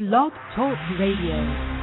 Blog Talk Radio.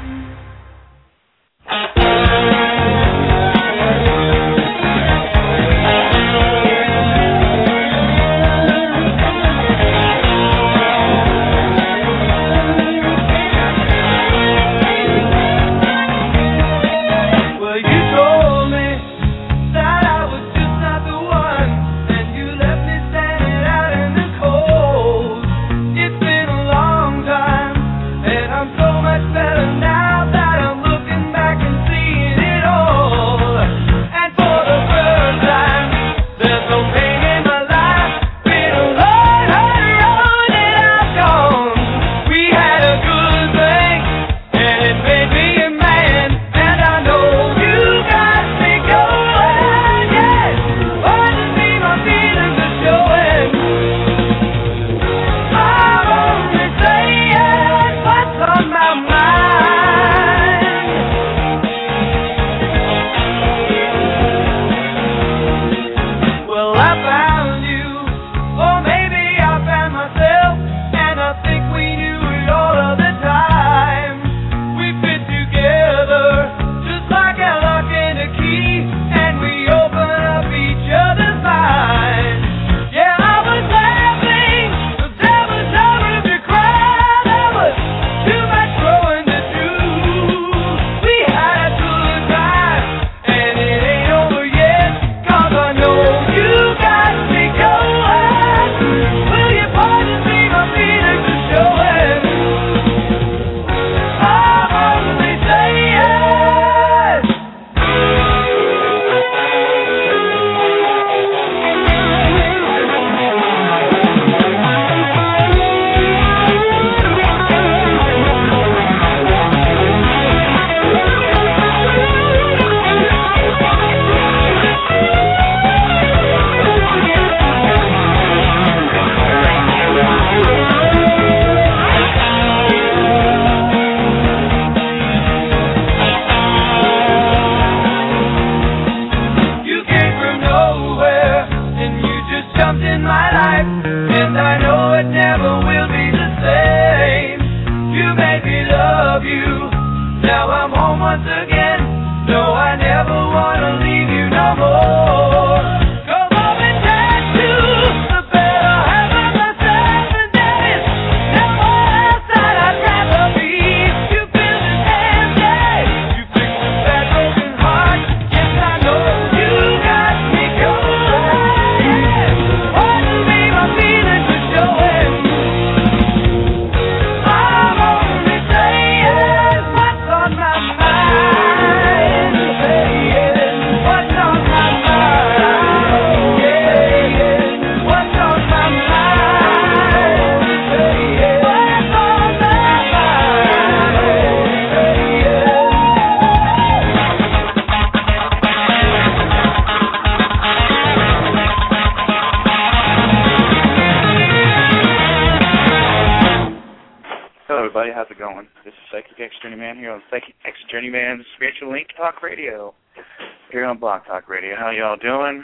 Journeyman Spiritual Link Talk Radio here on Blog Talk Radio. How y'all doing?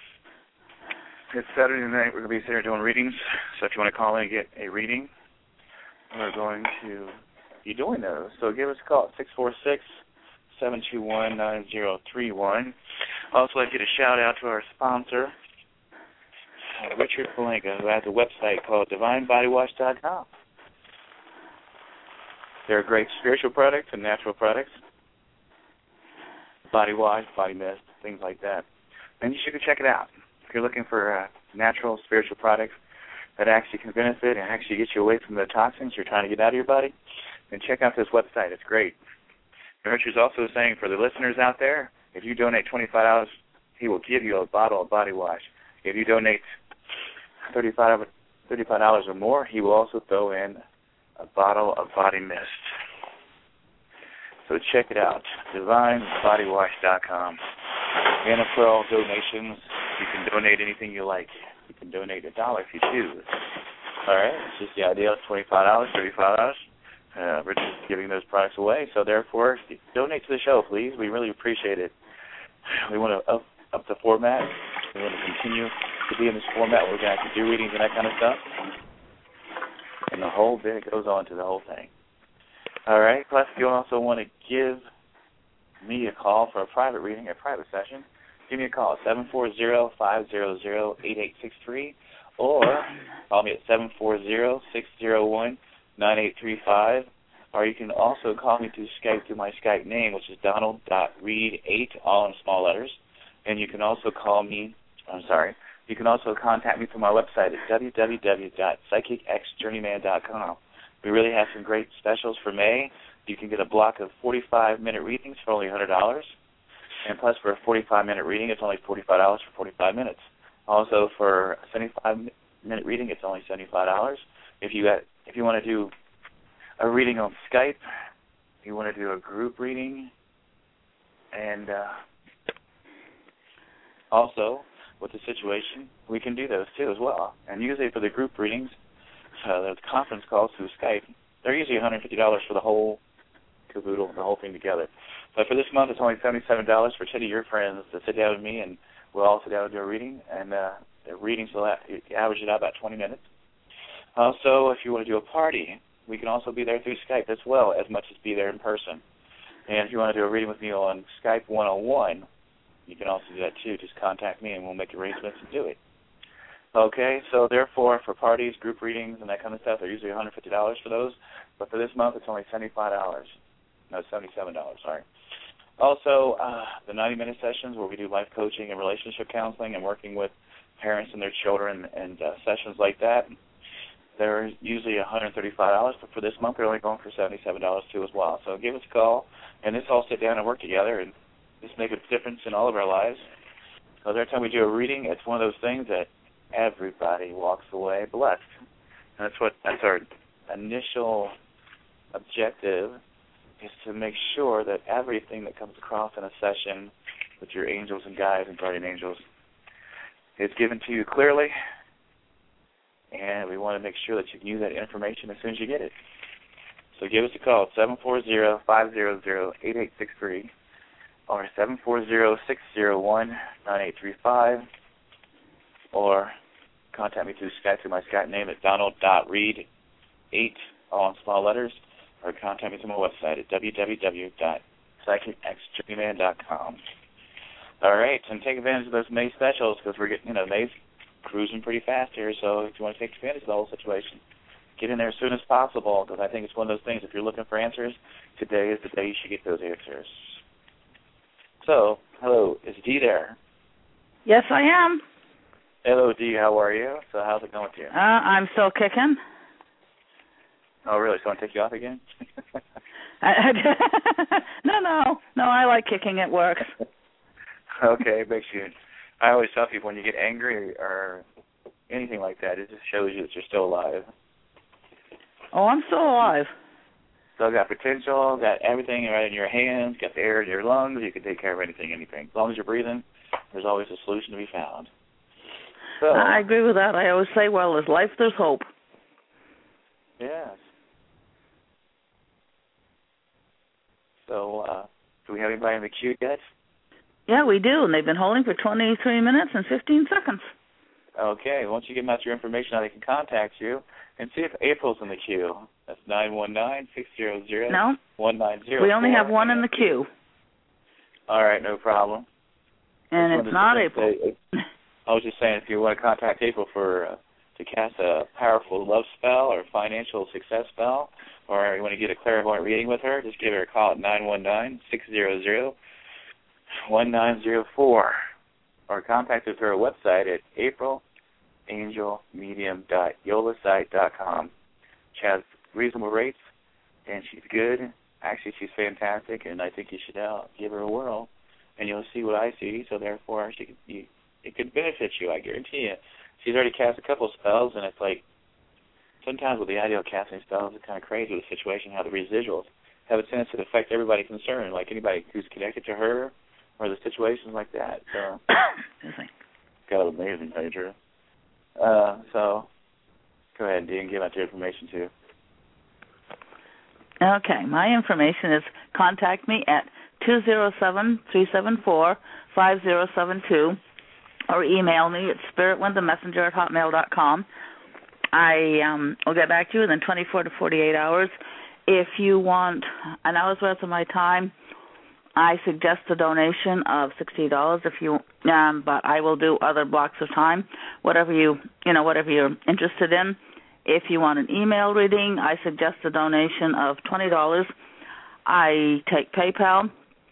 It's Saturday night. We're going to be sitting here doing readings. So if you want to call in and get a reading, we're going to be doing those. So give us a call at 646-721-9031. Also, I'd get a shout out to our sponsor, Richard Palenka, who has a website called DivineBodyWash.com. There are great spiritual products and natural products, body wash, body mist, things like that. And you should go check it out. If you're looking for natural spiritual products that actually can benefit and actually get you away from the toxins you're trying to get out of your body, then check out this website. It's great. And Richard's also saying for the listeners out there, if you donate $25, he will give you a bottle of body wash. If you donate $35 or more, he will also throw in a bottle of body mist. So check it out, DivineBodyWash.com. And for all donations, you can donate anything you like. You can donate $1 if you choose. All right, it's just the idea of $25, $35. Richard's giving those products away, so therefore, donate to the show, please. We really appreciate it. We want to up the format. We want to continue to be in this format where we're going to do readings and that kind of stuff. And the whole bit goes on to the whole thing. All right. Plus, if you also want to give me a call for a private reading, a private session, give me a call at 740-500-8863 or call me at 740-601-9835. Or you can also call me through Skype through my Skype name, which is Donald.Reed8, all in small letters. And you can also you can also contact me through my website at www.psychicxjourneyman.com. We really have some great specials for May. You can get a block of 45-minute readings for only $100. And plus, for a 45-minute reading, it's only $45 for 45 minutes. Also, for a 75-minute reading, it's only $75. If you want to do a reading on Skype, you want to do a group reading, and also with the situation, we can do those too as well. And usually for the group readings, the conference calls through Skype, they're usually $150 for the whole caboodle, the whole thing together. But for this month, it's only $77 for 10 of your friends to sit down with me, and we'll all sit down and do a reading. And the readings will average it out about 20 minutes. Also, if you want to do a party, we can also be there through Skype as well, as much as be there in person. And if you want to do a reading with me on Skype 101, you can also do that too. Just contact me and we'll make arrangements and do it. Okay, so therefore, for parties, group readings, and that kind of stuff, they're usually $150 for those. But for this month, it's only $75. No, $77, sorry. Also, the 90-minute sessions where we do life coaching and relationship counseling and working with parents and their children and sessions like that, they're usually $135, but for this month they're only going for $77 too as well. So give us a call, and let's all sit down and work together and just make a difference in all of our lives. Because every time we do a reading, it's one of those things that everybody walks away blessed. And that's our initial objective, is to make sure that everything that comes across in a session with your angels and guides and guardian angels is given to you clearly. And we want to make sure that you can use that information as soon as you get it. So give us a call at 740-500-8863 or 740-601-9835 or contact me through Skype through my Skype name at Donald.Reed8, all in small letters, or contact me through my website at www.psychicxjourneyman.com. All right, and take advantage of those May specials because we're getting, May's cruising pretty fast here, so if you want to take advantage of the whole situation, get in there as soon as possible, because I think it's one of those things, if you're looking for answers, today is the day you should get those answers. So, hello, is Dee there? Yes, I am. Hello, Dee, how are you? So how's it going with you? I'm still kicking. Oh, really? So I want to take you off again? No, I like kicking. It works. Okay, it makes you... I always tell people when you get angry or anything like that, it just shows you that you're still alive. Oh, I'm still alive. Still got potential, got everything right in your hands, got the air in your lungs, you can take care of anything. As long as you're breathing, there's always a solution to be found. So, I agree with that. I always say, well, there's life, there's hope. Yes. So, do we have anybody in the queue yet? Yeah, we do, and they've been holding for 23 minutes and 15 seconds. Okay, once you give them out your information, now they can contact you and see if April's in the queue. That's 919-600-1904. No, we only have one in the queue. All right, no problem. And it's not April. I was just saying, if you want to contact April for to cast a powerful love spell or financial success spell, or you want to get a clairvoyant reading with her, just give her a call at 919-600-1904, or contact her through her website at aprilangelmedium.yolasite.com. She has reasonable rates, and she's good. Actually, she's fantastic, and I think you should give her a whirl, and you'll see what I see. So therefore, it could benefit you, I guarantee you. She's already cast a couple of spells, and it's like sometimes with the idea of casting spells, it's kind of crazy with the situation, how the residuals have a tendency to affect everybody concerned, like anybody who's connected to her or the situations like that. So, kind of amazing, Pedro. So, go ahead, Dean, give out your information too. Okay, my information is contact me at 207-374-5072 or email me at spiritwindthemessenger@hotmail.com. I will get back to you within 24 to 48 hours, if you want an hour's worth of my time, I suggest a donation of $60 if you, but I will do other blocks of time, whatever whatever you're interested in. If you want an email reading, I suggest a donation of $20. I take PayPal,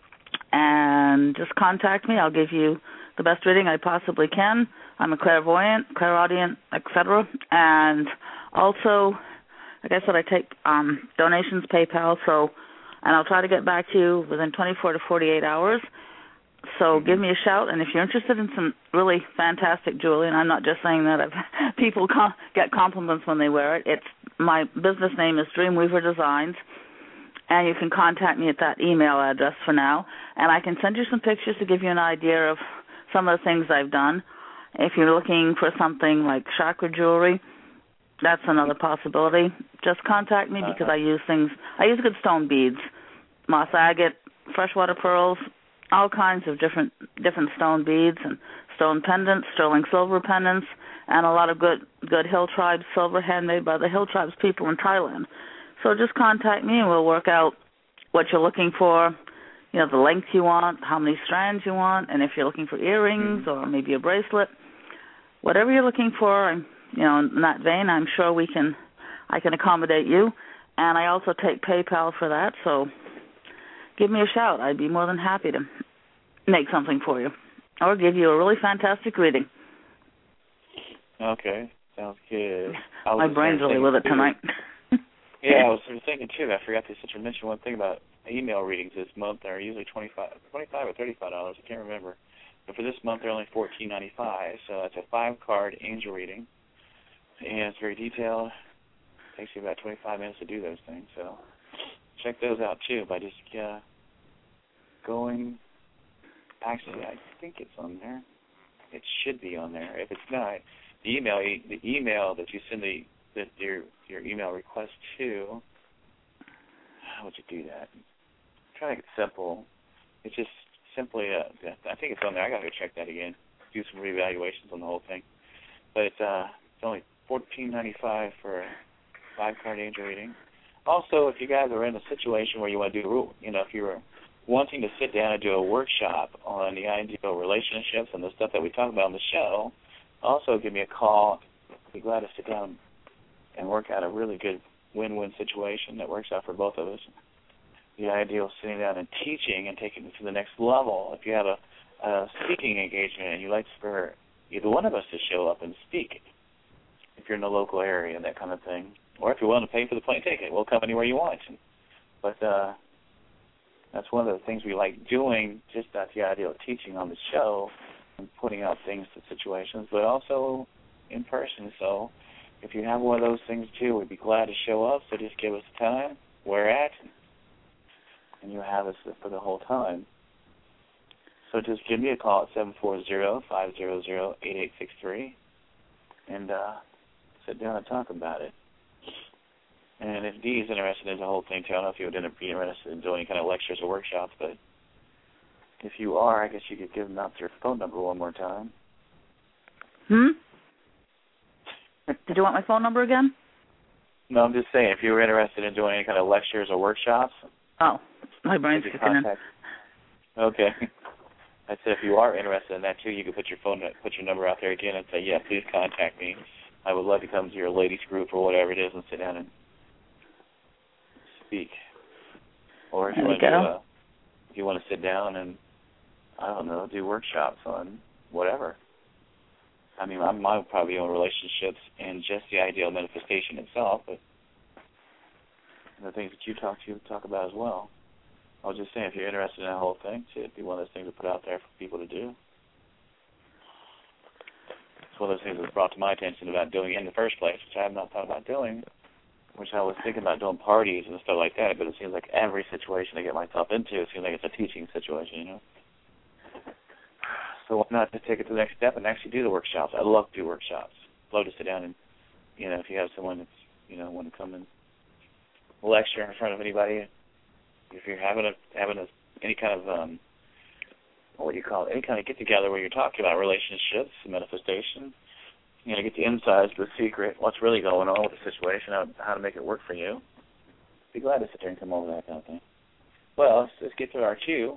and just contact me. I'll give you the best reading I possibly can. I'm a clairvoyant, clairaudient, etc. And also, like I said, I take donations, PayPal, and I'll try to get back to you within 24 to 48 hours. So give me a shout, and if you're interested in some really fantastic jewelry, and I'm not just saying that, people get compliments when they wear it. My business name is Dreamweaver Designs, and you can contact me at that email address for now, and I can send you some pictures to give you an idea of some of the things I've done. If you're looking for something like chakra jewelry, that's another possibility. Just contact me because I use good stone beads, moss agate, freshwater pearls, all kinds of different stone beads and stone pendants, sterling silver pendants, and a lot of good Hill Tribes silver handmade by the Hill Tribes people in Thailand. So just contact me and we'll work out what you're looking for, the length you want, how many strands you want, and if you're looking for earrings or maybe a bracelet, whatever you're looking for, in that vein, I'm sure I can accommodate you. And I also take PayPal for that, so give me a shout. I'd be more than happy to make something for you or give you a really fantastic reading. Okay, sounds good. My brain's really with it tonight. Yeah, I was sort of thinking, too, I forgot to mention one thing about email readings this month. They're usually $25 or $35, I can't remember. But for this month, they're only $14.95, so that's a 5-card angel reading. And it's very detailed. It takes you about 25 minutes to do those things, so check those out, too, by just going. Actually, I think it's on there. It should be on there. If it's not, the email that you send your email request to, how would you do that? Try to make it simple. It's just simply, I think it's on there. I got to check that again, do some reevaluations on the whole thing. But it's only $14.95 for a 5-card angel reading. Also, if you guys are in a situation where you want to do, if you're wanting to sit down and do a workshop on the ideal relationships and the stuff that we talk about on the show, also give me a call. I'd be glad to sit down and work out a really good win-win situation that works out for both of us. The idea of sitting down and teaching and taking it to the next level. If you have a speaking engagement and you'd like for either one of us to show up and speak, if you're in the local area, that kind of thing, or if you're willing to pay for the plane ticket, we'll come anywhere you want. But that's one of the things we like doing, just that's the idea of teaching on the show and putting out things to situations, but also in person. So if you have one of those things, too, we'd be glad to show up. So just give us the time, where at, and you have us for the whole time. So just give me a call at 740-500-8863 and sit down and talk about it. And if Dee is interested in the whole thing, too, I don't know if you would end up being interested in doing any kind of lectures or workshops, but if you are, I guess you could give them out your phone number one more time. Did you want my phone number again? No, I'm just saying, if you were interested in doing any kind of lectures or workshops. Oh, my brain's kicking in. Okay. I said if you are interested in that, too, you could put your number out there again and say, yeah, please contact me. I would love to come to your ladies group or whatever it is and sit down and speak. Or if you want to sit down and, I don't know, do workshops on whatever. I mean, mine probably on relationships and just the ideal manifestation itself, but the things that you talk about as well. I was just saying, if you're interested in that whole thing, it'd be one of those things to put out there for people to do. It's one of those things that was brought to my attention about doing it in the first place, which I have not thought about doing, which I was thinking about doing parties and stuff like that, but it seems like every situation I get myself into, it seems like it's a teaching situation, So why not just take it to the next step and actually do the workshops? I love to do workshops. Love to sit down and, if you have someone that's, want to come and lecture in front of anybody, if you're having any kind of, any kind of get-together where you're talking about relationships, manifestation, get the insides, the secret, what's really going on with the situation, how to make it work for you. Be glad to sit there and come over that kind of thing. Well, let's get to our cue.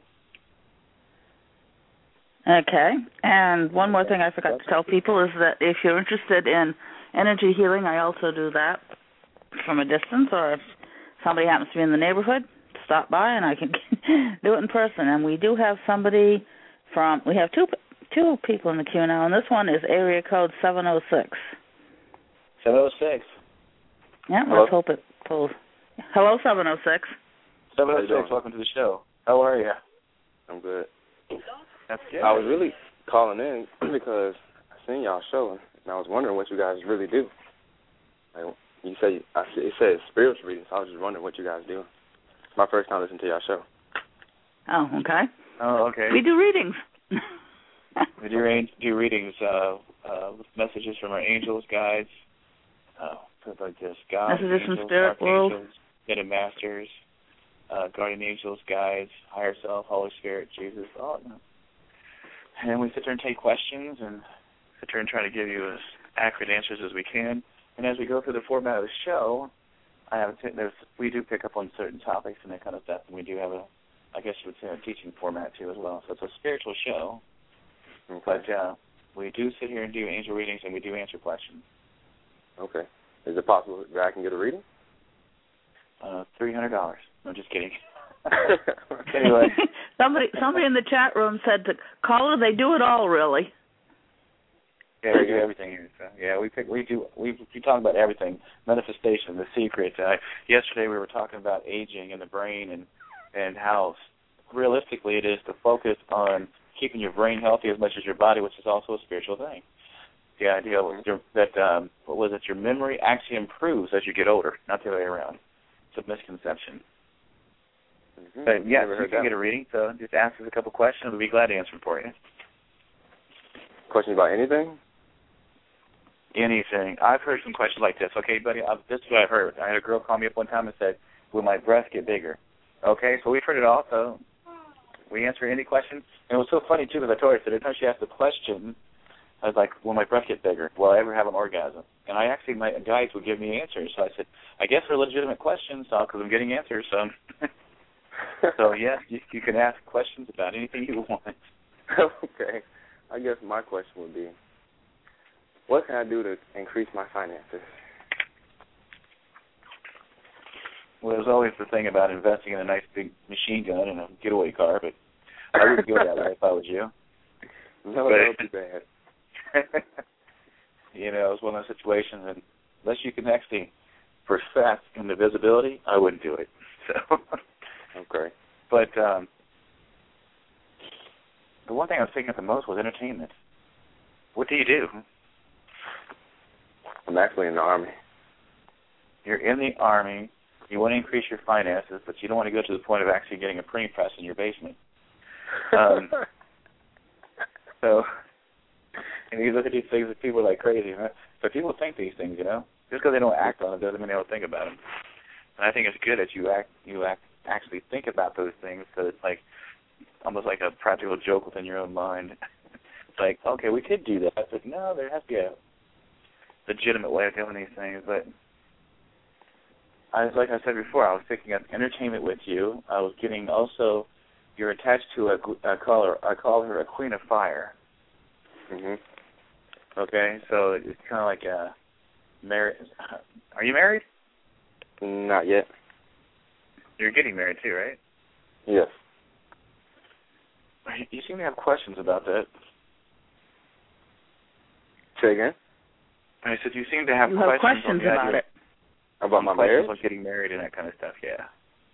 Okay. And one more thing I forgot to tell people is that if you're interested in energy healing, I also do that from a distance, or if somebody happens to be in the neighborhood, stop by and I can do it in person. And we do have somebody we have two people in the queue now, and this one is area code 706. 706. Yeah, Hello? let's hope it pulls. Hello, 706. 706, welcome to the show. How are you? I'm good. That's good. I was really calling in because I seen y'all show, and I was wondering what you guys really do. Like, it says spiritual reading, so I was just wondering what you guys do. It's my first time listening to y'all show. Oh, okay. Oh, okay. We do readings. We do readings with messages from our angels, guides, like this, God, messages angels, from spirit world, hidden masters, guardian angels, guides, higher self, Holy Spirit, Jesus, all that. And we sit there and take questions and sit there and try to give you as accurate answers as we can. And as we go through the format of the show, we do pick up on certain topics and that kind of stuff. And we do have I guess you would say, a teaching format too as well. So it's a spiritual show. Okay. But we do sit here and do angel readings, and we do answer questions. Okay. Is it possible that I can get a reading? $300. No, just kidding. Anyway. Somebody in the chat room said to caller, they do it all, really. Yeah, we do everything here. So, yeah, we talk about everything. Manifestation, the secret. Yesterday we were talking about aging in the brain and how realistically it is to focus on keeping your brain healthy as much as your body, which is also a spiritual thing. The idea that your memory actually improves as you get older, not the other way around. It's a misconception. Mm-hmm. But yeah, you can get a reading, so just ask us a couple questions. We'll be glad to answer them for you. Questions about anything? Anything. I've heard some questions like this. Okay, buddy, this is what I've heard. I had a girl call me up one time and said, will my breast get bigger? Okay, so we've heard it all, so we answer any question. And it was so funny, too, because I told her, every time she asked the question, I was like, will my breast get bigger? Will I ever have an orgasm? And my guides would give me answers. So I said, I guess they're legitimate questions, because I'm getting answers. So, so yes, you can ask questions about anything you want. Okay. I guess my question would be, what can I do to increase my finances? Well, there's always the thing about investing in a nice big machine gun and a getaway car, but I wouldn't go that way if I was you. No, that would be bad. It's one of those situations, and unless you can actually perfect in the visibility, I wouldn't do it. So, okay. But the one thing I was thinking of the most was entertainment. What do you do? I'm actually in the Army. You're in the Army. You want to increase your finances, but you don't want to go to the point of actually getting a printing press in your basement. So, and you look at these things, and people are like crazy, huh? But people think these things, Just because they don't act on it doesn't mean they don't think about them. And I think it's good that you actually think about those things, because it's like almost like a practical joke within your own mind. It's like, okay, we could do that, but no, there has to be a legitimate way of doing these things. But like I said before, I was picking up entertainment with you. I was getting also, you're attached to I call her a queen of fire. Mhm. Okay, so it's kind of like a married. Are you married? Not yet. You're getting married too, right? Yes. You seem to have questions about that. Say again? I said you seem to have questions about it. About my marriage? About getting married and that kind of stuff, yeah.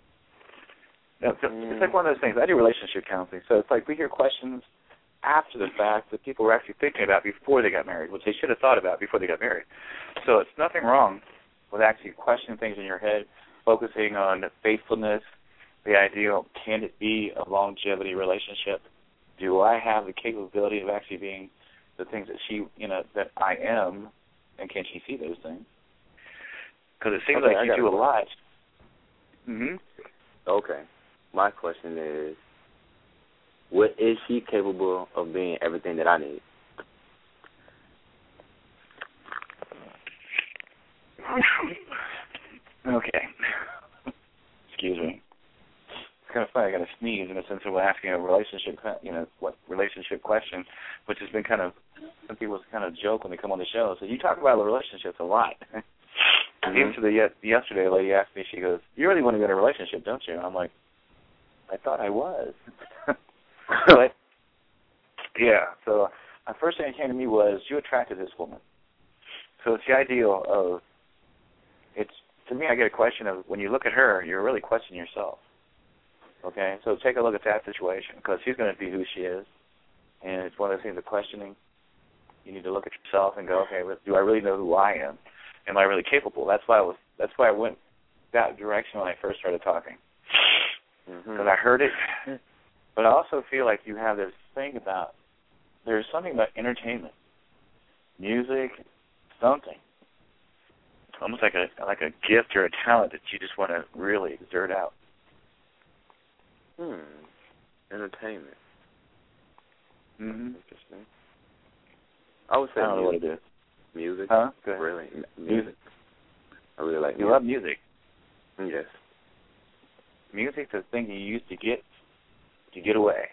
It's like one of those things. I do relationship counseling, so it's like we hear questions after the fact that people were actually thinking about before they got married, which they should have thought about before they got married. So it's nothing wrong with actually questioning things in your head, focusing on faithfulness, the idea of can it be a longevity relationship? Do I have the capability of actually being the things that that I am, and can she see those things? Because it seems like you do a lot. Mm-hmm. Okay. My question is, what is she capable of being everything that I need? Okay. Excuse me. It's kind of funny. I got to sneeze in the sense of asking a relationship, relationship question, which has been kind of, some people kind of joke when they come on the show. So you talk about relationships a lot. Even to yesterday, a lady asked me, she goes, "You really want to get a relationship, don't you?" And I'm like, I thought I was. But, yeah, so the first thing that came to me was, you attracted this woman. So it's the ideal of, to me, I get a question of, when you look at her, you're really questioning yourself. Okay? So take a look at that situation, because she's going to be who she is. And it's one of those things of questioning. You need to look at yourself and go, okay, do I really know who I am? Am I really capable? That's why I went that direction when I first started talking. Because I heard it. But I also feel like you have this thing about, there's something about entertainment, music, something. It's almost like a gift or a talent that you just want to really exert out. Entertainment. Interesting. I would say I don't know what it is. Music. Huh? Go ahead. Really? Music. I really like music. You love music? Yes. Music's a thing you used to get away.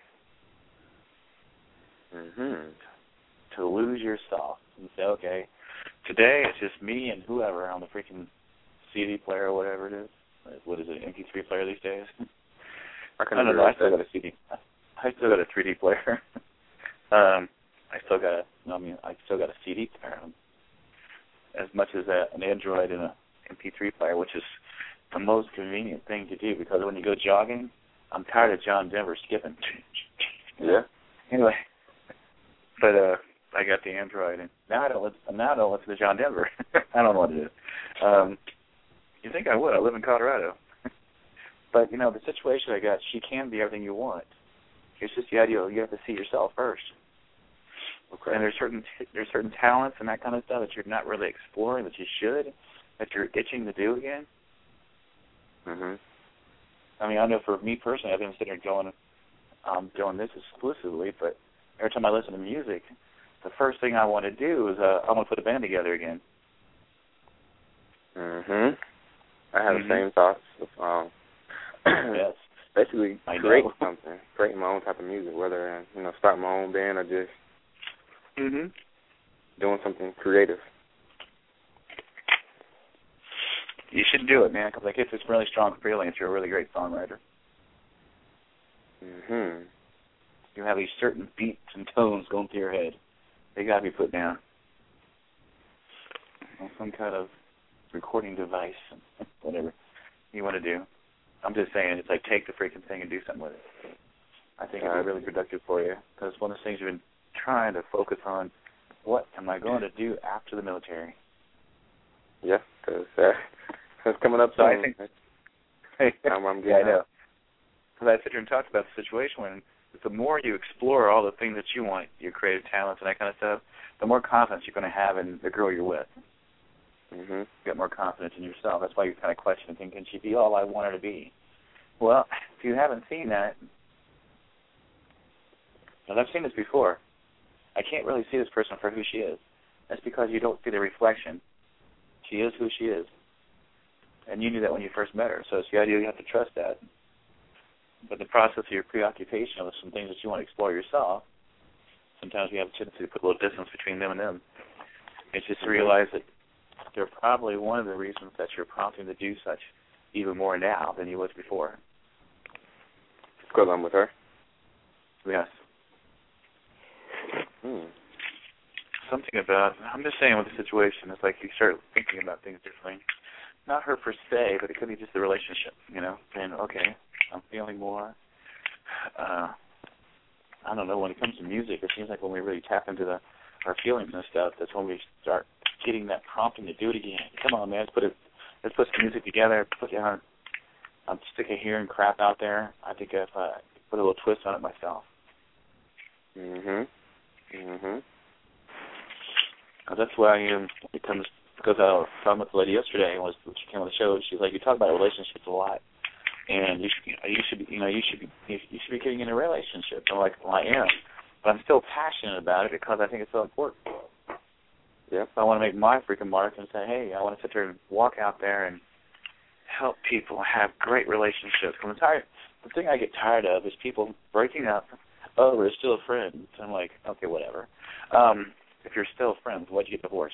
To lose yourself. And say, okay, today it's just me and whoever on the freaking CD player or whatever it is. What is it, MP3 player these days? I don't know. I still got a CD. I still got a 3D player. I still got a CD player. As much as an Android and an MP3 player, which is the most convenient thing to do, because when you go jogging, I'm tired of John Denver skipping. Yeah. Anyway, but I got the Android, and now I don't listen to John Denver. I don't know what it is. You think I would? I live in Colorado. But the situation I got, she can be everything you want. It's just the idea you have to see yourself first. Okay. And there's certain talents and that kind of stuff that you're not really exploring that you should, that you're itching to do again. I mean, I know for me personally, I've been sitting here going, I'm doing this exclusively, but every time I listen to music, the first thing I want to do is I want to put a band together again. I have the same thoughts. Yes. Basically, create something, create my own type of music, whether start my own band or just doing something creative. You should do it, man, because I get this really strong feeling that you're a really great songwriter. You have these certain beats and tones going through your head. They got to be put down on some kind of recording device, whatever you want to do. I'm just saying, it's like take the freaking thing and do something with it. I think it'd be really productive for you, because one of the things you've been trying to focus on, what am I going to do after the military? Yeah, because it's coming up soon. So I think, I know. Because I sit here and talk about the situation when the more you explore all the things that you want, your creative talents and that kind of stuff, the more confidence you're going to have in the girl you're with. You get more confidence in yourself. That's why you're kind of questioning, can she be all I want her to be? Well, if you haven't seen that, because I've seen this before, I can't really see this person for who she is. That's because you don't see the reflection. She is who she is. And you knew that when you first met her, so it's the idea you have to trust that. But the process of your preoccupation with some things that you want to explore yourself, sometimes you have a tendency to put a little distance between them and them. It's just to realize that they're probably one of the reasons that you're prompting to do such even more now than you was before. Because I'm with her? Yes. Something about, I'm just saying with the situation, it's like you start thinking about things differently. Not her per se, but it could be just the relationship, saying, okay, I'm feeling more. I don't know, when it comes to music, it seems like when we really tap into our feelings and stuff, that's when we start getting that prompting to do it again. Come on, man, let's put some music together, I'm sick of hearing crap out there. I think if I put a little twist on it myself. That's why it comes, because I was talking with the lady yesterday, when she came on the show, she's like, you talk about relationships a lot, and you should be getting in a relationship. I'm like, well, I am, but I'm still passionate about it because I think it's so important. Yeah. So I want to make my freaking mark and say, hey, I want to sit there and walk out there and help people have great relationships. The thing I get tired of is people breaking up. Oh, we're still friends. I'm like, okay, whatever. If you're still friends, why'd you get divorced?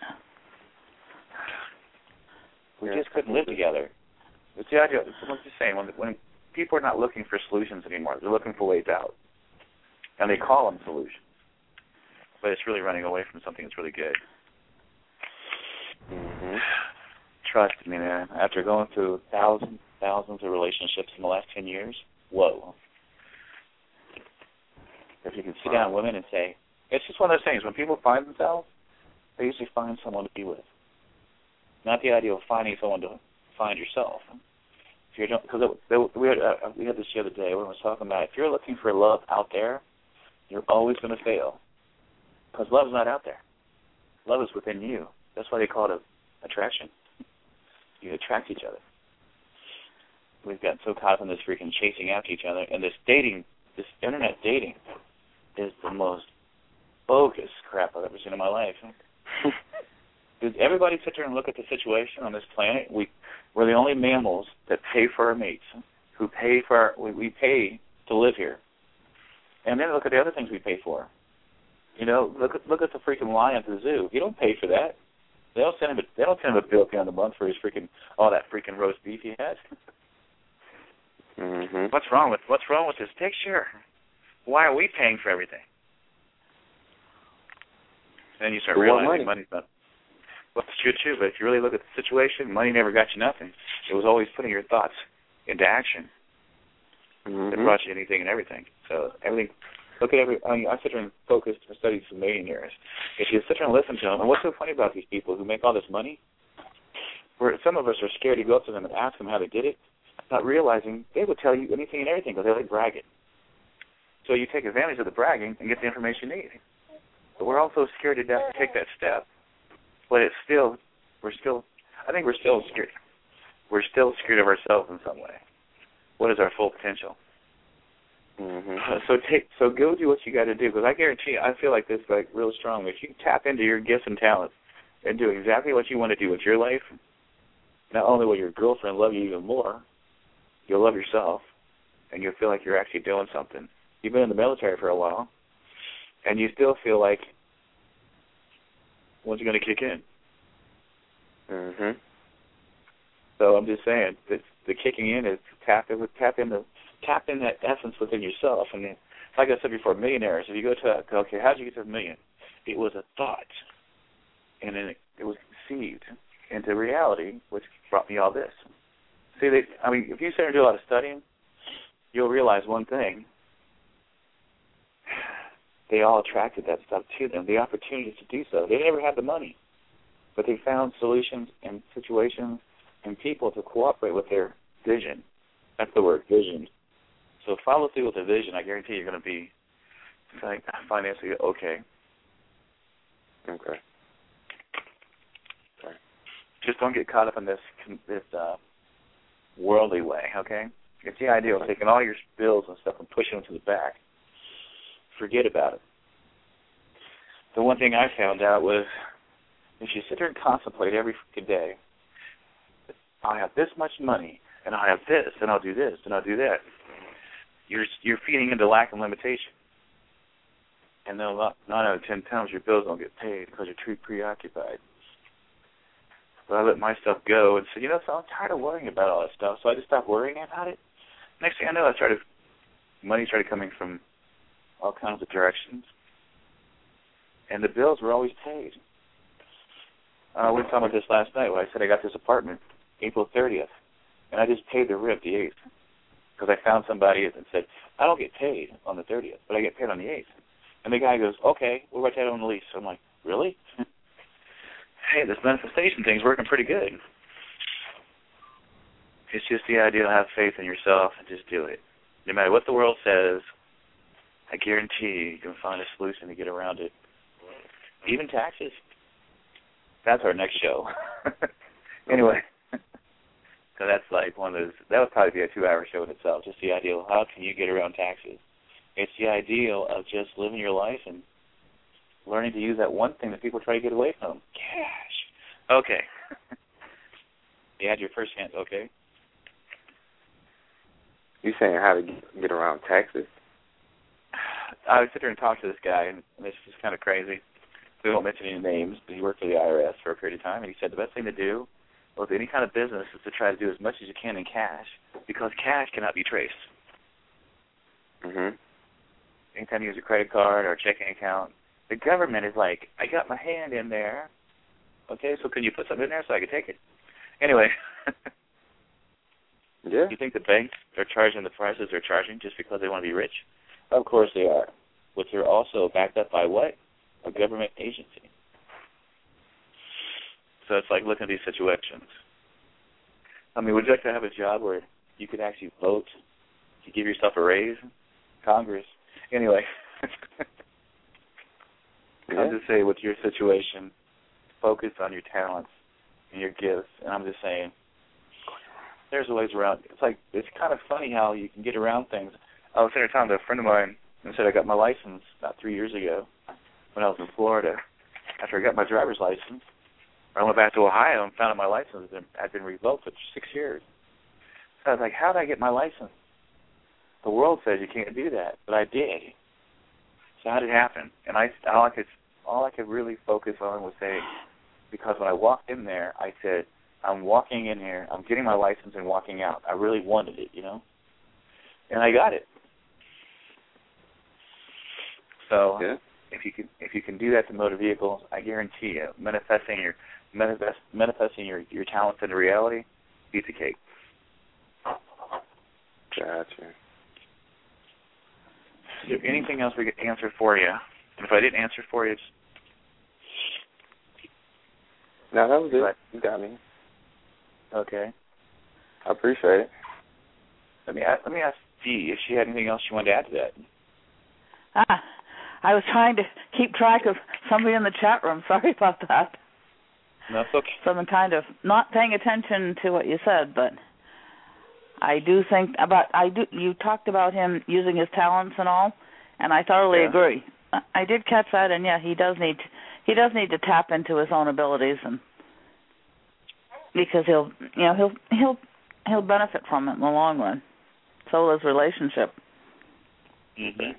We just couldn't live together. It's the idea. I'm just saying, when people are not looking for solutions anymore, they're looking for ways out, and they call them solutions, but it's really running away from something that's really good. Mm-hmm. Trust me, man. After going through thousands of relationships in the last 10 years, whoa. If you can sit down with women and say, it's just one of those things. When people find themselves, they usually find someone to be with. Not the idea of finding someone to find yourself. If you don't, because we had this the other day when I was talking about, if you're looking for love out there, you're always going to fail, because love is not out there. Love is within you. That's why they call it attraction. You attract each other. We've gotten so caught up in this freaking chasing after each other, and this internet dating is the most bogus crap I've ever seen in my life. Did everybody sit there and look at the situation on this planet? We're the only mammals that pay for our mates, who pay for we pay to live here. And then look at the other things we pay for. You know, look at the freaking lion at the zoo. You don't pay for that. They don't send him a bill at the end of the month for his all that freaking roast beef he has. Mm-hmm. What's wrong with this picture? Why are we paying for everything? Then you start realizing money's not. Well, it's true too, but if you really look at the situation, money never got you nothing. It was always putting your thoughts into action that brought you anything and everything. So everything. Look at I sit there and focus and study some millionaires. If you sit there and listen to them, and what's so funny about these people who make all this money? Where some of us are scared to go up to them and ask them how they did it, not realizing they would tell you anything and everything because they like bragging. So you take advantage of the bragging and get the information you need. But we're also scared to death to take that step. But I think we're still scared. We're still scared of ourselves in some way. What is our full potential? Mm-hmm. So go do what you got to do, because I guarantee you, I feel like this real strongly. If you tap into your gifts and talents and do exactly what you want to do with your life, not only will your girlfriend love you even more, you'll love yourself, and you'll feel like you're actually doing something. You've been in the military for a while, and you still feel like, when's it going to kick in? Mm-hmm. So I'm just saying, the kicking in is tap in that essence within yourself. And then, like I said before, millionaires, if you go to, okay, how did you get to $1 million? It was a thought, and then it was conceived into reality, which brought me all this. See, if you sit there and do a lot of studying, you'll realize one thing. They all attracted that stuff to them, the opportunities to do so. They never had the money, but they found solutions and situations and people to cooperate with their vision. That's the word, vision. So follow through with the vision. I guarantee you're going to be financially okay. Okay. Just don't get caught up in this worldly way, okay? It's the idea of taking all your bills and stuff and pushing them to the back. Forget about it. The one thing I found out was, if you sit there and contemplate every day, I have this much money, and I have this, and I'll do this, and I'll do that, you're feeding into lack and limitation. And then 9 out of 10 times your bills don't get paid because you're too preoccupied. But I let my stuff go and said, so I'm tired of worrying about all that stuff, so I just stopped worrying about it. Next thing I know, money started coming from all kinds of directions, and the bills were always paid. We were talking about this last night when I said I got this apartment April 30th, and I just paid the rent the 8th because I found somebody and said, I don't get paid on the 30th, but I get paid on the 8th. And the guy goes, okay, we'll write that on the lease. So I'm like, really? Hey, this manifestation thing's working pretty good. It's just the idea to have faith in yourself and just do it. No matter what the world says, I guarantee you can find a solution to get around it. Even taxes. That's our next show. Anyway, so that's like one of those, that would probably be a 2-hour show in itself, just the idea of how can you get around taxes. It's the ideal of just living your life and learning to use that one thing that people try to get away from, cash. Okay. You had your first hint, okay? You saying how to get around taxes? I would sit there and talk to this guy, and this is kind of crazy. We won't mention any names, but he worked for the IRS for a period of time, and he said the best thing to do with any kind of business is to try to do as much as you can in cash, because cash cannot be traced. Mhm. Anytime you use a credit card or a checking account, the government is like, I got my hand in there. Okay, so can you put something in there so I can take it? Anyway. Yeah. You think the banks are charging the prices they're charging just because they want to be rich? Of course they are. But they're also backed up by what? A government agency. So it's like looking at these situations. I mean, would you like to have a job where you could actually vote to give yourself a raise? Congress. Anyway. Yeah. I'm just saying, with your situation, focus on your talents and your gifts. And I'm just saying, there's ways around. It's kind of funny how you can get around things. I was sitting there talking to a friend of mine and said I got my license about 3 years ago when I was in Florida. After I got my driver's license, I went back to Ohio and found out my license had been revoked for 6 years. So I was like, how did I get my license? The world says you can't do that, but I did. So how did it happen? And all I could really focus on was saying, because when I walked in there, I said, I'm walking in here, I'm getting my license and walking out. I really wanted it, you know? And I got it. So yeah. if you can do that to motor vehicles, I guarantee you, manifesting your talents into reality, piece of cake. Gotcha. Is there anything else we could answer for you? And if I didn't answer for you, No, that was it. You got me. Okay. I appreciate it. Let me ask Dee if she had anything else she wanted to add to that. I was trying to keep track of somebody in the chat room. Sorry about that. No, it's okay. So I'm kind of not paying attention to what you said, but I do think you talked about him using his talents and all, and I thoroughly agree. I did catch that, and he does need to tap into his own abilities, and because he'll benefit from it in the long run. So will his relationship. Mhm.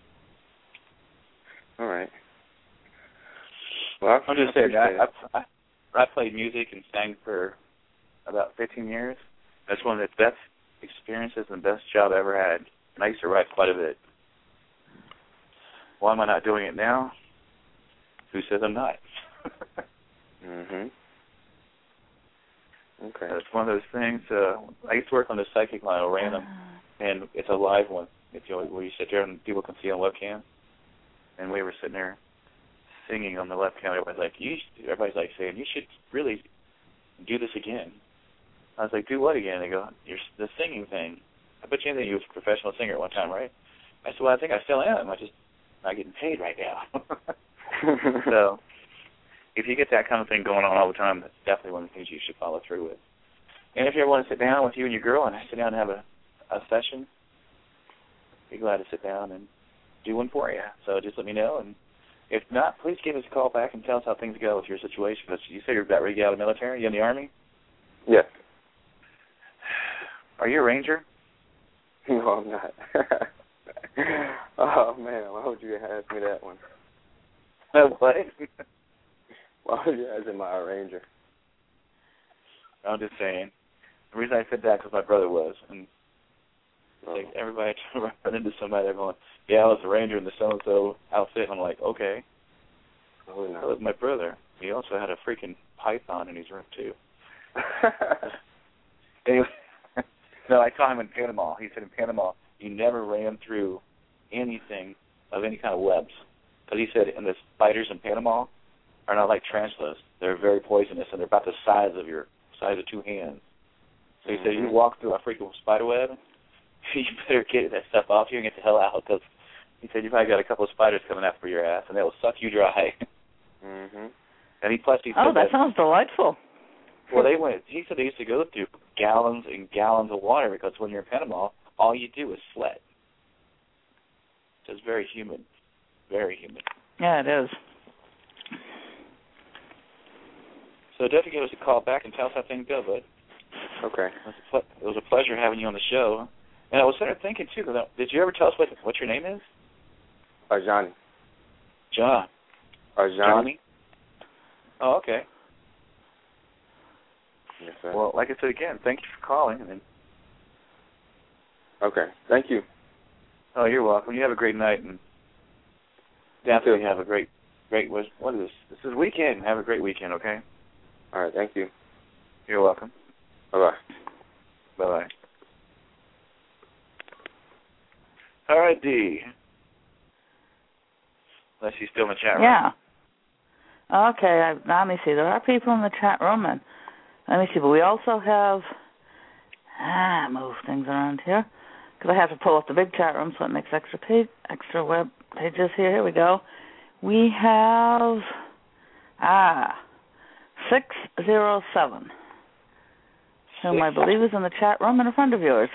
All right. Well, I'm just saying, I played music and sang for about 15 years. That's one of the best experiences and best job I ever had. And I used to write quite a bit. Why am I not doing it now? Who says I'm not? Mhm. Okay. It's one of those things. I used to work on the psychic line at random, and it's a live one. It's where you sit there and people can see on webcam. And we were sitting there singing on the webcam. Everybody's like saying, you should really do this again. I was like, do what again? They go, the singing thing. I bet you anything you was a professional singer at one time, right? I said, well, I think I still am. I'm just not getting paid right now. So if you get that kind of thing going on all the time, that's definitely one of the things you should follow through with. And if you ever want to sit down with you and your girl and sit down and have a session, be glad to sit down and do one for you. So just let me know. And if not, please give us a call back and tell us how things go with your situation. Because you said you're about ready to get out of the military. You in the Army? Yes. Are you a Ranger? No, I'm not. Oh, man, why would you ask me that one? No, what? Why would you ask me my Ranger? I'm just saying. The reason I said that because my brother was. And like everybody run into somebody, they're going, yeah, I was a Ranger in the so-and-so outfit. And I'm like, okay. Oh, no. That was my brother. He also had a freaking python in his room, too. Anyway, no, I saw him in Panama. He said in Panama, he never ran through anything of any kind of webs. Because he said, the spiders in Panama are not like tarantulas. They're very poisonous, and they're about the size of two hands. So he said, you walk through a freaking spider web, you better get that stuff off you and get the hell out, because he said you probably got a couple of spiders coming after your ass, and they will suck you dry. Mhm. And he said that sounds delightful. Well, he said they used to go through gallons and gallons of water, because when you're in Panama, all you do is sweat. So it's very humid. Very humid. Yeah, it is. So definitely give us a call back and tell us how things go, bud. Okay. It was a pleasure having you on the show. And I was sort of thinking, too, did you ever tell us what your name is? Johnny. John. Johnny? Oh, okay. Yes, sir. Well, like I said again, thank you for calling. Okay. Thank you. Oh, you're welcome. You have a great night, and definitely have a great, what is this? This is weekend. Have a great weekend, okay? All right. Thank you. You're welcome. Bye-bye. Bye-bye. All right, Dee. Unless she's still in the chat room. Yeah. Okay, let me see. There are people in the chat room, and let me see. But we also have, move things around here, because I have to pull up the big chat room so it makes extra web pages here. Here we go. We have 607, whom I believe is in the chat room and a friend of yours.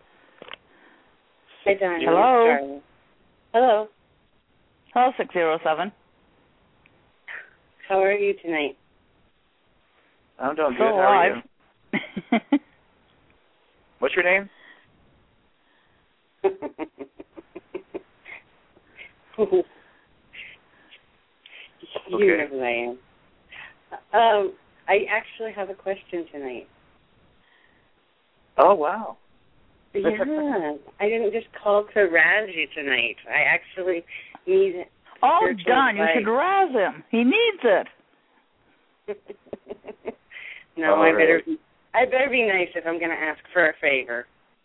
Hi, Donnie. Hello. Hello. Hello, 607. How are you tonight? I'm doing Still good. How are alive. you? What's your name? You know who I am. I actually have a question tonight. Oh, wow. Yeah, I didn't just call to razz you tonight. I actually need. Oh, Don, you should razz him. He needs it. No, I better be nice if I'm going to ask for a favor.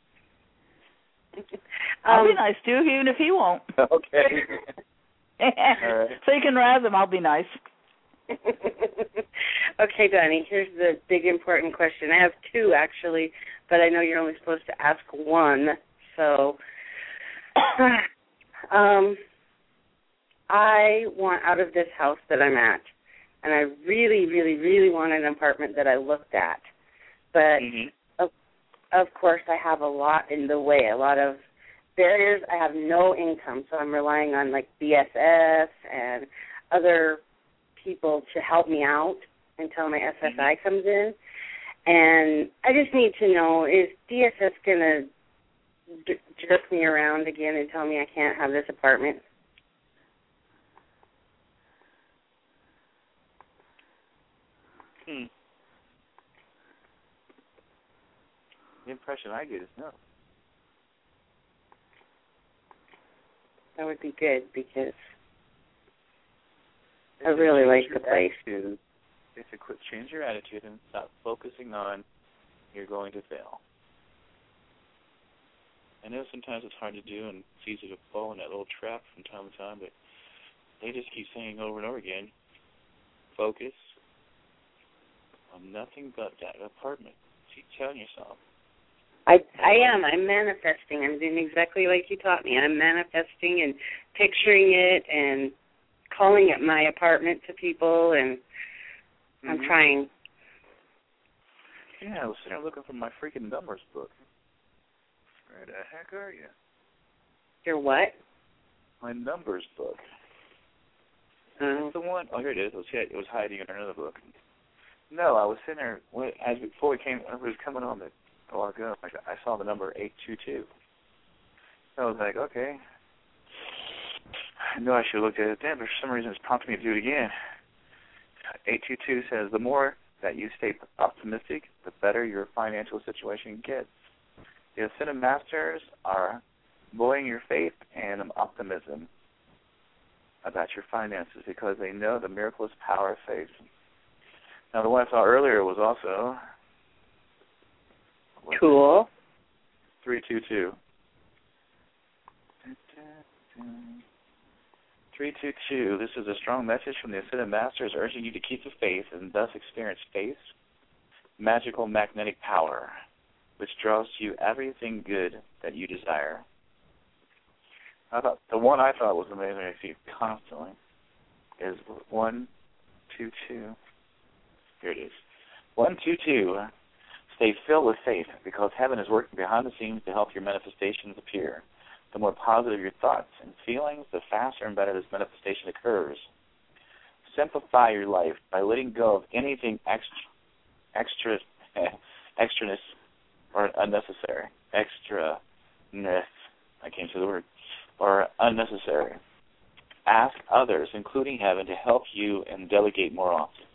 I'll be nice to you, even if he won't. Okay. All right. So you can razz him. I'll be nice. Okay, Donnie, here's the big important question. I have two, actually, but I know you're only supposed to ask one. So I want out of this house that I'm at, and I really, really, really want an apartment that I looked at. But, of course, I have a lot in the way, a lot of barriers. I have no income, so I'm relying on, like, BSS and other people to help me out until my SSI comes in. And I just need to know, is DSS going to jerk me around again and tell me I can't have this apartment? The impression I get is no. That would be good, because I really like the place. If you quit, change your attitude and stop focusing on you're going to fail. I know sometimes it's hard to do and it's easy to fall in that little trap from time to time, but they just keep saying over and over again, focus on nothing but that apartment. Keep telling yourself. I am. I'm manifesting. I'm doing exactly like you taught me. I'm manifesting and picturing it and calling it my apartment to people, and I'm trying. Yeah, I was sitting there looking for my freaking numbers book. Where the heck are you? Your what? My numbers book. It's the one. Oh, here it is. It was hiding in another book. No, I was sitting there before it was coming on a while ago. I saw the number 822. I was like, okay. I knew I should have looked at it then, but for some reason it's prompting me to do it again. 822 says, the more that you stay optimistic, the better your financial situation gets. The Ascended Masters are buoying your faith and optimism about your finances because they know the miraculous power of faith. Now, the one I saw earlier was also cool. 322. 322. This is a strong message from the Ascended Masters urging you to keep the faith and thus experience faith, magical magnetic power, which draws to you everything good that you desire. The one I thought was amazing, I see constantly, is 122. Here it is. 122. Stay filled with faith because heaven is working behind the scenes to help your manifestations appear. The more positive your thoughts and feelings, the faster and better this manifestation occurs. Simplify your life by letting go of anything extraness or unnecessary. Extraness, I can't say the word, or unnecessary. Ask others, including heaven, to help you and delegate more often.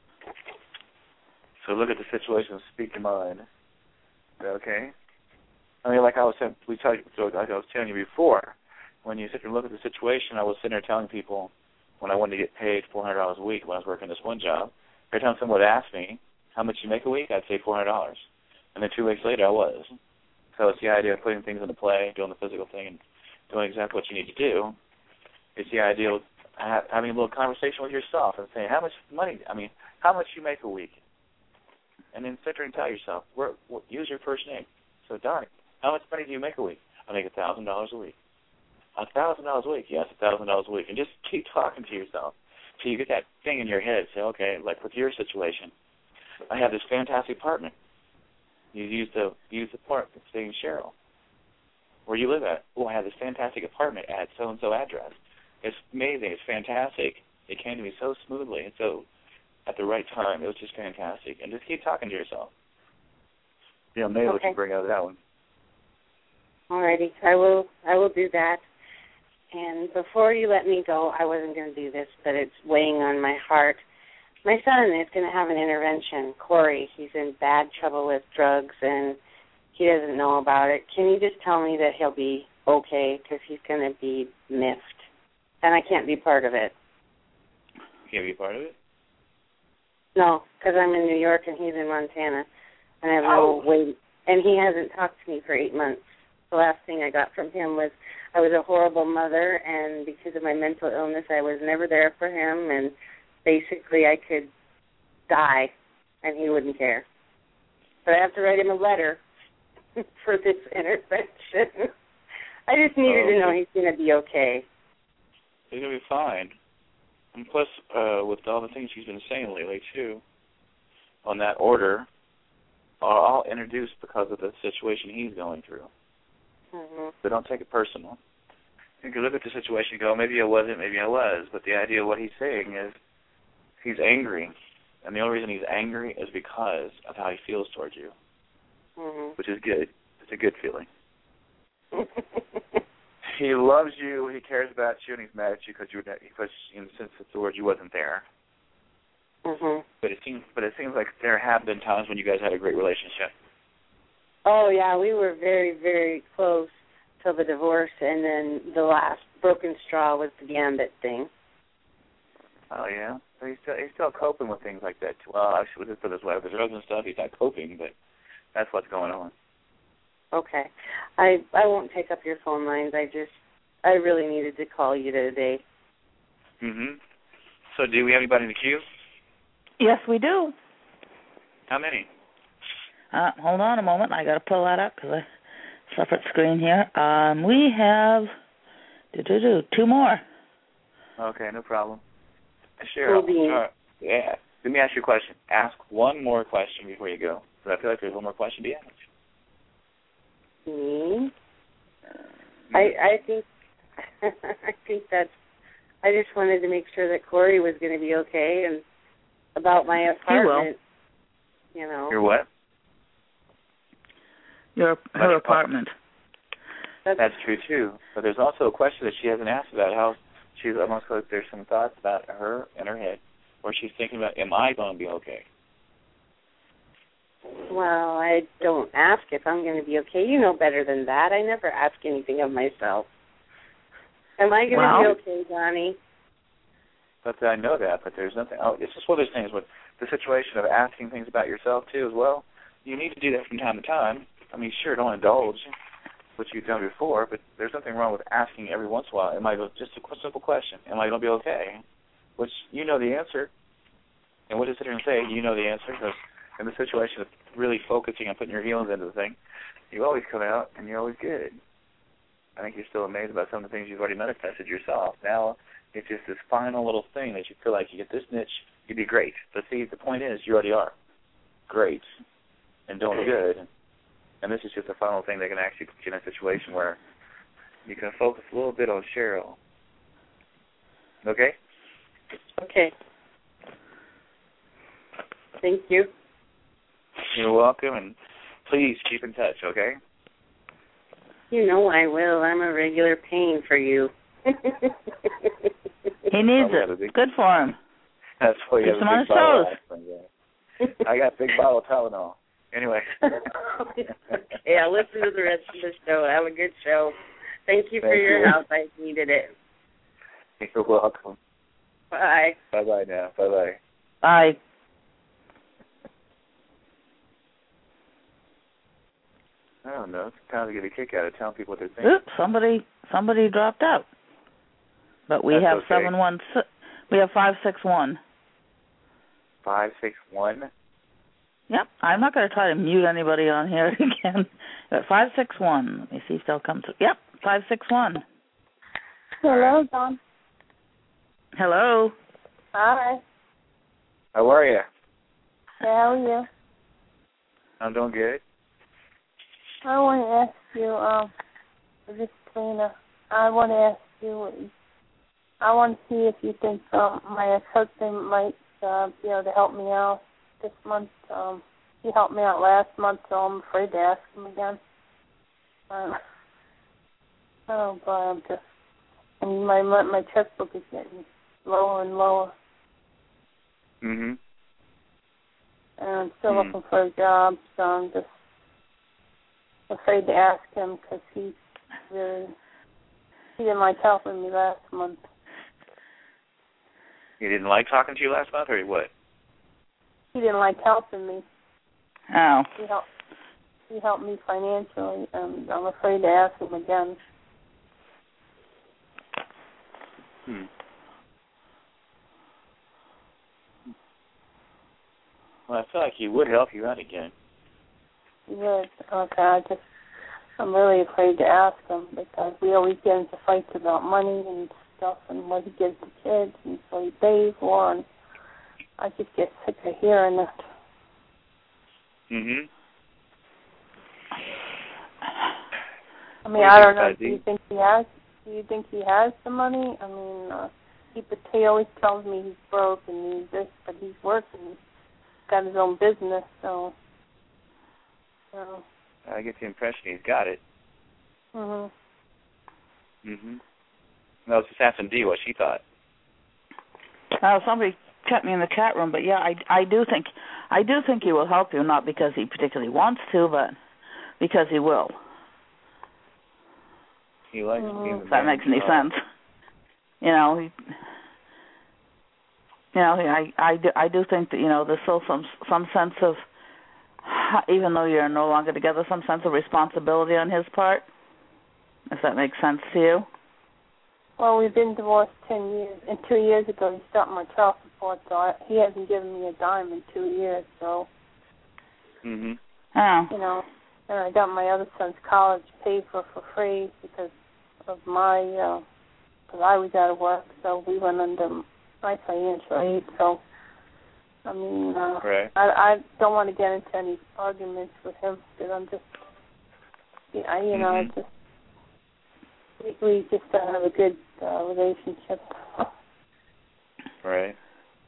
So look at the situation and speak your mind. Okay? I mean, like I was telling you before, when you sit and look at the situation, I was sitting there telling people when I wanted to get paid $400 a week when I was working this one job, every time someone would ask me, how much you make a week, I'd say $400. And then 2 weeks later, I was. So it's the idea of putting things into play, doing the physical thing, and doing exactly what you need to do. It's the idea of having a little conversation with yourself and saying, how much you make a week? And then sit there and tell yourself, use your first name. So, Donnie, how much money do you make a week? I make $1,000 a week. $1,000 a week? Yes, $1,000 a week. And just keep talking to yourself till you get that thing in your head. Say, okay, like with your situation, I have this fantastic apartment. You use the apartment, saying Cheryl. Where you live at? Oh, I have this fantastic apartment at so-and-so address. It's amazing. It's fantastic. It came to me so smoothly and so at the right time. It was just fantastic. And just keep talking to yourself. Yeah, maybe we can bring out that one. Alrighty, I will do that. And before you let me go, I wasn't going to do this, but it's weighing on my heart. My son is going to have an intervention. Corey, he's in bad trouble with drugs, and he doesn't know about it. Can you just tell me that he'll be okay, because he's going to be missed, and I can't be part of it. You can't be part of it? No, because I'm in New York and he's in Montana, and I have no way. And he hasn't talked to me for 8 months. The last thing I got from him was I was a horrible mother, and because of my mental illness, I was never there for him, and basically I could die, and he wouldn't care. But I have to write him a letter for this intervention. I just needed to know he's going to be okay. He's going to be fine. And plus, with all the things he's been saying lately, too, on that order, are all introduced because of the situation he's going through. Mm-hmm. So don't take it personal. You can look at the situation and go, maybe I wasn't, maybe I was. But the idea of what he's saying is he's angry. And the only reason he's angry is because of how he feels towards you, which is good. It's a good feeling. He loves you, he cares about you, and he's mad at you because in the sense of the word, you wasn't there. Mm-hmm. But it seems like there have been times when you guys had a great relationship. Oh, yeah, we were very, very close till the divorce, and then the last broken straw was the Gambit thing. Oh, yeah? So he's still coping with things like that, too. Well, actually, let's put it this way. With the drugs and stuff, he's not coping, but that's what's going on. Okay. I won't take up your phone lines. I really needed to call you today. Mm-hmm. So do we have anybody in the queue? Yes, we do. How many? Hold on a moment. I got to pull that up because I separate screen here. We have 2 more. Okay, no problem. Cheryl, yeah. Let me ask you a question. Ask one more question before you go. But I feel like there's one more question to be asked. Me? I think that's. I just wanted to make sure that Corey was going to be okay, and about my apartment. He will. You know. Your what? Her apartment. That's true too. But there's also a question that she hasn't asked about how she's almost like there's some thoughts about her in her head, where she's thinking about, am I going to be okay? Well, I don't ask if I'm going to be okay. You know better than that. I never ask anything of myself. Am I going to be okay, Donnie? But I know that, but there's nothing. Oh, it's just one of those things with the situation of asking things about yourself, too, as well. You need to do that from time to time. I mean, sure, don't indulge what you've done before, but there's nothing wrong with asking every once in a while. Just a simple question. Am I going to be okay? Which you know the answer. And what is it and say? You know the answer, because in the situation of really focusing on putting your heels into the thing, you always come out and you're always good. I think you're still amazed about some of the things you've already manifested yourself. Now it's just this final little thing that you feel like you get this niche, you'd be great. But see, the point is you already are great and doing good. And this is just a final thing that can actually put you in a situation where you can focus a little bit on Cheryl. Okay? Okay. Thank you. You're welcome, and please keep in touch, okay? You know I will. I'm a regular pain for you. He needs it. Good for him. That's why you Keeps have him a on big his bottle of toes. aspirin. I got a big bottle of Tylenol. Anyway. Yeah, listen to the rest of the show. Have a good show. Thank you for your help. I needed it. You're welcome. Bye. Bye-bye now. Bye-bye. Bye. I don't know. It's time to get a kick out of telling people what they're thinking. Oops, somebody dropped out. But we That's have okay. we have 561. 561? Yep. I'm not going to try to mute anybody on here again. But 561. Let me see if they'll come through. Yep, 561. Hello, Don. Hello. Hi. How are you? Hey, how are you? I'm doing good. I want to ask you, this is Trina. I want to ask you, I want to see if you think my ex-husband might be able to help me out this month. He helped me out last month, so I'm afraid to ask him again. Oh, boy, my checkbook is getting lower and lower. Mm-hmm. And I'm still looking for a job, so I'm just afraid to ask him because he didn't like helping me last month. He didn't like talking to you last month, or what? He didn't like helping me. Oh. He helped me financially, and I'm afraid to ask him again. Well, I feel like he would help you out again. He would. Okay, I'm really afraid to ask him because we always get into fights about money and stuff and what he gives the kids and what he pays for, and I just get sick of hearing it. Mm-hmm. I mean, I don't know. Do you think he has the money? I mean, he always tells me he's broke and he's this, but he's working. He's got his own business, so. I get the impression he's got it. Mhm. Mhm. No, let's just ask Dee what she thought. Somebody kept me in the chat room, but yeah, I do think he will help you, not because he particularly wants to, but because he will. He likes being if that makes any sense. I do think that there's still some sense of, even though you're no longer together, some sense of responsibility on his part. If that makes sense to you. Well, we've been divorced 10 years, and 2 years ago he stopped my child support, so he hasn't given me a dime in 2 years, so. Mhm. Oh. And I got my other son's college paid for free because of because I was out of work, so we went under my financial aid, so, I mean, right. I don't want to get into any arguments with him, because I'm just, we just don't have a good relationship. Right.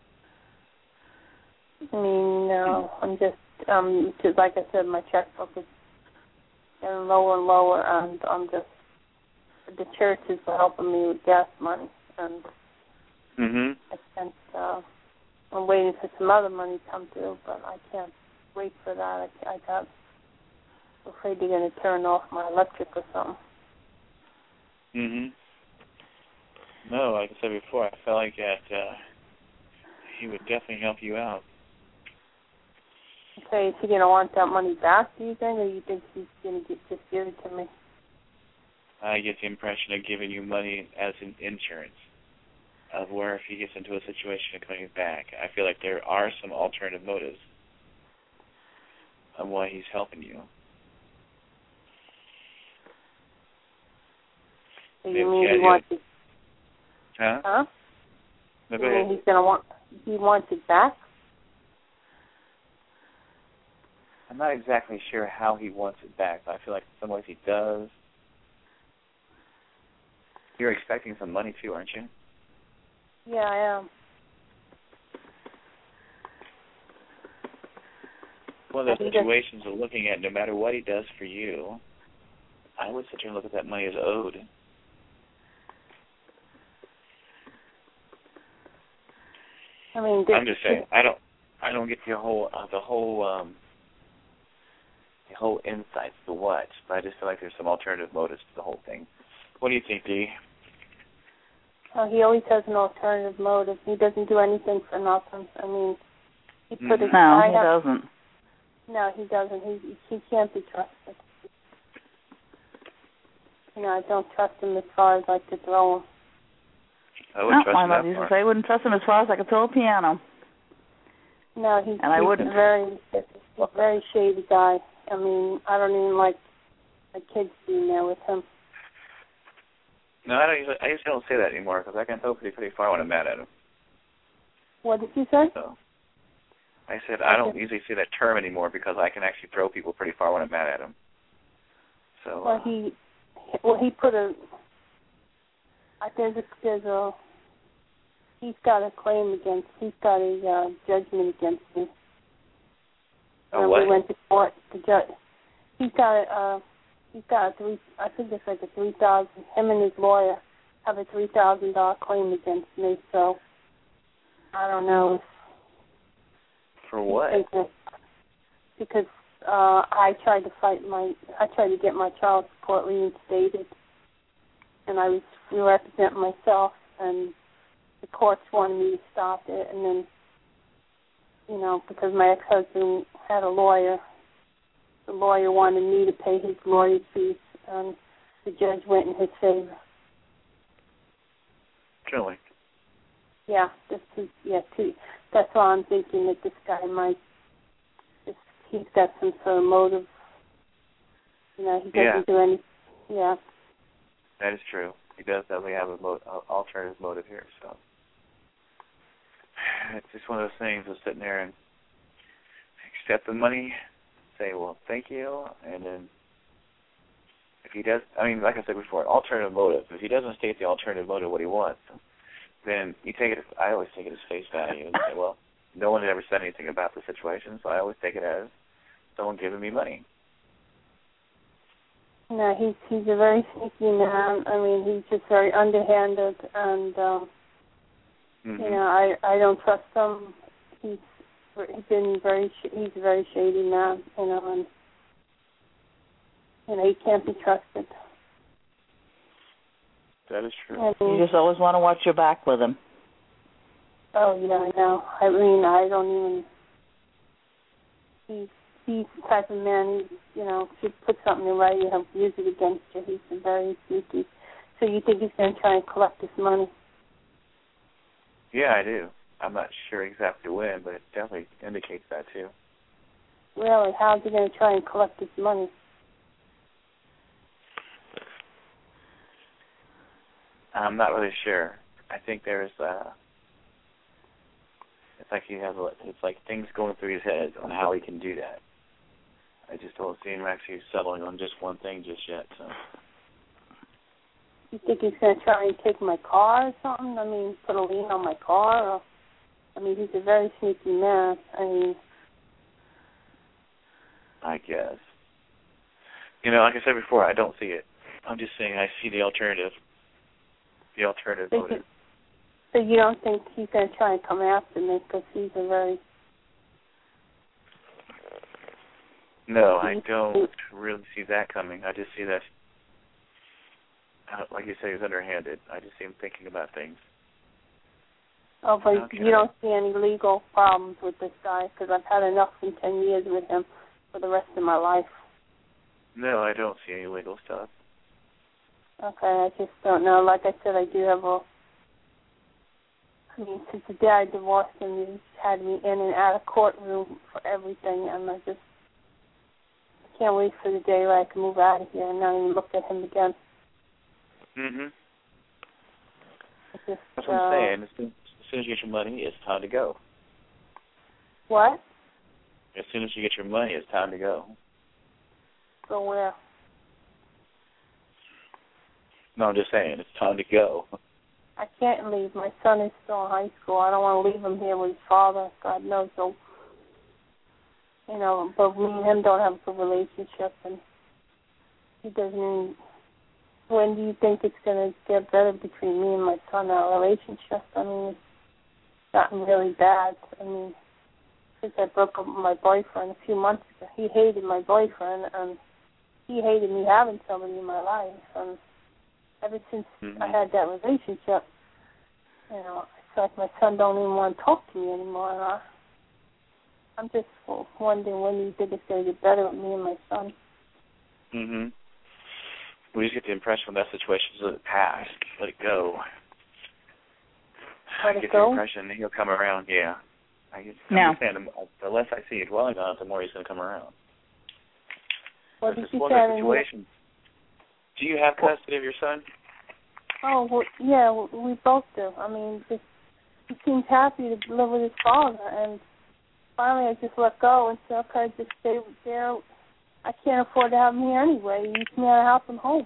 I mean, I'm just like I said, my checkbook is getting lower and lower, and I'm just, the churches are helping me with gas money, and I can't, I'm waiting for some other money to come through, but I can't wait for that. I'm afraid they're going to turn off my electric or something. Mhm. No, like I said before, I felt like that he would definitely help you out. Okay, is he going to want that money back, do you think, or do you think he's going to just give it to me? I get the impression of giving you money as an insurance, of where if he gets into a situation of coming back. I feel like there are some alternative motives of why he's helping you. So you mean he wants it? Huh? Huh? No, you go ahead. mean he wants it back? I'm not exactly sure how he wants it back, but I feel like in some ways he does. You're expecting some money too, aren't you? Yeah, I am. one of those situations of looking at no matter what he does for you, I would sit here and look at that money as owed. I mean, I'm just saying, I don't get the whole insights to what, but I just feel like there's some alternative motives to the whole thing. What do you think, Dee? He always has an alternative motive. He doesn't do anything for nothing. I mean, he put his No, he doesn't. No, he doesn't. He can't be trusted. You know, I don't trust him as far as I could throw him. I wouldn't trust my him mother used to say I wouldn't trust him as far as I could throw a piano. No, he's I wouldn't. He's a very shady guy. I mean, I don't even like my kids being there with him. No, I usually don't say that anymore because I can throw pretty far when I'm mad at him. What did you say? So, I said I don't usually say that term anymore because I can actually throw people pretty far when I'm mad at them. So. Well, he put a. He's got a claim against. He's got a judgment against me. Oh, what? We went to court. The judge. He's got a. I think it's like a $3,000. Him and his lawyer have a $3,000 claim against me. So I don't know. For what? Because I tried to get my child support reinstated, and I was representing myself, and the courts wanted me to stop it, and then, you know, because my ex-husband had a lawyer, the lawyer wanted me to pay his lawyer's fees, and the judge went in his favor. Really? Yeah, that's why I'm thinking that this guy might, he's got some sort of motive. You know, he doesn't do any. Yeah. That is true. He does definitely have an alternative motive here. So it's just one of those things of sitting there and accept the money, say, well, thank you, and then if he does, I mean, like I said before, alternative motive. If he doesn't state the alternative motive, what he wants, then you take it. I always take it as face value and say, well, no one had ever said anything about the situation, so I always take it as someone giving me money. No, he's a very sneaky man. I mean, he's just very underhanded, and you know, I don't trust him. He's a very shady man, you know, and you know, he can't be trusted. That is true. You just always want to watch your back with him. Oh yeah, I know. I mean, I don't even. He's the type of man, you know, if you put something in writing, he'll use it against you. He's very sneaky. So you think he's going to try and collect this money? Yeah, I do. I'm not sure exactly when, but it definitely indicates that too. Really? How's he going to try and collect this money? I'm not really sure. I think there's it's like things going through his head on how he can do that. I just don't see him actually settling on just one thing just yet. So. You think he's going to try and take my car or something? I mean, put a lien on my car? Or, I mean, he's a very sneaky man. I mean, I guess. You know, like I said before, I don't see it. I'm just saying I see the alternative. The alternative motive. So you don't think he's going to try and come after me because he's a very... No, I don't really see that coming. I just see that, like you say, he's underhanded. I just see him thinking about things. Oh, but you don't see any legal problems with this guy because I've had enough in 10 years with him for the rest of my life. No, I don't see any legal stuff. Okay, I just don't know. Like I said, I do have I mean, since the day I divorced him, he's had me in and out of courtroom for everything, and I just can't wait for the day where I can move out of here and not even look at him again. That's what I'm saying. As soon as you get your money, it's time to go. What? As soon as you get your money, it's time to go. Go where? No, I'm just saying, it's time to go. I can't leave. My son is still in high school. I don't want to leave him here with his father. God knows he'll but me and him don't have a good relationship, and he doesn't even, when do you think it's going to get better between me and my son, our relationship? I mean, it's gotten really bad. I mean, since I broke up with my boyfriend a few months ago, he hated my boyfriend, and he hated me having somebody in my life. And ever since I had that relationship, it's like my son don't even want to talk to me anymore. I'm just wondering when you think it's going to get better with me and my son. We just get the impression that situation is in the past. Let it go. Let I it get go? the impression that he'll come around, yeah. I understand the less I see you dwelling on it, the more he's going to come around. What did you say? Situation. Do you have custody of your son? Oh, well, yeah, we both do. I mean, he seems happy to live with his father, and finally I just let go and said, okay, just stay there. I can't afford to have him here anyway. He needs me out of house and home.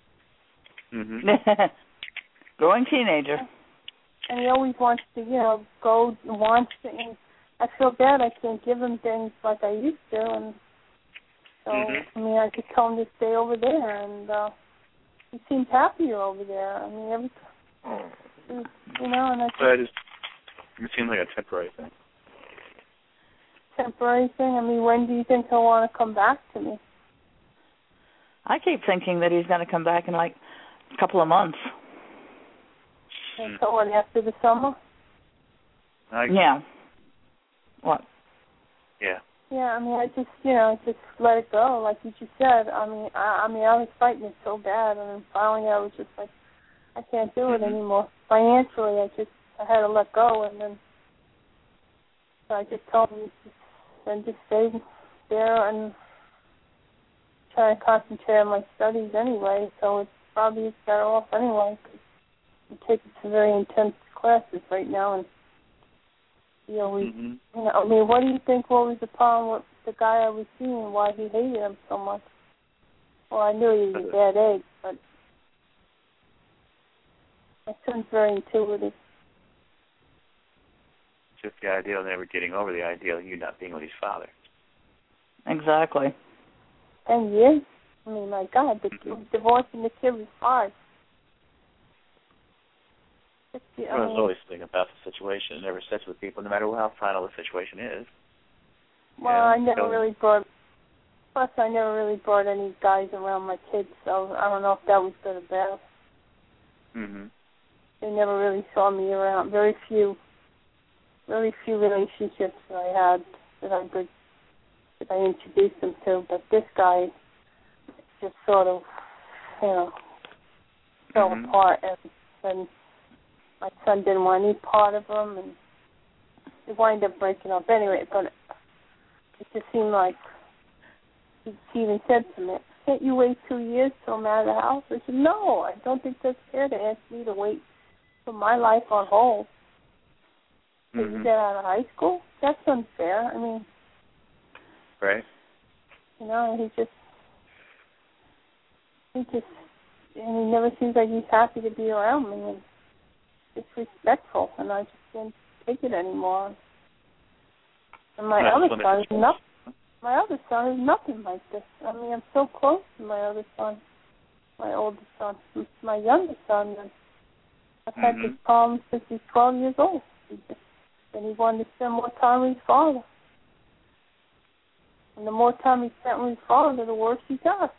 Growing teenager. And he always wants to, go and wants to. And I feel bad I can't give him things like I used to. And so, I mean, I just told him to stay over there. And he seems happier over there. I mean, and I But it seems like a temporary thing. Temporary thing? I mean, when do you think he'll want to come back to me? I keep thinking that he's going to come back in like a couple of months. So what, after the summer? Yeah. What? Yeah. Yeah, I mean, I just let it go, like you just said. I mean, I was fighting it so bad, and then finally I was just like, I can't do it anymore. Financially, I had to let go, and then so I just told him just stay there and try to concentrate on my studies anyway. So it's probably better off anyway. I'm taking some very intense classes right now, and I mean, what do you think? What was the problem with the guy I was seeing? Why he hated him so much? Well, I knew he was a bad egg, but my son's very intuitive. Just the idea of never getting over the idea of you not being with his father. Exactly. 10 years? I mean, my God, divorcing the kid was hard. I was always thinking about the situation. It never sits with people, no matter how final the situation is. Well, I never really brought any guys around my kids, so I don't know if that was good or bad. They never really saw me around. Very few relationships that I had that I introduced them to, but this guy just sort of, fell apart, and my son didn't want any part of him, and it wound up breaking up anyway. But it just seemed like he even said to me, "Can't you wait 2 years till I'm out of the house?" I said, "No, I don't think that's fair to ask me to wait for my life on hold. Till you get out of high school? That's unfair. I mean, right? And he never seems like he's happy to be around me, and disrespectful, and I just can't take it anymore. And my other son is nothing like this. I mean, I'm so close to my other son, my oldest son, my youngest son. And I've had this problem since he's 12 years old. And he wanted to spend more time with his father. And the more time he spent with his father, the worse he got.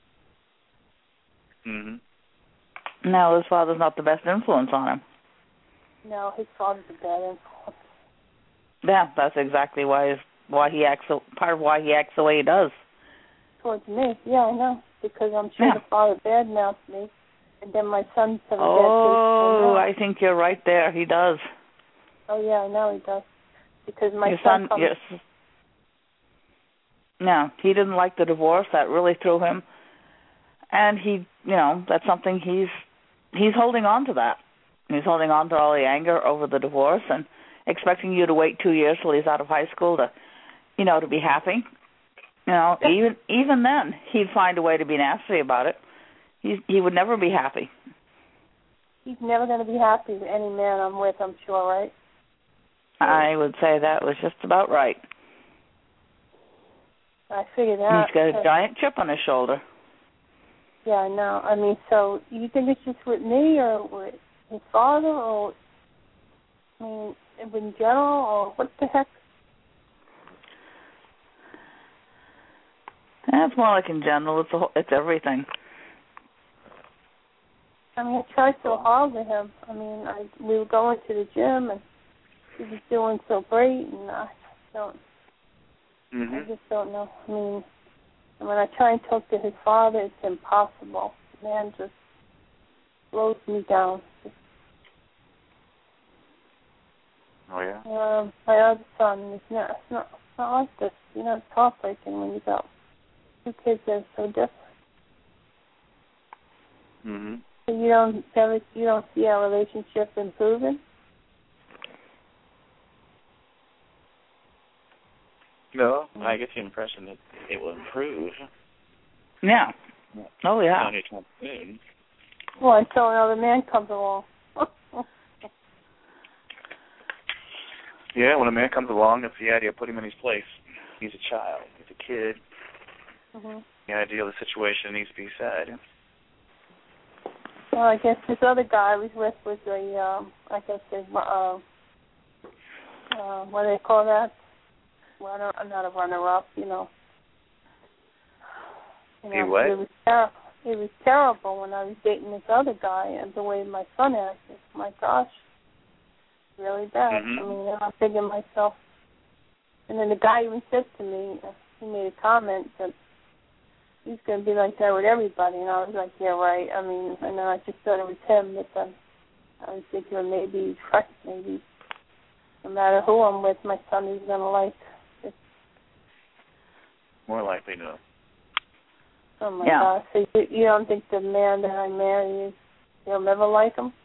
No, his father's not the best influence on him. No, his father's a bad influence. Yeah, that's exactly why he acts the way he does. Towards me, yeah, I know, because I'm sure the father badmouthed me, and then my son's have a bad taste. Oh, I think you're right there. He does. Oh yeah, I know he does, because my your son. No, he didn't like the divorce. That really threw him, and that's something he's holding on to that. He's holding on to all the anger over the divorce and expecting you to wait 2 years till he's out of high school to be happy. Even then, he'd find a way to be nasty about it. He would never be happy. He's never going to be happy with any man I'm with, I'm sure, right? I would say that was just about right. I figured out. He's got a giant chip on his shoulder. Yeah, I know. I mean, so you think it's just with me or with his father, or I mean, in general, or what the heck? It's more like in general. It's everything. I mean, I tried so hard with him. I mean, we were going to the gym, and he was doing so great, and I just don't know. I mean, when I try and talk to his father, it's impossible. The man just slows me down. Oh, yeah? My other son, it's not like this. You know, it's heartbreaking when you got two kids that are so different. Mm-hmm. So you don't see our relationship improving? No, I get the impression that it will improve. Yeah. Oh, yeah. Well, until another man comes along. Yeah, when a man comes along, that's the idea of putting him in his place. He's a child. He's a kid. Mm-hmm. The idea of the situation needs to be said. Well, I guess this other guy I was with was what do they call that? Not a runner-up, you know. What? It was terrible when I was dating this other guy, and the way my son acted. My gosh, really bad. Mm-hmm. I mean, I'm thinking myself. And then the guy even said to me, he made a comment that he's going to be like that with everybody, and I was like, yeah, right. I mean, and then I just thought it was him, but then I was thinking maybe no matter who I'm with, my son is going to like. More likely, no. Oh, my gosh. So you don't think the man that I marry, you'll never like him?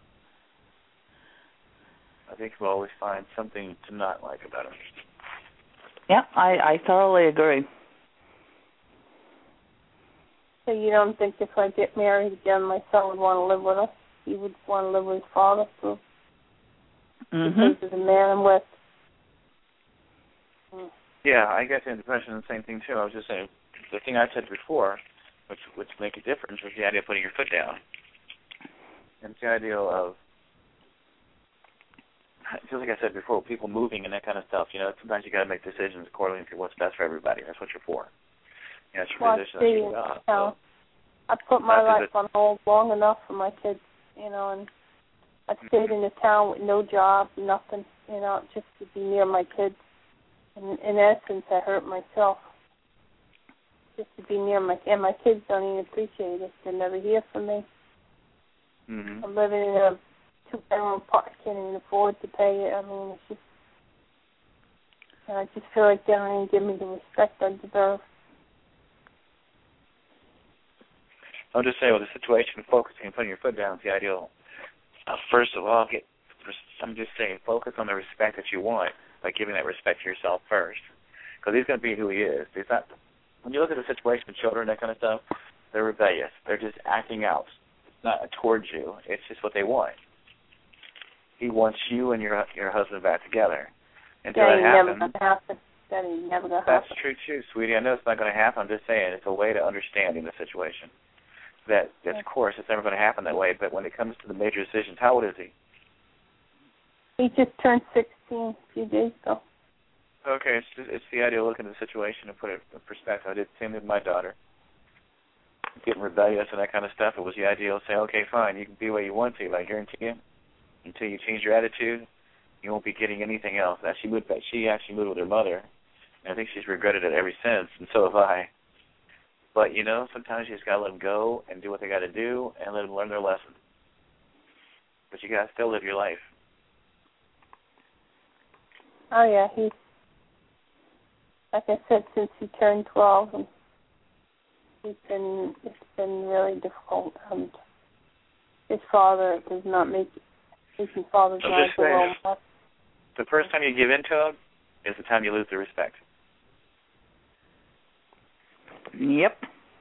I think we'll always find something to not like about him. Yeah, I thoroughly agree. So you don't think if I get married again, my son would want to live with us? He would want to live with his father too? Because of the man I'm with? Yeah, I get the impression of the same thing, too. I was just saying, the thing I said before, which make a difference, was the idea of putting your foot down. And it's the idea of, just like I said before, people moving and that kind of stuff, you know, sometimes you got to make decisions according to what's best for everybody. That's what you're for. You know, it's your position, that's your job. So I put my life on hold long enough for my kids, you know, and I stayed in the town with no job, nothing, you know, just to be near my kids. And in essence, I hurt myself just to be near my kids don't even appreciate it. They're never here for me. Mm-hmm. I'm living in a 2-bedroom apartment, can't even afford to pay it. I mean, it's just, I just feel like they don't even give me the respect I deserve. I'll just say, with the situation, focusing and putting your foot down is the ideal. First of all, I'm just saying, focus on the respect that you want by giving that respect to yourself first. Because he's going to be who he is. He's not, when you look at the situation with children, that kind of stuff, they're rebellious. They're just acting out. It's not towards you. It's just what they want. He wants you and your husband back together. Until that happens, That ain't never going to happen. That's true, too, sweetie. I know it's not going to happen. I'm just saying it's a way to understanding the situation. That, of course, it's never going to happen that way. But when it comes to the major decisions, how old is he? He just turned 16 a few days ago. Okay, it's the idea of looking at the situation and put it in perspective. I did the same with my daughter. Getting rebellious and that kind of stuff, it was the idea of saying, okay, fine, you can be what you want to, but I guarantee you, until you change your attitude, you won't be getting anything else. Now, she actually moved with her mother, and I think she's regretted it ever since, and so have I. But, you know, sometimes you just got to let them go and do what they got to do and let them learn their lesson. But you got to still live your life. Oh, yeah, he's, like I said, since he turned 12, and it's been really difficult. His father does not make his father's not the role model. The first time you give in to him is the time you lose the respect. Yep.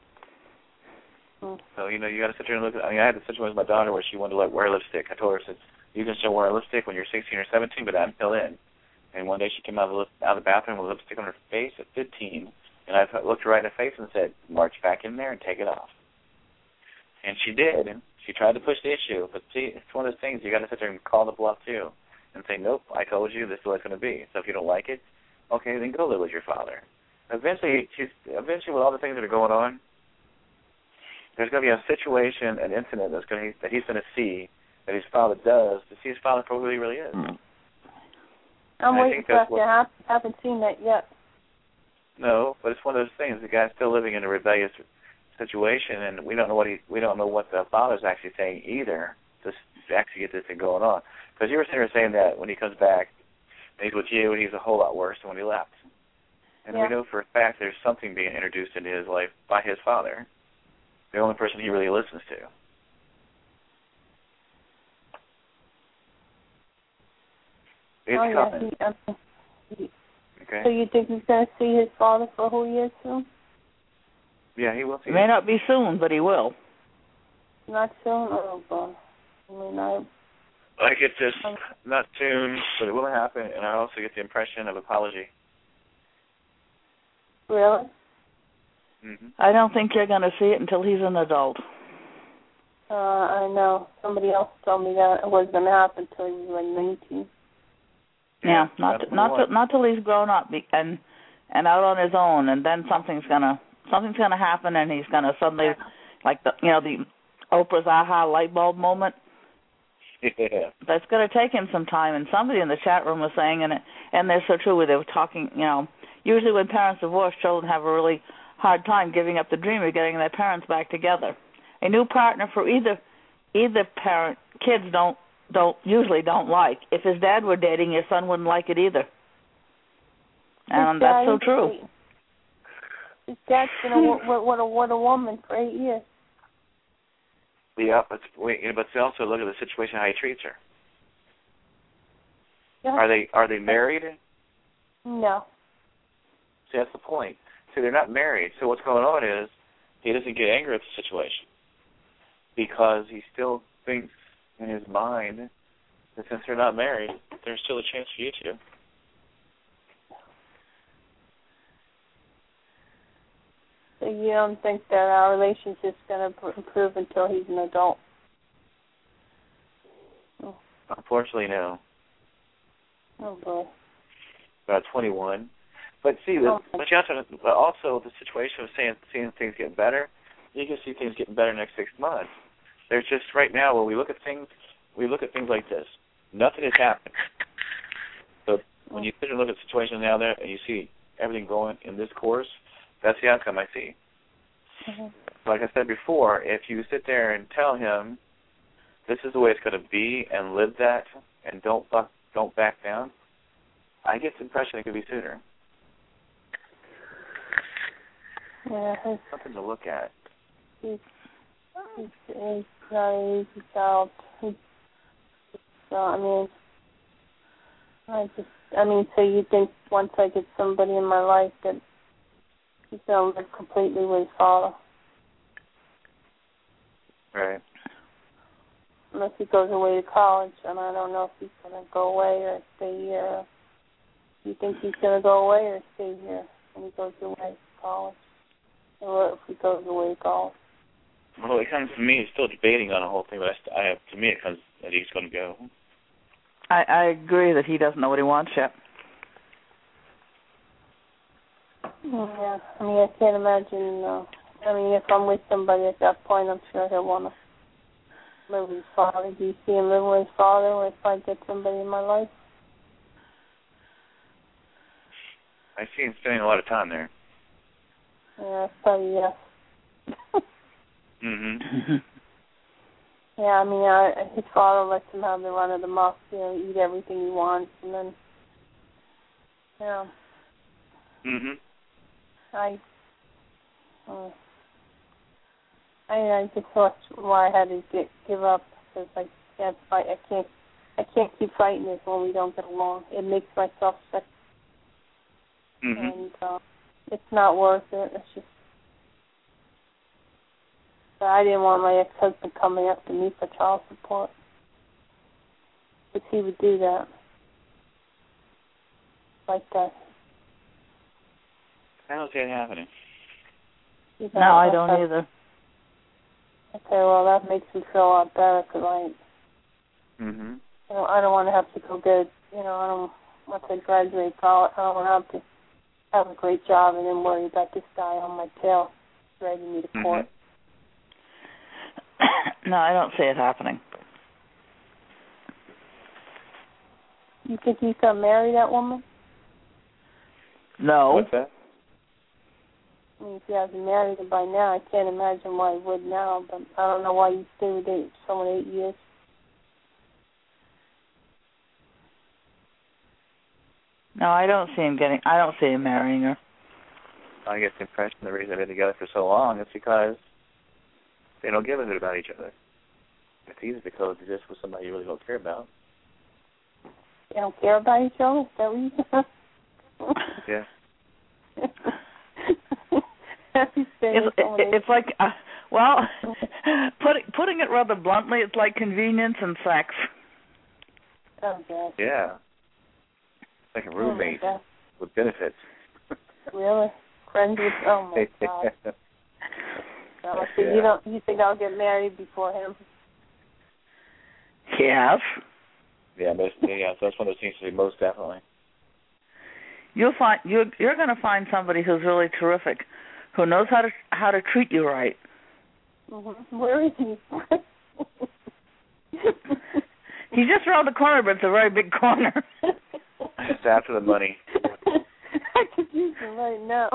So, you know, you got to sit there and look at, I had the situation with my daughter where she wanted to wear lipstick. I told her, I said, you can still wear lipstick when you're 16 or 17, but until then. And one day she came out of the bathroom with lipstick on her face at 15, And I looked her right in the face and said, march back in there and take it off. And she did. And she tried to push the issue. But see, it's one of those things you got to sit there and call the bluff, too, and say, nope, I told you this is what it's going to be. So if you don't like it, okay, then go live with your father. Eventually, with all the things that are going on, there's going to be a situation, an incident that he's going to see that his father does to see his father for who he really is. I'm waiting for that to happen. I haven't seen that yet. No, but it's one of those things. The guy's still living in a rebellious situation, and we don't know what the father's actually saying either to actually get this thing going on. Because you were saying that when he comes back and he's with you, and he's a whole lot worse than when he left. And we know for a fact there's something being introduced into his life by his father, the only person he really listens to. It's coming. Okay. So you think he's going to see his father for who he is soon? Yeah, he will see. It may not be soon, but he will. Not soon? Oh, God. I get this, not soon, but it will happen, and I also get the impression of apology. Really? Mm-hmm. I don't think you're going to see it until he's an adult. I know. Somebody else told me that it was going to happen until he was like 19. Yeah, not till he's grown up and out on his own, and then something's gonna happen, and he's gonna suddenly, like the Oprah's aha light bulb moment. Yeah. That's gonna take him some time. And somebody in the chat room was saying, and they're so true. Where they were talking, usually when parents divorce, children have a really hard time giving up the dream of getting their parents back together. A new partner for either parent, kids usually don't like. If his dad were dating, his son wouldn't like it either. And that's so true. His dad's been with a woman for 8 years. Yeah, but also look at the situation, how he treats her. Yeah. Are they married? No. See, that's the point. See, they're not married. So what's going on is he doesn't get angry at the situation because he still thinks in his mind that since they're not married, there's still a chance for you two. So you don't think that our relationship's going to improve until he's an adult? Oh. Unfortunately, no. Oh, boy. About 21. But see, but also the situation of seeing things get better, you can see things getting better in the next 6 months. There's just right now when we look at things like this. Nothing has happened. So when you sit and look at the situation now there and you see everything going in this course, that's the outcome I see. Mm-hmm. Like I said before, if you sit there and tell him this is the way it's going to be and live that and don't back down, I get the impression it could be sooner. Yeah, something to look at. He's not an easy child. So so you think once I get somebody in my life that he's going to live completely with his father? Right. Unless he goes away to college, and I don't know if he's going to go away or stay here. Do you think he's going to go away or stay here when he goes away to college? Or if he goes away to college? Well, it comes to me, he's still debating on the whole thing, but to me it comes that he's going to go. I agree that he doesn't know what he wants yet. Yeah, I can't imagine. If I'm with somebody at that point, I'm sure he'll want to live with his father. Do you see him living with his father if I get somebody in my life? I see him spending a lot of time there. Yeah, probably yes. Mm-hmm. Yeah, his father lets him have the run of the muck, eat everything he wants, and then, Mm-hmm. I just thought why I had to give up, because I can't fight. I can't keep fighting this when we don't get along. It makes myself sick. Mm-hmm. And it's not worth it. It's just I didn't want my ex-husband coming after me for child support, because he would do that like that. I don't see it happening. No, I don't either. Okay, well, that makes me feel a lot better because I don't want to have to go get, I don't, once I graduate college, I don't want to have a great job and then worry about this guy on my tail dragging me to court. No, I don't see it happening. You think he's going to marry that woman? No. What's that? I mean, if he hasn't married her by now, I can't imagine why he would now, but I don't know why you stayed with someone 8 years. No, I don't see him marrying her. I get the impression the reason they've been together for so long is because they don't give a shit about each other. It's easy to coexist with somebody you really don't care about. They don't care about each other? Is that what you said? Yeah. It's like, putting it rather bluntly, it's like convenience and sex. Oh, God. Yeah. It's like a roommate with benefits. Really? Friends with, oh, my God. So you think I'll get married before him? Yes. Yeah, so that's one of those things to do, most definitely. You're going to find somebody who's really terrific, who knows how to treat you right. Mm-hmm. Where is he? He's just around the corner, but it's a very big corner. It's after the money. I could use him right now.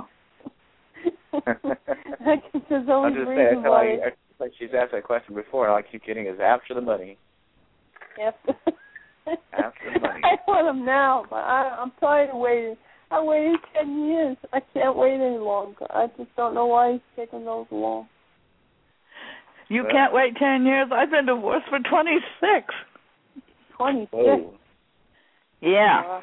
There's always I'm just reason why. like she's asked that question before, and all I keep getting is after the money. After the money. I want him now, but I'm tired of waiting. I waited 10 years. I can't wait any longer. I just don't know why he's taking those long. You can't wait 10 years? I've been divorced for 26. 26? Whoa. Yeah.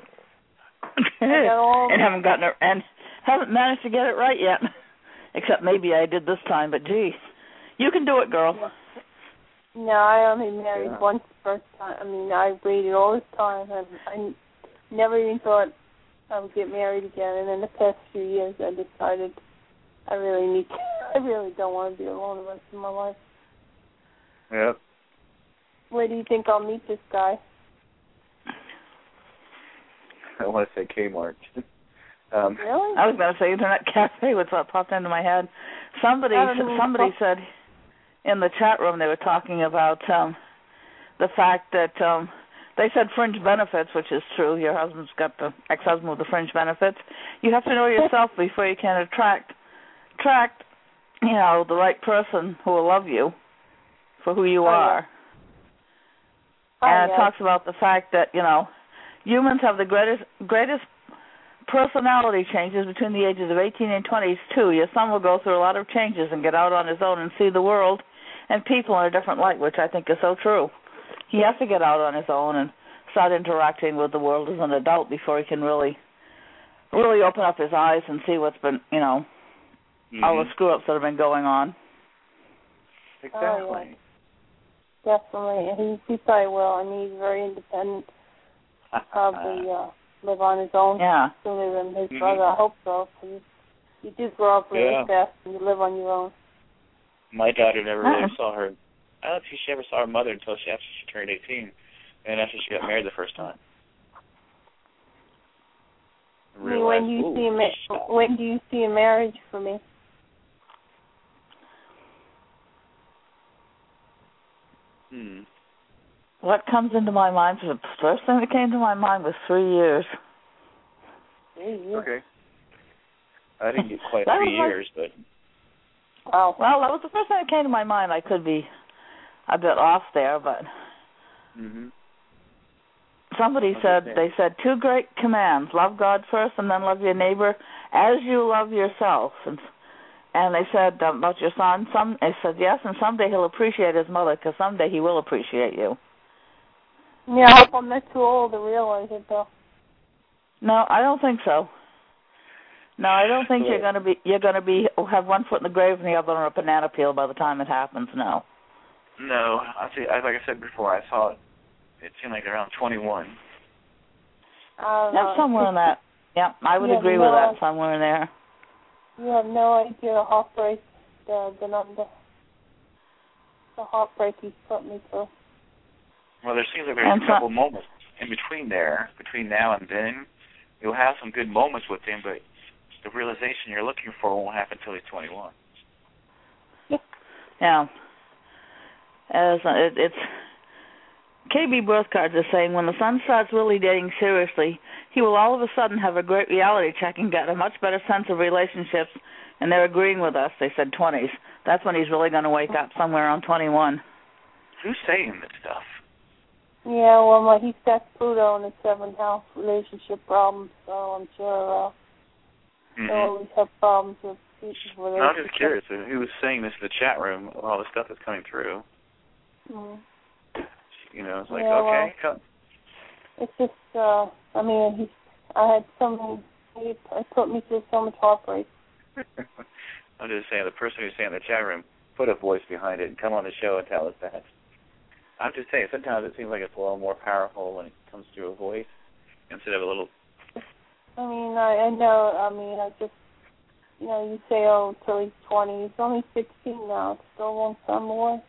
And haven't managed to get it right yet. Except maybe I did this time, but gee. You can do it, girl. No, I only married once the first time. I mean, I waited all this time, and I never even thought I would get married again. And in the past few years, I decided I really don't want to be alone the rest of my life. Yep. Where do you think I'll meet this guy? I want to say Kmart. Really? I was going to say Internet Cafe. What's what popped into my head? Somebody said in the chat room they were talking about the fact that they said fringe benefits, which is true. Your husband's got the ex-husband with the fringe benefits. You have to know yourself before you can attract, the right person who will love you for who you are. And it talks about the fact that humans have the greatest personality changes between the ages of 18 and 22. Your son will go through a lot of changes and get out on his own and see the world and people in a different light, which I think is so true. He has to get out on his own and start interacting with the world as an adult before he can really open up his eyes and see what's been, all the screw-ups that have been going on. Exactly. Oh, yeah. Definitely. He probably will. I mean, he's very independent. Probably live on his own sooner than his brother. I hope so. You do grow up really fast and you live on your own. My daughter never really saw her. I don't think she ever saw her mother until after she turned 18, and after she got married the first time. When do you see a marriage for me? What comes into my mind? The first thing that came to my mind was 3 years. 3 years. Okay. I didn't get quite 3 years, but... Well, that was the first thing that came to my mind. I could be a bit off there, but... Somebody they said 2 great commands. Love God first and then love your neighbor as you love yourself. And they said about your son, they said yes, and someday he'll appreciate his mother because someday he will appreciate you. Yeah, I hope I'm not too old to realize it, though. No, I don't think so. No, I don't think you're gonna be have one foot in the grave and the other on a banana peel by the time it happens. No. No, like I said before, I saw it. It seemed like around 21. That's somewhere in that. Yeah, I would agree with that. Somewhere in there. You have no idea the heartbreak, the heartbreak he's put me through. Well, there seems like there's a couple moments in between there, between now and then. You'll have some good moments with him, but the realization you're looking for won't happen until he's 21. Yeah. It's KB Birth Cards is saying when the son starts really dating seriously, he will all of a sudden have a great reality check and get a much better sense of relationships, and they're agreeing with us. They said 20s. That's when he's really going to wake up, somewhere around 21. Who's saying this stuff? Yeah, well, he's got Pluto in his 7th house, relationship problems, so I'm sure he'll always have problems with people. I'm just curious who was saying this in the chat room, all the stuff that's coming through. Mm-hmm. You know, it's like, okay, come. It's just, it put me through so much heartbreak. I'm just saying, the person who's saying in the chat room, put a voice behind it and come on the show and tell us that. I'm just saying, sometimes it seems like it's a little more powerful when it comes through a voice instead of a little... I know, I just, you say, till he's 20. He's only 16 now. It's still a long time away.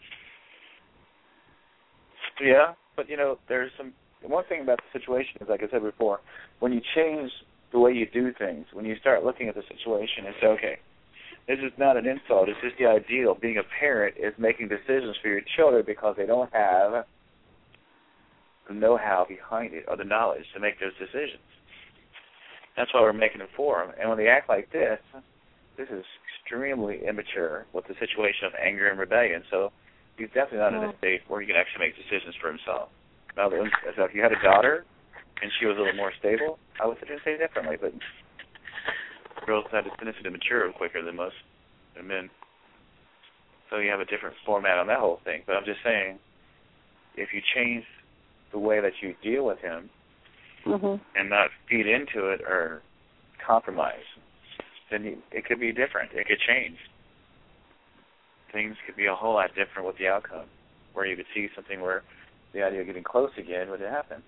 Yeah, but, there's one thing about the situation is, like I said before, when you change the way you do things, when you start looking at the situation and say, okay, this is not an insult, it's just the ideal. Being a parent is making decisions for your children because they don't have the know-how behind it or the knowledge to make those decisions. That's why we're making it for them. And when they act like this is extremely immature with the situation of anger and rebellion. So he's definitely not in a state where he can actually make decisions for himself. Now, so if you had a daughter and she was a little more stable, I would say differently. But girls have a tendency to mature quicker than most men. So you have a different format on that whole thing. But I'm just saying, if you change the way that you deal with him and not feed into it or compromise, then it could be different. It could change. Things could be a whole lot different with the outcome, where you could see something where the idea of getting close again would happen.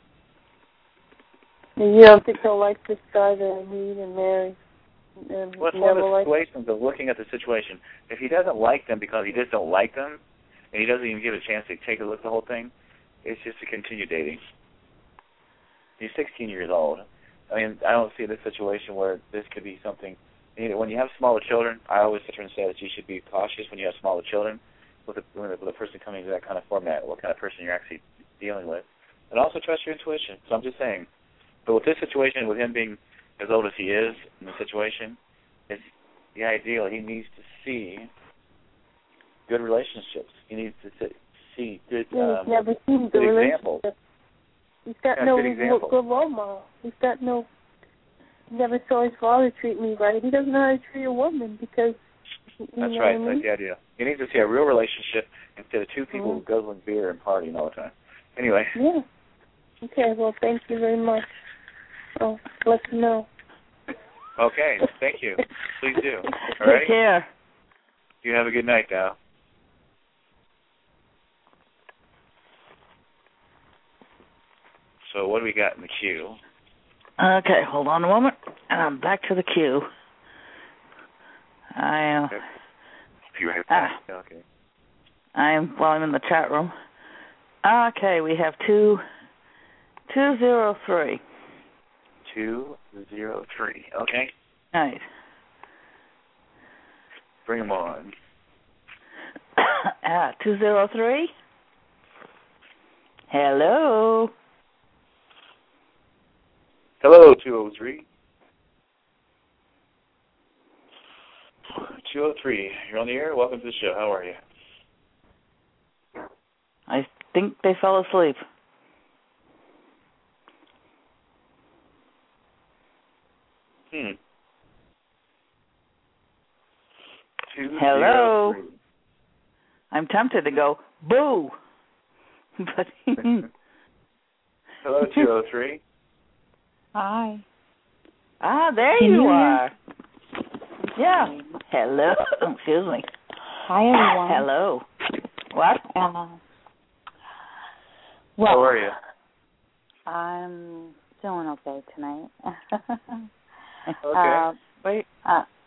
You don't think he'll like this guy that I meet and marry? Well, it's one of the situations of looking at the situation. If he doesn't like them because he just don't like them, and he doesn't even give a chance to take a look at the whole thing, it's just to continue dating. He's 16 years old. I mean, I don't see this situation where this could be something. When you have smaller children, I always sit and say that you should be cautious when you have smaller children with a person coming into that kind of format, what kind of person you're actually dealing with. And also trust your intuition. So I'm just saying. But with this situation, with him being as old as he is in the situation, it's the ideal. He needs to see good relationships. He needs to see good he's never seen good examples. He's got no good role model. He never saw his father treat me right. He doesn't know how to treat a woman because... That's right. That's the idea. He needs to see a real relationship instead of two people guzzling beer and partying all the time. Anyway. Yeah. Okay, well, thank you very much. I'll let you know. Okay, thank you. Please do. All right? Take care. You have a good night, Dow. So what do we got in the queue? Okay, hold on a moment. And I'm back to the queue. You're right back. Okay. I'm in the chat room. Okay, we have 203. 203. Okay. Nice. Bring them on. 203. Hello. Hello, 203. 203. You're on the air. Welcome to the show. How are you? I think they fell asleep. Hello. I'm tempted to go boo, but hello, 203. Hi. There you are. Yeah. Hello. Excuse me. Hi, everyone. Hello. What? Well, how are you? I'm doing okay tonight. Okay.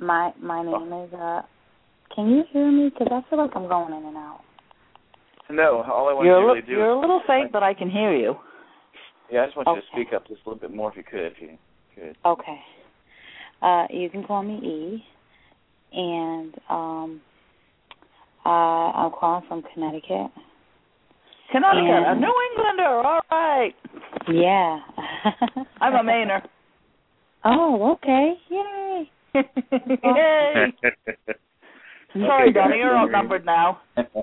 My name is, can you hear me? Because I feel like I'm going in and out. No, all I want you to really do You're a little faint, but I can hear you. Yeah, I just want you to speak up just a little bit more if you could. Okay. You can call me E. And I'm calling from Connecticut. Connecticut, a New Englander, all right. Yeah. I'm a Mainer. Oh, okay. Yay. Yay. Sorry, Donnie, you're outnumbered now.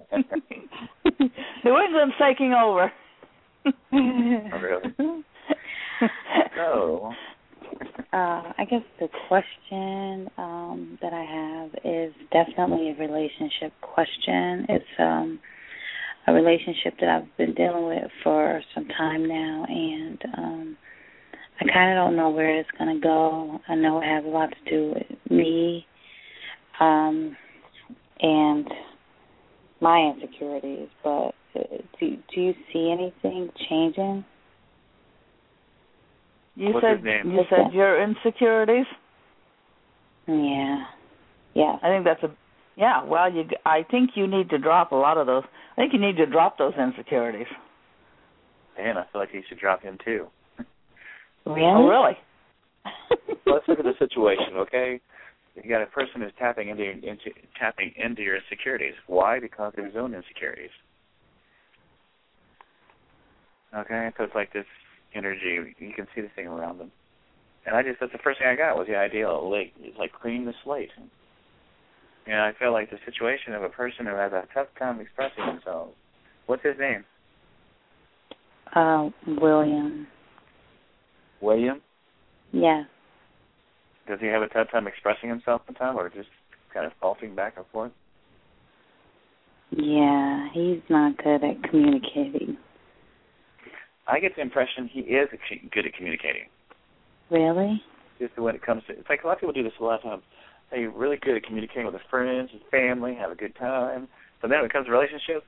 New England's taking over. Really? So, I guess the question that I have is definitely a relationship question. It's a relationship that I've been dealing with for some time now, and I kind of don't know where it's going to go. I know it has a lot to do with me and my insecurities, but do you see anything changing? What's his name? You said your insecurities? Yeah. Yeah. I think that's well, I think you need to drop a lot of those. I think you need to drop those insecurities. Man, I feel like you should drop him too. Really? Oh, really? Let's look at the situation, okay? You got a person who's tapping into your insecurities. Why? Because of his own insecurities. Okay, so it's like this energy. You can see the thing around them. And that's the first thing I got was the idea of it's like cleaning the slate. And I feel like the situation of a person who has a tough time expressing themselves. What's his name? William. William? Yeah. Does he have a tough time expressing himself sometimes, or just kind of faulting back and forth? Yeah, he's not good at communicating. I get the impression he is good at communicating. Really? Just when it comes to, it's like a lot of people do this a lot of times. They're really good at communicating with their friends and family, have a good time. But then when it comes to relationships,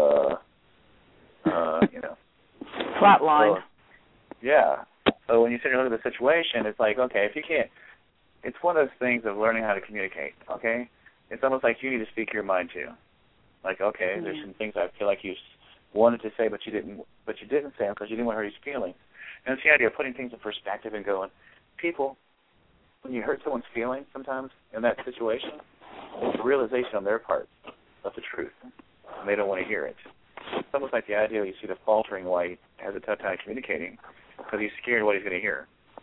Flatlined. Yeah. So when you sit and look at the situation, it's like, okay, if you can't, it's one of those things of learning how to communicate, okay? It's almost like you need to speak your mind too. Like, okay, there's some things I feel like you wanted to say, but you didn't say them because you didn't want to hurt his feelings. And it's the idea of putting things in perspective and going, people, when you hurt someone's feelings sometimes in that situation, it's a realization on their part of the truth, and they don't want to hear it. It's almost like the idea you see the faltering why he has a tough time communicating because he's scared of what he's going to hear.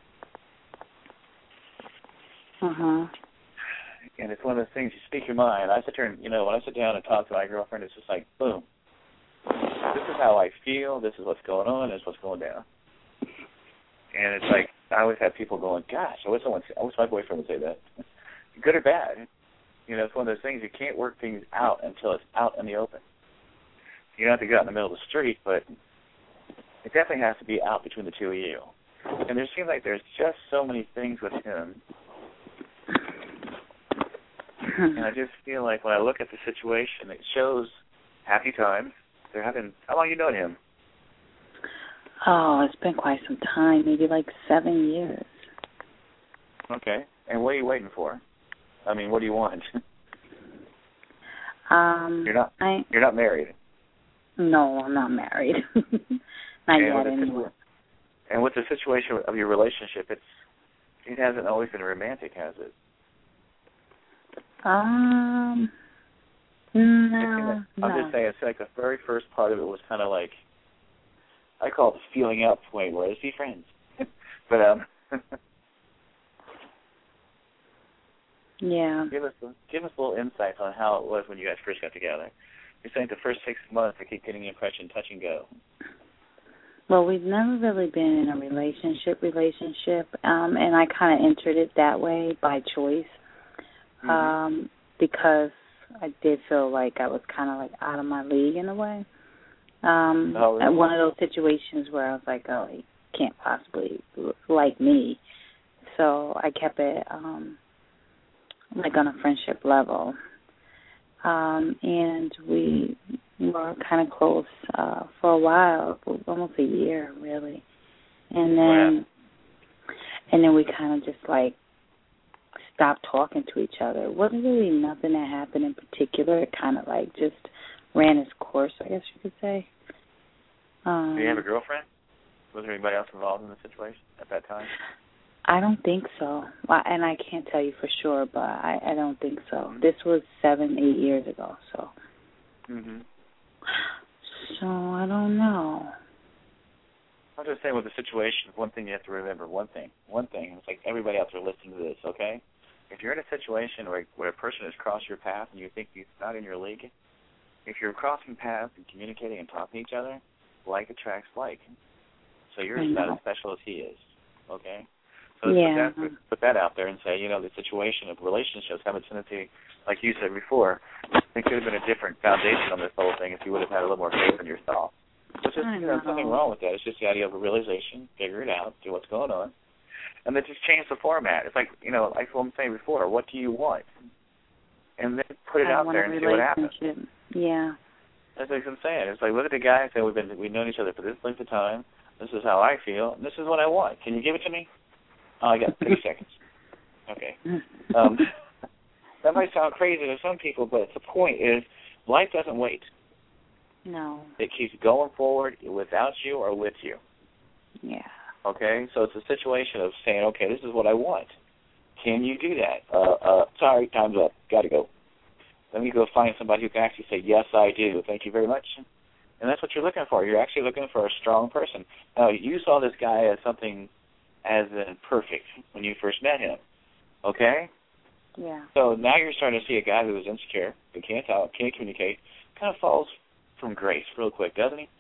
Uh-huh. And it's one of those things, you speak your mind. I sit there and, when I sit down and talk to my girlfriend, it's just like, boom. This is how I feel. This is what's going on. This is what's going down. And it's like, I always have people going, gosh, I wish my boyfriend would say that. Good or bad. It's one of those things, you can't work things out until it's out in the open. You don't have to go out in the middle of the street, but it definitely has to be out between the two of you. And there seems like there's just so many things with him. And I just feel like when I look at the situation, it shows happy times. How long you known him? Oh, it's been quite some time, maybe like 7 years. Okay. And what are you waiting for? I mean, what do you want? You're not married. No, I'm not married. Not yet anymore. And with the situation of your relationship, it hasn't always been romantic, has it? No. I'm just saying, it's like the very first part of it was kind of like, I call it the feeling out point, where let's be friends. But yeah. Give us a little insight on how it was when you guys first got together. You're saying the first 6 months, I keep getting the impression touch and go. Well, we've never really been in a relationship, and I kind of entered it that way by choice, because I did feel like I was kind of like out of my league in a way. Really? One of those situations where I was like, oh, he can't possibly like me. So I kept it like on a friendship level. And we were kind of close for a while, almost a year, really. And then we kind of just like stopped talking to each other. It wasn't really nothing that happened in particular. It kind of like just ran its course, I guess you could say. Do you have a girlfriend? Was there anybody else involved in the situation at that time? I don't think so. Well, and I can't tell you for sure, but I don't think so. This was 7-8 years ago, so. So I don't know. I'm just saying with the situation, one thing you have to remember, one thing, it's like everybody else are listening to this, okay? If you're in a situation where a person has crossed your path and you think he's not in your league, if you're crossing paths and communicating and talking to each other, like attracts like. So you're not as special as he is, okay? So put that out there and say, the situation of relationships have a tendency, like you said before, it could have been a different foundation on this whole thing if you would have had a little more faith in yourself. Which is, there's nothing wrong with that. It's just the idea of a realization, figure it out, see what's going on, and then just change the format. It's like, like what I'm saying before, what do you want? And then put it out there and see what happens. Yeah. That's what I'm saying. It's like, look at the guy and say, we've known each other for this length of time. This is how I feel, and this is what I want. Can you give it to me? Oh, I got 30 seconds. Okay. That might sound crazy to some people, but the point is, life doesn't wait. No. It keeps going forward without you or with you. Yeah. Okay? So it's a situation of saying, okay, this is what I want. Can you do that? Sorry, time's up. Got to go. Let me go find somebody who can actually say, yes, I do. Thank you very much. And that's what you're looking for. You're actually looking for a strong person. Now, you saw this guy as something as in perfect when you first met him. Okay? Yeah. So now you're starting to see a guy who is insecure, who can't talk, can't communicate, kind of falls from grace real quick, doesn't he?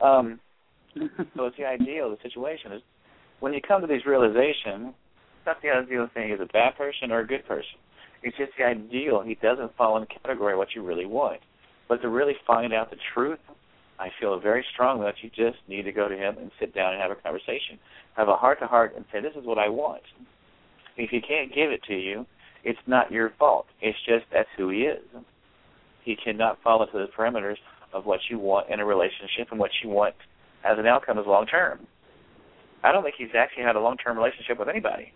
So it's the ideal of the situation is when you come to these realizations, it's not the ideal thing is a bad person or a good person. It's just the ideal. He doesn't fall in the category of what you really want. But to really find out the truth, I feel very strongly that you just need to go to him and sit down and have a conversation. Have a heart-to-heart and say, this is what I want. If he can't give it to you, it's not your fault. It's just that's who he is. He cannot fall into the parameters of what you want in a relationship and what you want as an outcome is long-term. I don't think he's actually had a long-term relationship with anybody.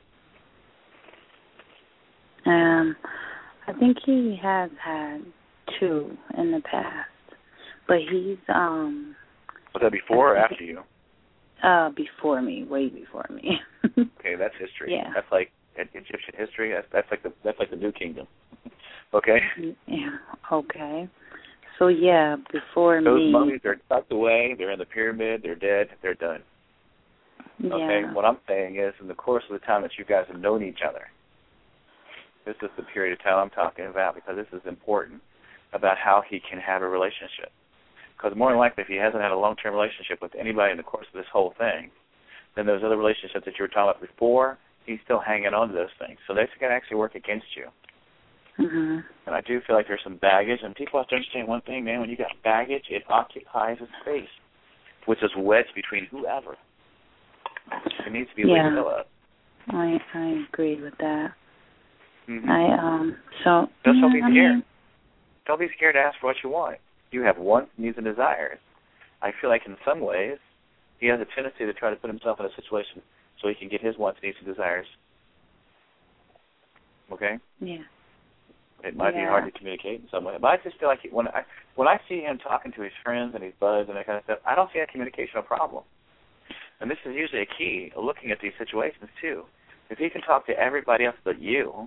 I think he has had 2 in the past. But he's Was that before or after you? Before me, way before me. Okay, that's history. Yeah. That's like Egyptian history. That's like the New Kingdom. Okay? Yeah. Okay. So yeah, before those me. Those mummies are tucked away, they're in the pyramid, they're dead, they're done. Yeah. Okay? What I'm saying is in the course of the time that you guys have known each other, this is the period of time I'm talking about because this is important about how he can have a relationship. Because more than likely, if he hasn't had a long-term relationship with anybody in the course of this whole thing, then those other relationships that you were talking about before, he's still hanging on to those things. So that's going to actually work against you. Mm-hmm. And I do feel like there's some baggage. And people have to understand one thing, man. When you got baggage, it occupies a space, which is wedged between whoever. It needs to be laid up. I agree with that. Mm-hmm. Don't be scared. Don't be scared to ask for what you want. You have wants, needs, and desires. I feel like in some ways he has a tendency to try to put himself in a situation so he can get his wants, needs, and desires. Okay? Yeah. It might be hard to communicate in some way. But I just feel like when I see him talking to his friends and his buds and that kind of stuff, I don't see a communicational problem. And this is usually a key of looking at these situations, too. If he can talk to everybody else but you,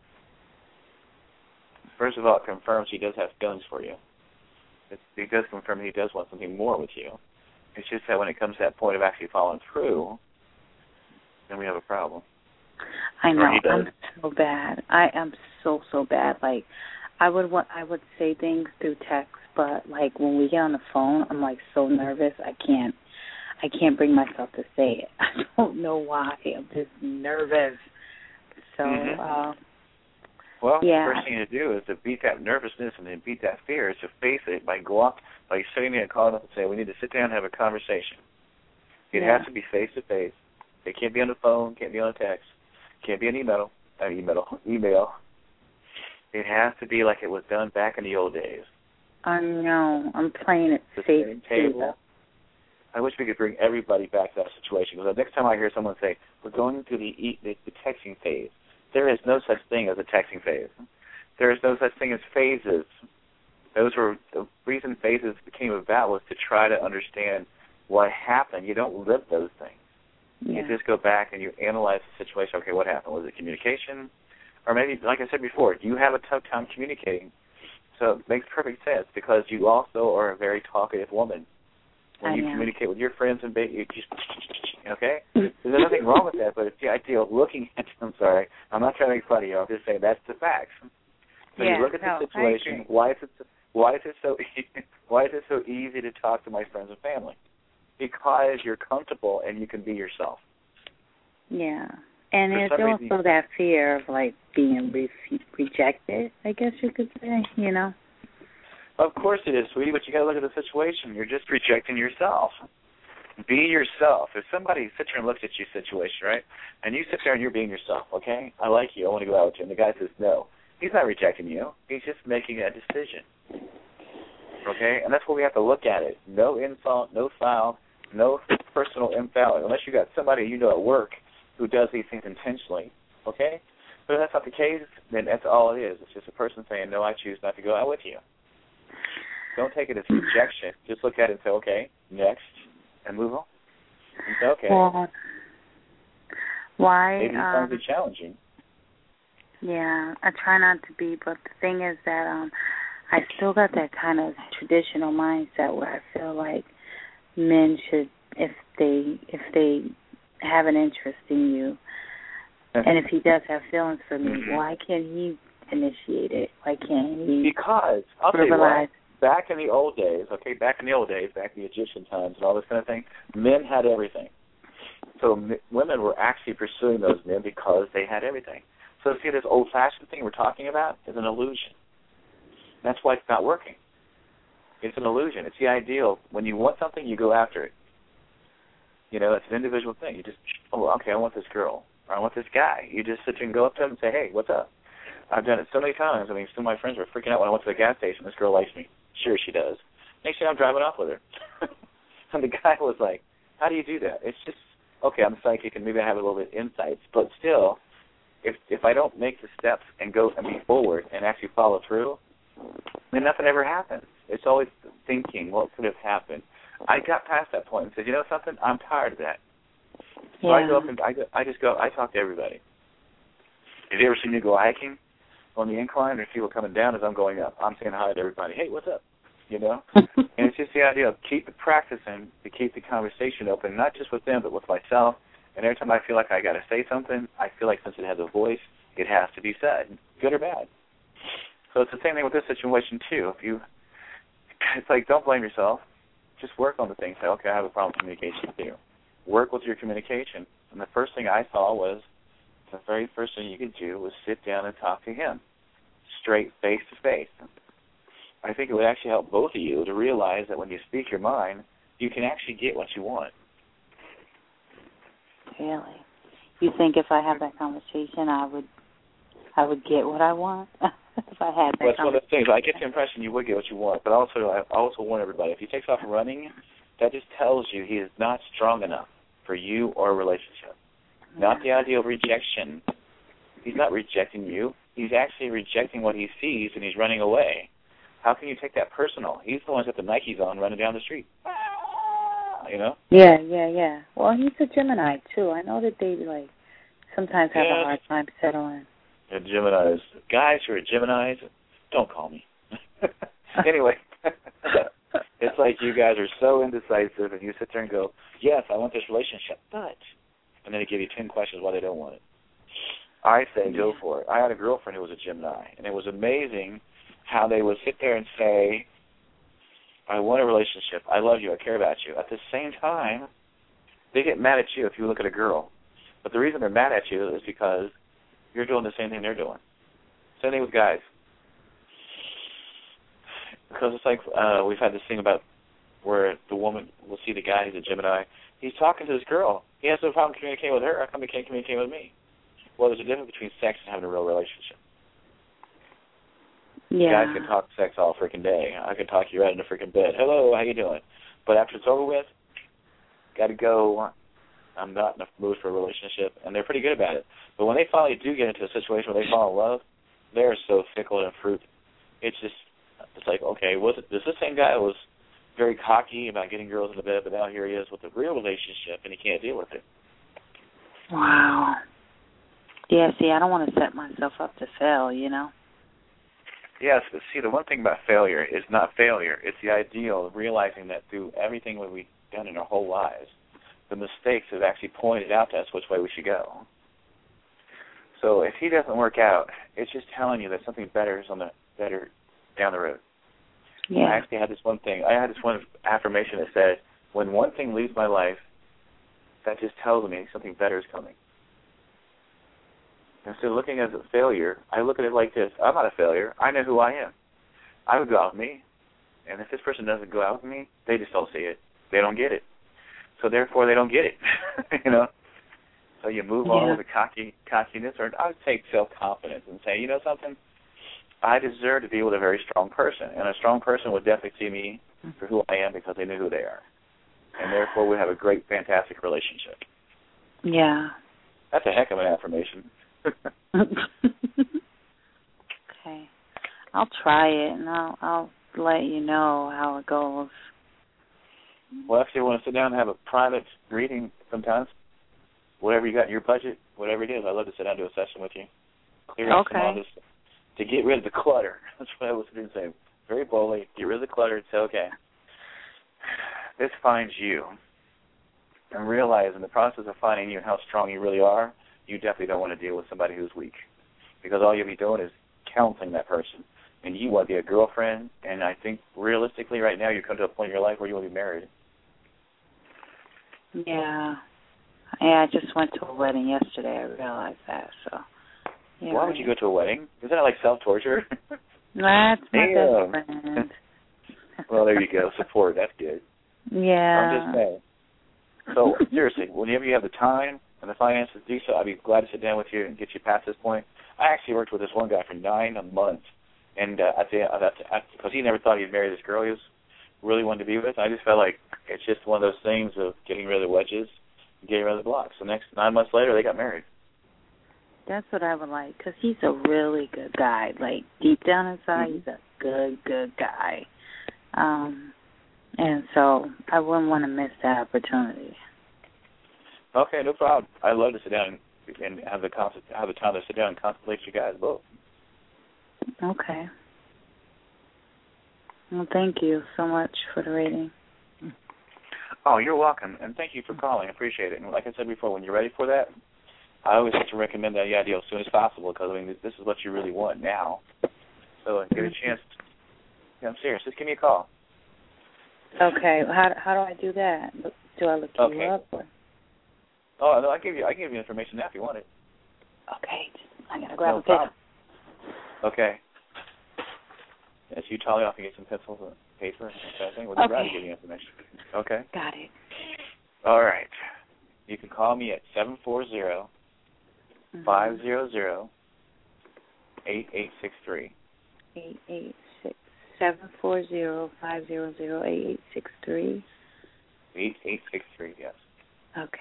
first of all, it confirms he does have feelings for you. It does confirm he does want something more with you. It's just that when it comes to that point of actually following through, then we have a problem. I know. I'm so bad. I am so bad. Like, I would say things through text, but like when we get on the phone, I'm like so nervous. I can't bring myself to say it. I don't know why. I'm just nervous. So. Well, the first thing to do is to beat that nervousness and then beat that fear is to face it by sitting there and calling up and saying, we need to sit down and have a conversation. It has to be face-to-face. It can't be on the phone, can't be on a text, can't be an email. It has to be like it was done back in the old days. I know. I'm playing it safe. Table. I wish we could bring everybody back to that situation because the next time I hear someone say, we're going through the texting phase, There is no such thing as a texting phase. There is no such thing as phases. Those were the reason phases became about was to try to understand what happened. You don't live those things. Yeah. You just go back and you analyze the situation. Okay, what happened? Was it communication? Or maybe, like I said before, you have a tough time communicating. So it makes perfect sense because you also are a very talkative woman. When you communicate with your friends and you just, okay? There's nothing wrong with that, but it's the idea of looking at, I'm sorry, I'm not trying to make fun of you, I'm just saying that's the facts. So you look at the situation, why is it so easy to talk to my friends and family? Because you're comfortable and you can be yourself. Yeah. And there's also that fear of, like, being rejected, I guess you could say, you know? Of course it is, sweetie, but you got to look at the situation. You're just rejecting yourself. Be yourself. If somebody sits there and looks at your situation, right, and you sit there and you're being yourself, okay, I like you, I want to go out with you, and the guy says no, he's not rejecting you. He's just making a decision, okay? And that's where we have to look at it. No insult, no foul, no personal infoul, unless you got somebody you know at work who does these things intentionally, okay? But if that's not the case, then that's all it is. It's just a person saying, no, I choose not to go out with you. Don't take it as rejection. Just look at it and say, okay, next, and move on. And say, okay. Well, why? Maybe you find it challenging. Yeah, I try not to be, but the thing is that I still got that kind of traditional mindset where I feel like men should, if they have an interest in you, and if he does have feelings for me, why can't he initiate it? Why can't he? Because I'll tell you what. Back in the old days, back in the Egyptian times and all this kind of thing, men had everything. So women were actually pursuing those men because they had everything. So see, this old-fashioned thing we're talking about is an illusion. That's why it's not working. It's an illusion. It's the ideal. When you want something, you go after it. You know, it's an individual thing. You just, I want this girl, or I want this guy. You just sit there and go up to them and say, hey, what's up? I've done it so many times. I mean, some of my friends were freaking out when I went to the gas station. This girl likes me. Sure, she does. Next thing I'm driving off with her. And the guy was like, how do you do that? It's just, okay, I'm psychic and maybe I have a little bit of insights, but still, if I don't make the steps and go and move forward and actually follow through, then nothing ever happens. It's always thinking, what could have happened? I got past that point and said, you know something? I'm tired of that. So I go up and I talk to everybody. Have you ever seen me go hiking on the incline or people coming down as I'm going up? I'm saying hi to everybody. Hey, what's up? You know? And it's just the idea of keep practicing to keep the conversation open, not just with them, but with myself. And every time I feel like I got to say something, I feel like since it has a voice, it has to be said, good or bad. So it's the same thing with this situation, too. It's like, don't blame yourself. Just work on the things. Say, okay, I have a problem with communication, too. Work with your communication. And the first thing I saw was the very first thing you could do was sit down and talk to him, straight face-to-face. I think it would actually help both of you to realize that when you speak your mind, you can actually get what you want. Really? You think if I have that conversation, I would get what I want? If I had that Well, that's one of the things. I get the impression you would get what you want, but also I also warn everybody, if he takes off running, that just tells you he is not strong enough for you or a relationship. Not the idea of rejection. He's not rejecting you. He's actually rejecting what he sees, and he's running away. How can you take that personal? He's the one that's got the Nikes on running down the street. You know? Yeah. Well, he's a Gemini, too. I know that they, sometimes have a hard time settling. The Geminis. Guys who are Geminis, don't call me. Anyway, it's like you guys are so indecisive, and you sit there and go, yes, I want this relationship, but... And then they give you 10 questions why they don't want it. I say go for it. I had a girlfriend who was a Gemini, and it was amazing how they would sit there and say, I want a relationship, I love you, I care about you. At the same time, they get mad at you if you look at a girl. But the reason they're mad at you is because you're doing the same thing they're doing. Same thing with guys. Because it's like we've had this thing about where the woman will see the guy who's a Gemini. He's talking to this girl. He has no problem communicating with her. How come he can't communicate with me? Well, there's a difference between sex and having a real relationship. Yeah. Guys can talk sex all freaking day. I can talk you right in the freaking bed. Hello, how you doing? But after it's over with, got to go I'm not in a mood for a relationship, and they're pretty good about it. But when they finally do get into a situation where they fall in love, they're so fickle and fruit. It's like, okay, this the same guy who was very cocky about getting girls into bed, but now here he is with a real relationship, and he can't deal with it. Wow. Yeah, see, I don't want to set myself up to fail, you know? Yes, but see, the one thing about failure is not failure. It's the ideal of realizing that through everything that we've done in our whole lives, the mistakes have actually pointed out to us which way we should go. So if he doesn't work out, it's just telling you that something better is better down the road. Yeah. I actually had this one affirmation that said, when one thing leaves my life, that just tells me something better is coming. Instead of looking at it as a failure, I look at it like this. I'm not a failure. I know who I am. I would go out with me. And if this person doesn't go out with me, they just don't see it. They don't get it. So therefore, they don't get it. You know? So you move on with a cockiness, or I would say self-confidence, and say, you know something? I deserve to be with a very strong person. And a strong person would definitely see me for who I am because they know who they are. And therefore, we have a great, fantastic relationship. Yeah. That's a heck of an affirmation. Okay. I'll try it, and I'll let you know how it goes. Well, if you want to sit down and have a private reading sometimes, whatever you got in your budget, whatever it is, I'd love to sit down and do a session with you. Clear up some of this, to get rid of the clutter. That's what I was going to say. Very boldly, get rid of the clutter and say, okay, this finds you. And realize in the process of finding you and how strong you really are, you definitely don't want to deal with somebody who's weak. Because all you'll be doing is counseling that person. And you want to be a girlfriend, and I think realistically right now you come to a point in your life where you want to be married. Yeah. Yeah, I just went to a wedding yesterday. I realized that. So. Yeah, why would you go to a wedding? Isn't that like self-torture? That's my best friend. Well, there you go. Support. That's good. Yeah. I'm just saying. So, seriously, whenever you have the time and the finances to do so, I'd be glad to sit down with you and get you past this point. I actually worked with this one guy for 9 months, and because he never thought he'd marry this girl he was really wanted to be with. I just felt like it's just one of those things of getting rid of the wedges and getting rid of the blocks. So 9 months later, they got married. That's what I would like, because he's a really good guy. Like, deep down inside, he's a good guy. And so I wouldn't want to miss that opportunity. Okay, no problem. I'd love to sit down and have the time to sit down and contemplate you guys both. Okay. Well, thank you so much for the reading. Oh, you're welcome, and thank you for calling. I appreciate it. And like I said before, when you're ready for that, I always like to recommend that idea as soon as possible, because, I mean, this is what you really want now. So get a chance. I'm serious. Just give me a call. Okay. How do I do that? Do I look you up? Or? Oh, no, I give you information now if you want it. Okay. I got to grab a pen. Okay. As you tally off and get some pencils and paper and that thing, we'll be glad to give you information. Okay? Got it. All right. You can call me at 740-500-8863. 740-500-8863. 8863, yes. Okay.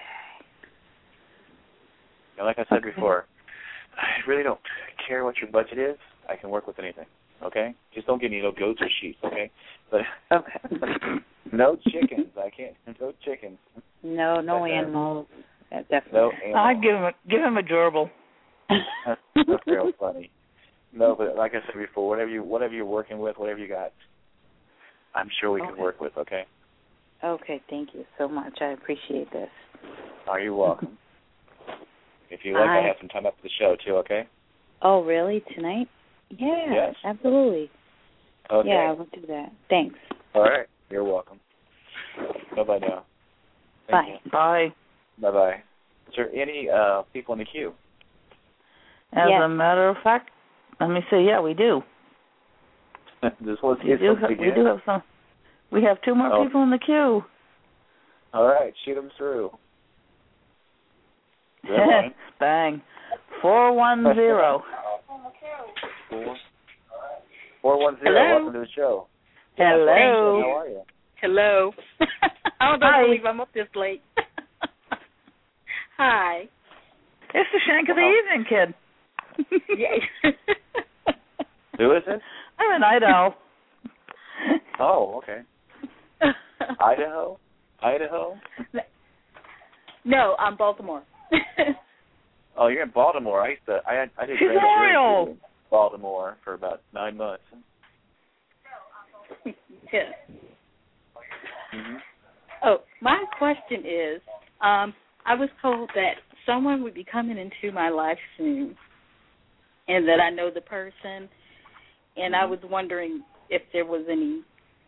Now, like I said before, I really don't care what your budget is. I can work with anything, okay? Just don't give me no goats or sheep, okay? But okay. No chickens. I can't. No chickens. No animals. Definitely. No animals. I'd give him a gerbil. That's real funny. No, but like I said before, whatever you're working with, whatever you got, I'm sure we can work with, okay? Okay, thank you so much. I appreciate this. Oh, you're welcome. If you like, I have some time after the show, too, okay? Oh, really? Tonight? Yeah, yes. Absolutely. Okay. Yeah, I will do that. Thanks. All right. You're welcome. Bye-bye now. Bye. Bye. Bye-bye. Is there any people in the queue? As a matter of fact, let me say, yeah, we do. We do have some. We have 2 more people in the queue. All right, shoot them through. Bang. 410. 410. Hello. Welcome to the show. Hello. How are you? Hello. I don't believe I'm up this late. Hi. It's the Shank of the Evening Kid. Yeah. Who is it? I'm in Idaho. Oh, okay. Idaho? No, I'm Baltimore. Oh, you're in Baltimore. I did She's royal. in Baltimore for about 9 months. Yeah. Mm-hmm. Oh, my question is, I was told that someone would be coming into my life soon, and that I know the person, and I was wondering if there was any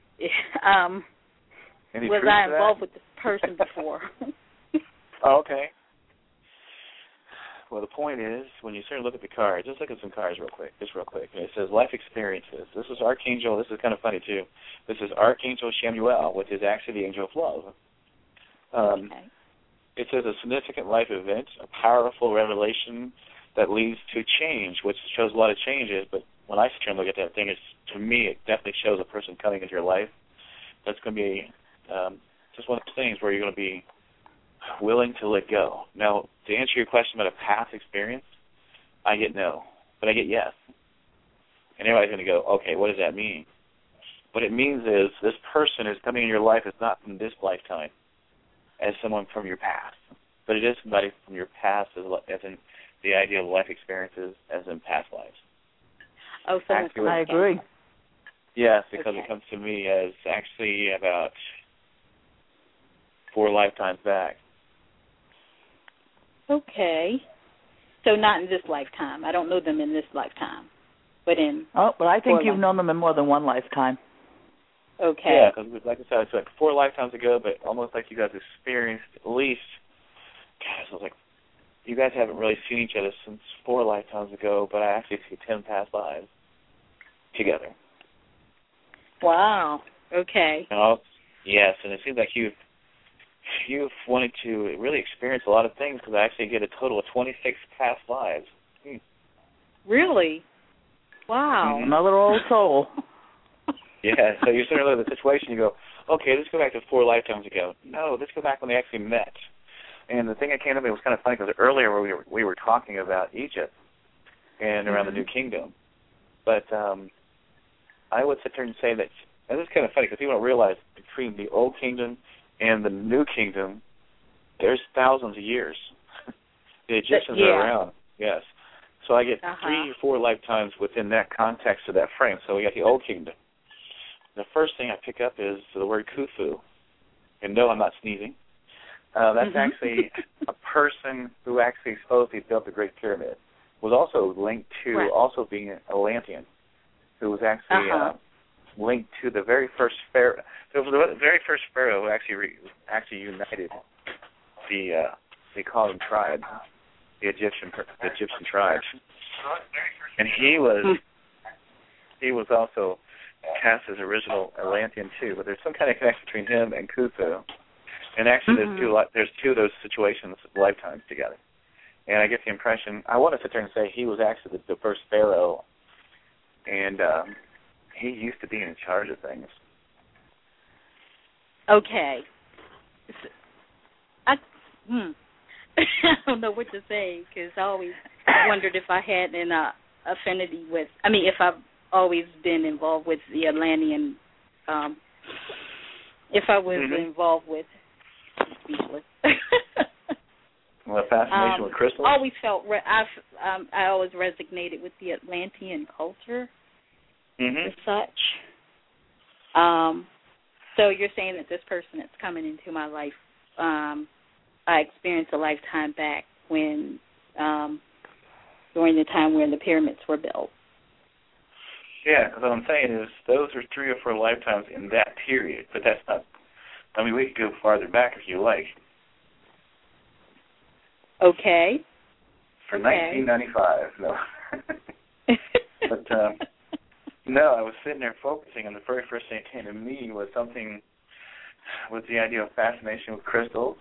was I involved with this person before? Oh, okay. Well, the point is, when you start to look at the cards, just look at some cards real quick. And it says life experiences. This is Archangel. This is kind of funny, too. This is Archangel Chamuel, which is actually the angel of love. Okay. It says a significant life event, a powerful revelation that leads to change, which shows a lot of changes. But when I sit here and look at that thing, to me, it definitely shows a person coming into your life that's going to be just one of those things where you're going to be willing to let go. Now, to answer your question about a past experience, I get no, but I get yes. And everybody's going to go, okay, what does that mean? What it means is this person is coming in your life is not from this lifetime as someone from your past, but it is somebody from your past as in the idea of life experiences as in past lives. Oh, so actually, I agree. Yes, because it comes to me as actually about 4 lifetimes back. Okay. So not in this lifetime. I don't know them in this lifetime, but in... Oh, but I think you've known them in more than one lifetime. Okay. Yeah, because like I said, it's like 4 lifetimes ago, but almost like you guys experienced at least, gosh, I was like, you guys haven't really seen each other since 4 lifetimes ago, but I actually see 10 past lives together. Wow. Okay. Yes, and it seems like you've wanted to really experience a lot of things because I actually get a total of 26 past lives. Really? Wow. Another old soul. Yeah, so you sort of look at the situation, you go, okay, let's go back to 4 lifetimes ago. No, let's go back when they actually met. And the thing that came to me was kind of funny because earlier we were talking about Egypt and around the New Kingdom. But I would sit there and say that, and this is kind of funny because people don't realize between the Old Kingdom and the New Kingdom, there's thousands of years. The Egyptians are around, yes. So I get 3 or 4 lifetimes within that context of that frame. So we got the Old Kingdom. The first thing I pick up is the word Khufu. And no, I'm not sneezing. That's actually a person who actually supposedly built the Great Pyramid. Was also linked to also being an Atlantean, who was actually linked to the very first pharaoh. It was the very first pharaoh who actually united the they call them tribes, the Egyptian tribes, and he was also cast as original Atlantean too. But there's some kind of connection between him and Khufu, and actually there's 2 of those situations lifetimes together. And I get the impression, I want to sit there and say he was actually the first pharaoh, and he used to be in charge of things. Okay. I don't know what to say because I always wondered if I had an affinity with, if I've always been involved with the Atlantean, if I was involved with, speechless. Well, a fascination with crystals? I always felt, I always resonated with the Atlantean culture as such. So you're saying that this person that's coming into my life, I experienced a lifetime back when, during the time when the pyramids were built. Yeah, because what I'm saying is those are 3 or 4 lifetimes in that period, but that's not, we could go farther back if you like. Okay. For 1995, no. But, no, I was sitting there focusing on the very first thing that came to me was the idea of fascination with crystals,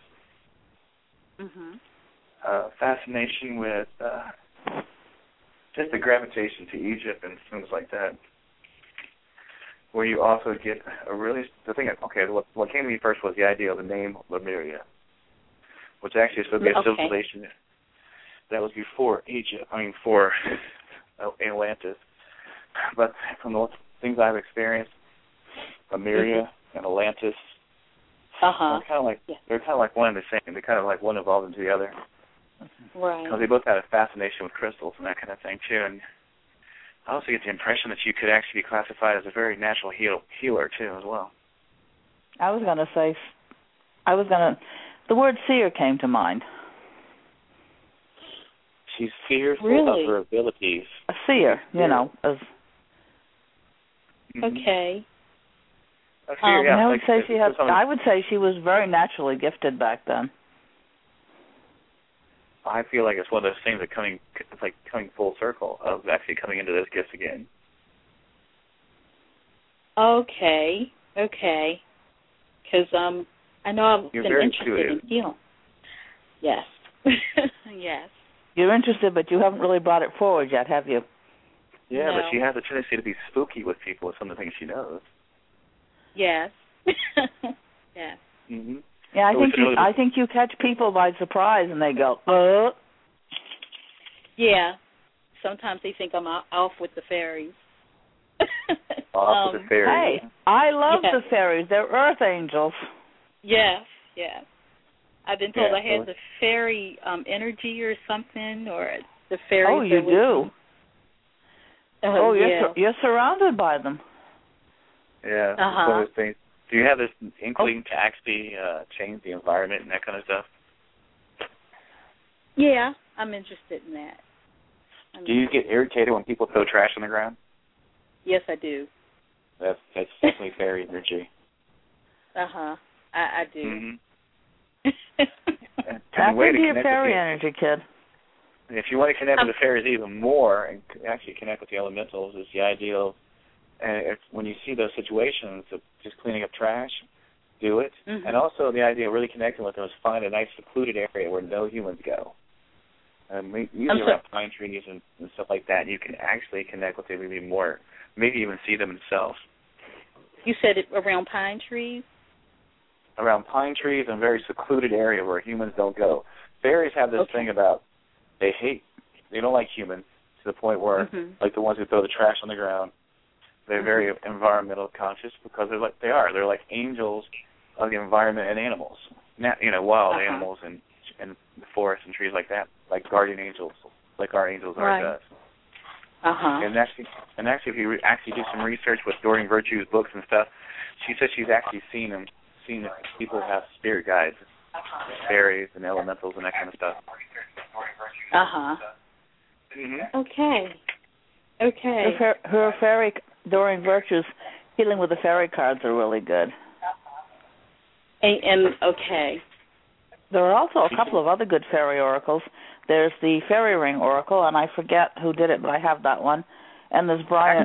fascination with just the gravitation to Egypt and things like that, where you also get what came to me first was the idea of the name Lemuria. which actually is supposed to be a civilization that was before Egypt. For Atlantis. But from the things I've experienced, Lemuria and Atlantis, they're kind of like one and the same. They're kind of like one evolved into the other. Right. Because they both had a fascination with crystals and that kind of thing too. And I also get the impression that you could actually be classified as a very natural healer too, as well. The word seer came to mind. She's fearful of her abilities. A seer, you know. Okay. A seer, yeah. I would say she was very naturally gifted back then. I feel like it's one of those things that coming full circle of actually coming into those gifts again. Okay. Because I know I've been interested in healing. Yes. Yes. You're interested, but you haven't really brought it forward yet, have you? Yeah, no. But she has a tendency to be spooky with people with some of the things she knows. Yes. Yes. Mm-hmm. Yeah, I think you catch people by surprise and they go, Yeah. Sometimes they think I'm off with the fairies. Off with the fairies. Hey, I love the fairies. They're earth angels. Yes. I've been told I had the fairy energy or something, or the fairies. Oh, you do? You're surrounded by them. Yeah. One of those things. Do you have this inkling to actually change the environment and that kind of stuff? Yeah, I'm interested in that. Do you get irritated when people throw trash on the ground? Yes, I do. That's definitely fairy energy. I do. Mm-hmm. Tap into your fairy energy, kid. If you want to connect with the fairies even more and actually connect with the elementals, is the idea of, when you see those situations of just cleaning up trash, do it. Mm-hmm. And also the idea of really connecting with them is find a nice secluded area where no humans go. Usually around pine trees and stuff like that, you can actually connect with them even more, maybe even see them themselves. You said it around pine trees? Around pine trees and very secluded area where humans don't go. Fairies have this thing about they don't like humans to the point where, like the ones who throw the trash on the ground, they're very environmental conscious because they're like angels of the environment and animals, wild animals and the forest and trees like that, like guardian angels, like our angels are to us. And actually, if you actually do some research with Doreen Virtue's books and stuff, she says she's actually seen that people have spirit guides, fairies and elementals and that kind of stuff. Okay. Her fairy, Doreen Virtue's healing with the fairy cards are really good. And there are also a couple of other good fairy oracles. There's the Fairy Ring Oracle, and I forget who did it, but I have that one. And there's Brian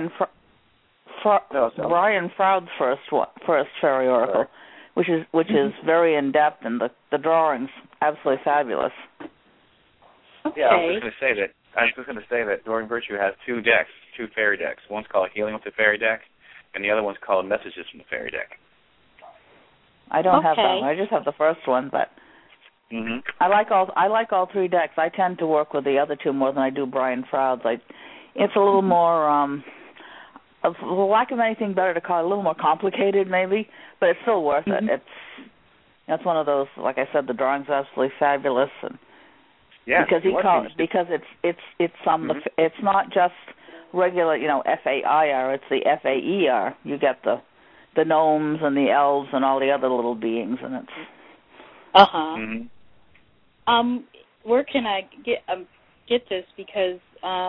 Froud's first fairy oracle, which is very in depth, and the drawings absolutely fabulous. Yeah, I was just going to say that Doreen Virtue has two fairy decks. One's called Healing with the Fairy deck, and the other one's called Messages from the Fairy deck. I don't have that one. I just have the first one, but I like all three decks. I tend to work with the other two more than I do Brian Froud's. It's a little more, for lack of anything better to call it, a little more complicated maybe, but it's still worth it. It's one of those, like I said, the drawings are absolutely fabulous, and because it's not just regular, FAIR, it's the FAER. You get the gnomes and the elves and all the other little beings, and it's where can I get this? Because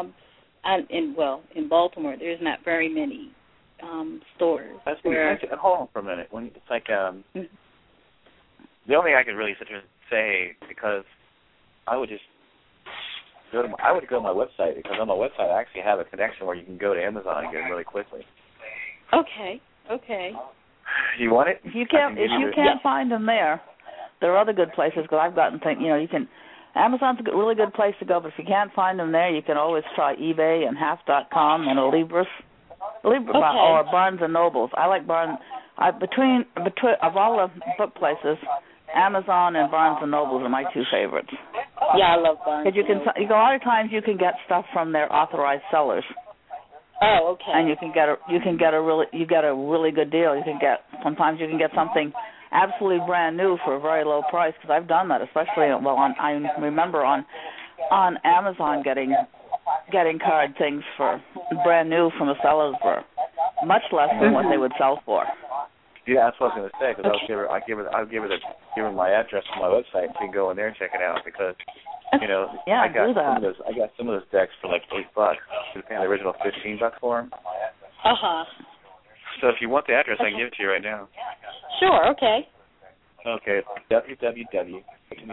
in Baltimore there's not very many stores. Hold on for a minute. It's like the only thing I could really sit here and say, because I would go to my website, because on my website I actually have a connection where you can go to Amazon and get them really quickly. Okay. You want it? If you can't find them there are other good places, because I've gotten things. Amazon's a really good place to go, but if you can't find them there, you can always try eBay and Half.com and Libris, or Barnes and Nobles. I like Barnes. Between of all the book places, Amazon and Barnes and Nobles are my two favorites. Yeah, I love Barnes. Because a lot of times you can get stuff from their authorized sellers. Oh, okay. And you get a really good deal. Sometimes you can get something absolutely brand new for a very low price. Because I've done that, especially I remember on Amazon getting card things for brand new from the sellers for much less than what they would sell for. Yeah, that's what I was going to say. Because I'll give her my address on my website. So you can go in there and check it out. Because yeah, I got some of those decks for like $8. You're paying the original $15 for them. So if you want the address, I can give it to you right now. Sure. Okay. Okay. www.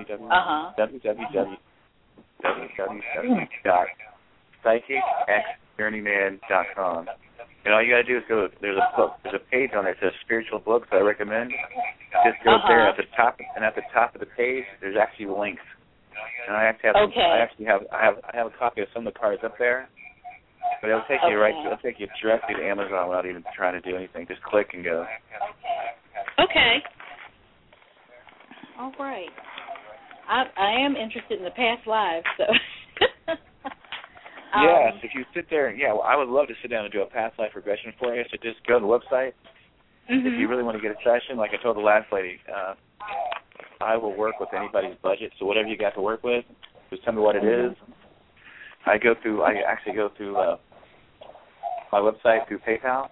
www.psychicxjourneyman.com. And all you gotta do is go. There's a page on there that says spiritual books that I recommend. Just go there at the top, and at the top of the page, there's actually links. And I have a copy of some of the cards up there. But it'll take you it'll take you directly to Amazon without even trying to do anything. Just click and go. Okay. All right. I am interested in the past lives, so. Yes, if you sit there, I would love to sit down and do a past life regression for you. So just go to the website. If you really want to get a session, like I told the last lady, I will work with anybody's budget. So whatever you got to work with, just tell me what it is. I actually go through my website through PayPal.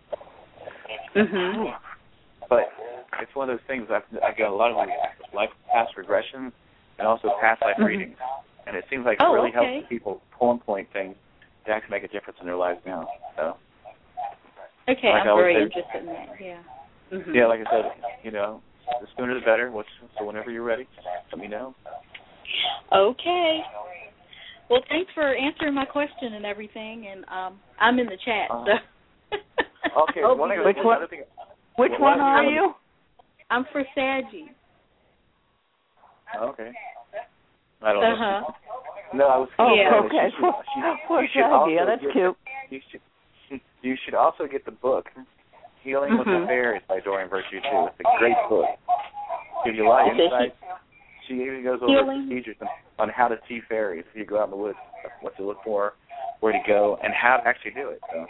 But it's one of those things. I've got a lot of past regressions and also past life readings, and it seems like it really helps people pinpoint things to actually make a difference in their lives now. So. Okay, I'm very interested in that. Yeah. Yeah, like I said, the sooner the better. So whenever you're ready, let me know. Okay. Well, thanks for answering my question and everything, and I'm in the chat. So. Okay. Which one are you? I'm for Saggy. Okay. I don't know. No, I was. Okay. That's cute. You should also get the book, Healing with the Fairies by Doreen Virtue too. It's a great book. Gives you a lot of insight. She even goes over procedures on how to see fairies. If you go out in the woods, what to look for, where to go, and how to actually do it. So.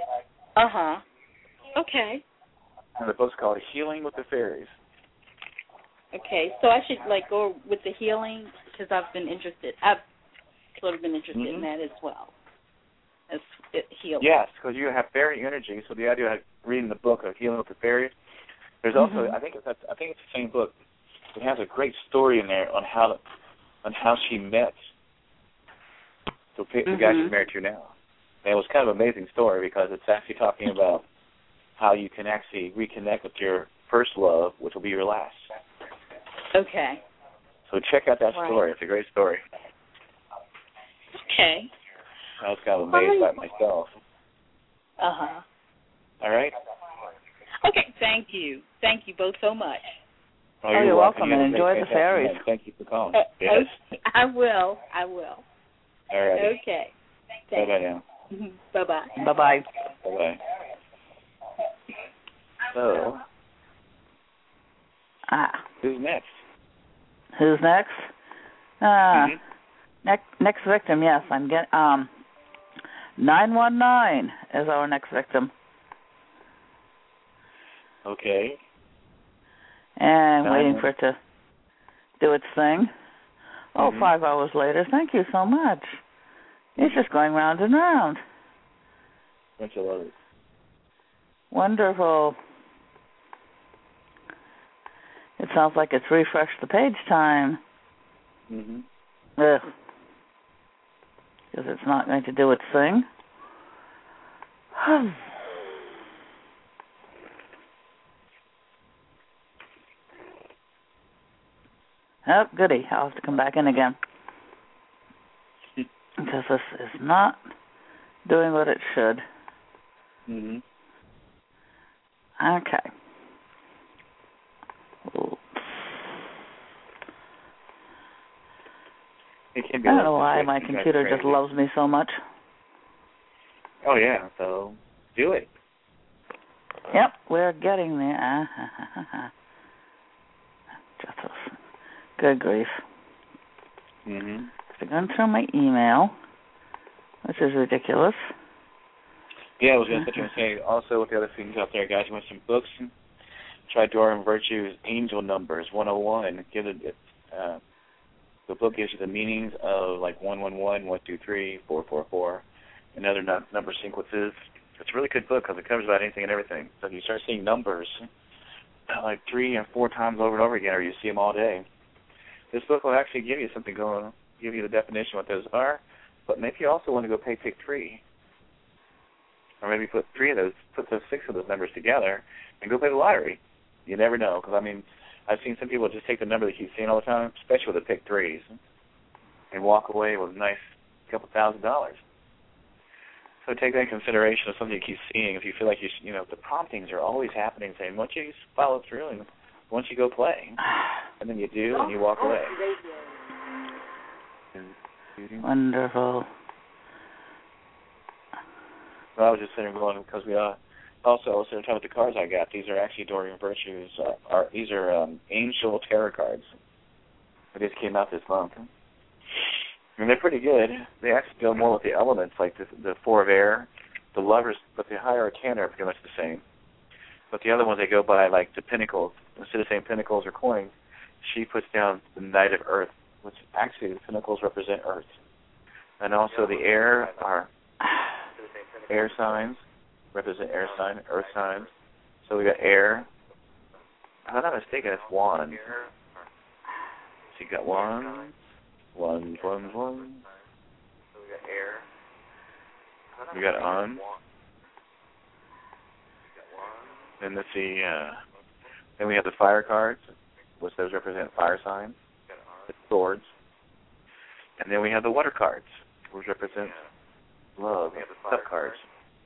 Okay. And the book's called Healing with the Fairies. Okay, so I should go with the healing because I've sort of been interested in that as well. As healing. Yes, because you have fairy energy. So the idea of reading the book of Healing with the Fairies, there's also I think it's the same book. It has a great story in there on how she met the guy she's married to now. And it was kind of an amazing story because it's actually talking about how you can actually reconnect with your first love, which will be your last. Okay. So check out that story. It's a great story. Okay. I was kind of amazed by it myself. All right? Okay, thank you. Thank you both so much. Oh, you're welcome, and enjoy the fairies. Thank you for calling. Yes. I will. All right. Okay. Bye-bye now. Bye-bye. Bye-bye. Bye-bye. So, who's next? Who's next? Next victim, yes. I'm getting 919 is our next victim. Okay. And waiting for it to do its thing. 5 hours later. Thank you so much. It's just going round and round. Bunch of others. Wonderful. It sounds like it's refreshed the page time. Ugh. Because it's not going to do its thing. Oh, goody. I'll have to come back in again. Because this is not doing what it should. Okay. I don't know why my computer just loves me so much. Oh, yeah, so do it. Yep, we're getting there. Just Good grief. Mm-hmm. I've gone through my email, which is ridiculous. Yeah, I was going to say, also with the other things out there, guys, you want some books? Try Dora and Virtue's Angel Numbers 101. The book gives you the meanings of like 111, 123, 444, and other number sequences. It's a really good book because it covers about anything and everything. So if you start seeing numbers like 3 and 4 times over and over again, or you see them all day, this book will actually give you something going, give you the definition of what those are, but maybe you also want to go pick 3. Or maybe put 6 of those numbers together and go play the lottery. You never know, because, I mean, I've seen some people just take the number they keep seeing all the time, especially with the pick 3s, and walk away with a nice couple $1,000. So take that in consideration of something you keep seeing. If you feel like the promptings are always happening, saying, once you follow through and once you go play, and then you do, and you walk away. Wonderful. Well, I was just sitting there going, because we also, I was sitting talking about the cards I got. These are actually Dora and Virtue's, these are Angel Tarot cards. They just came out this month. And they're pretty good. They actually deal more with the elements, like the 4 of air, the lovers, but the higher arcana are pretty much the same. But the other ones, they go by, like, the pentacles. Instead of saying pentacles or coins, she puts down the Knight of Earth, which actually the pentacles represent Earth. And also the air are air signs, represent air sign, earth signs. So we got air. If I'm not mistaken, it's wands. So you got wands. Wands. So we got air. We got on. Then let's see. Then we have the fire cards, which those represent fire signs, the swords. And then we have the water cards, which represent love, love cards.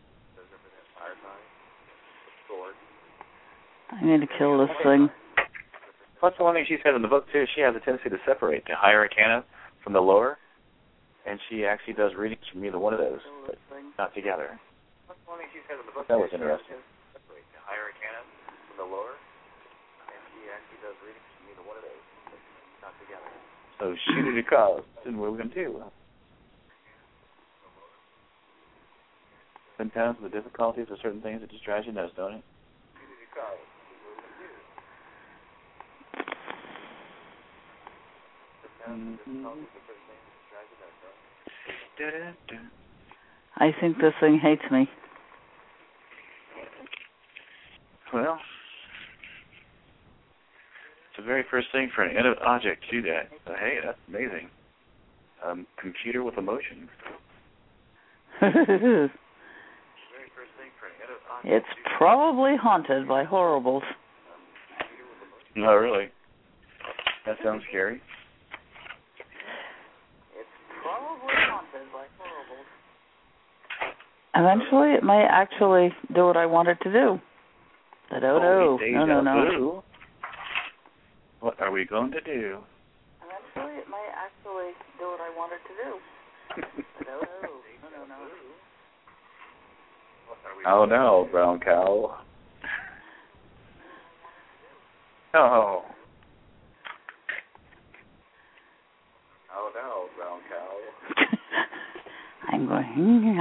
I need to kill this thing. Plus, the one thing she said in the book, too, she has a tendency to separate the higher arcana from the lower, and she actually does readings from either one of those, but not together. That was interesting. The higher arcana from the lower, and she actually does readings from either one of those, but not together. So shoot it across, and what are we going to do? Sometimes the difficulties of certain things, it just drives you nuts, don't it? I think this thing hates me. Well, it's the very first thing for an inanimate object to do that. So, hey, that's amazing. Computer with emotions. It's probably haunted by horribles. No, really. That sounds scary. It's probably haunted by horribles. Eventually, it might actually do what I want it to do. No. What are we going to do? Eventually, it might actually do what I want it to do. No. Oh no, brown cow. Oh. Oh no, brown cow. I'm going,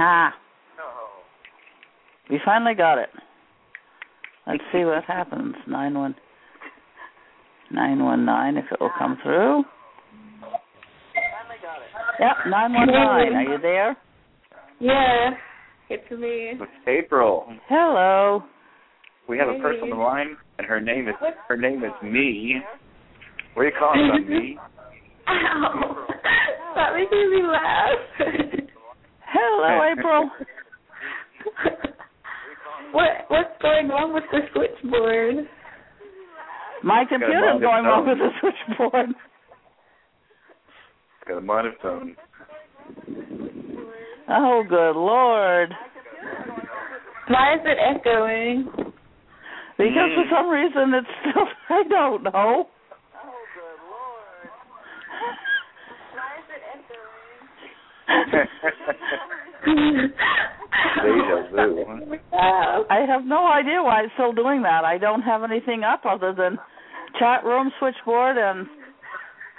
We finally got it. Let's see what happens. 919, if it will come through. Yep, 919. Are you there? Yeah, it's me. It's April. Hello. We have a person on the line, and her name is Me. Where are you calling from, Me? Ow. That makes me laugh. Hello, April. What's going on with the switchboard? My computer's going wrong with the switchboard. It's got a monotone. Oh, good Lord. Why is it echoing? Because for some reason it's still, I don't know. Oh, good Lord. Why is it echoing? Deja vu. I have no idea why it's still doing that. I don't have anything up other than chat room switchboard and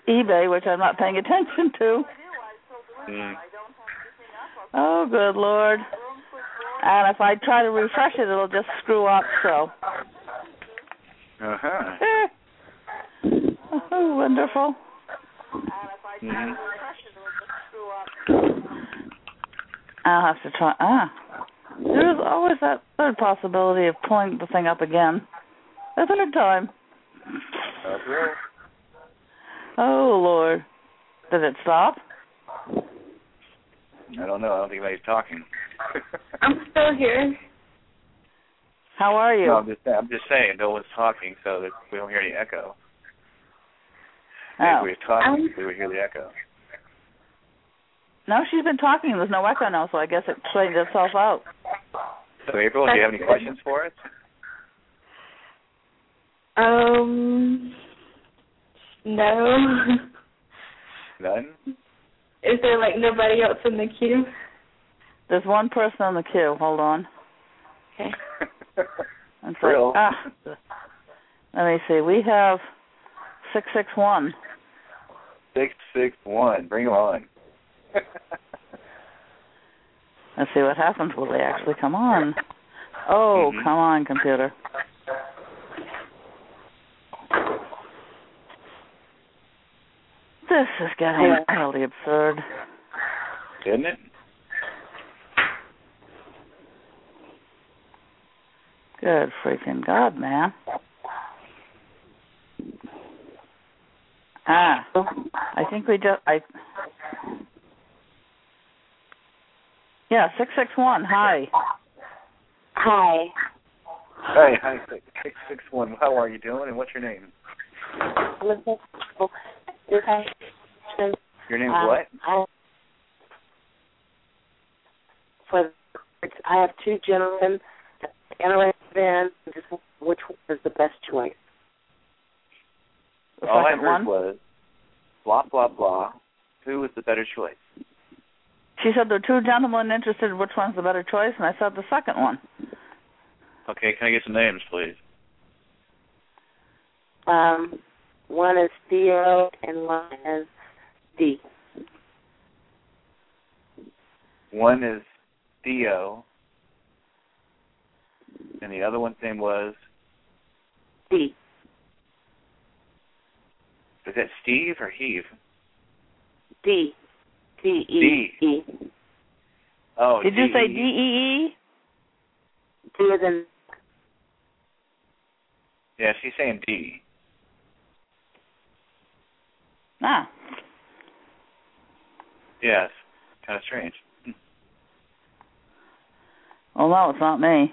eBay, which I'm not paying attention to. Oh, good Lord. And if I try to refresh it, it'll just screw up, so. Uh-huh. Oh, wonderful. I'll have to try. There's always that third possibility of pulling the thing up again. A third time. Okay. Oh, Lord. Did it stop? I don't know. I don't think anybody's talking. I'm still here. How are you? No, I'm just saying, no one's talking so that we don't hear any echo. If we were talking, we would hear the echo. No, she's been talking. There's no echo now, so I guess it straightened itself out. So, April, do you have any questions for us? No. None? Is there, nobody else in the queue? There's one person on the queue. Hold on. Okay. Real. Let me see. We have 661. 661. Bring them on. Let's see what happens. Will they actually come on? Oh, come on, computer. This is getting utterly absurd. Isn't it? Good freaking God, man. I think we just... Yeah, 661. Hi. Hi. Hey, hi, 661. How are you doing, and what's your name? Elizabeth. Your name's what? I have two gentlemen interested in which one is the best choice. The All I second heard one? was blah, blah, blah. Who was the better choice? She said there are two gentlemen interested in which one's the better choice, and I said the second one. Okay, can I get some names, please? One is Theo and one is D. One is Theo, and the other one's name was? D. Is that Steve or Heave? D. D-E-E. Oh, Did you say D-E-E? D is in... Yeah, she's saying D. Yes, kind of strange. Well, no, it's not me.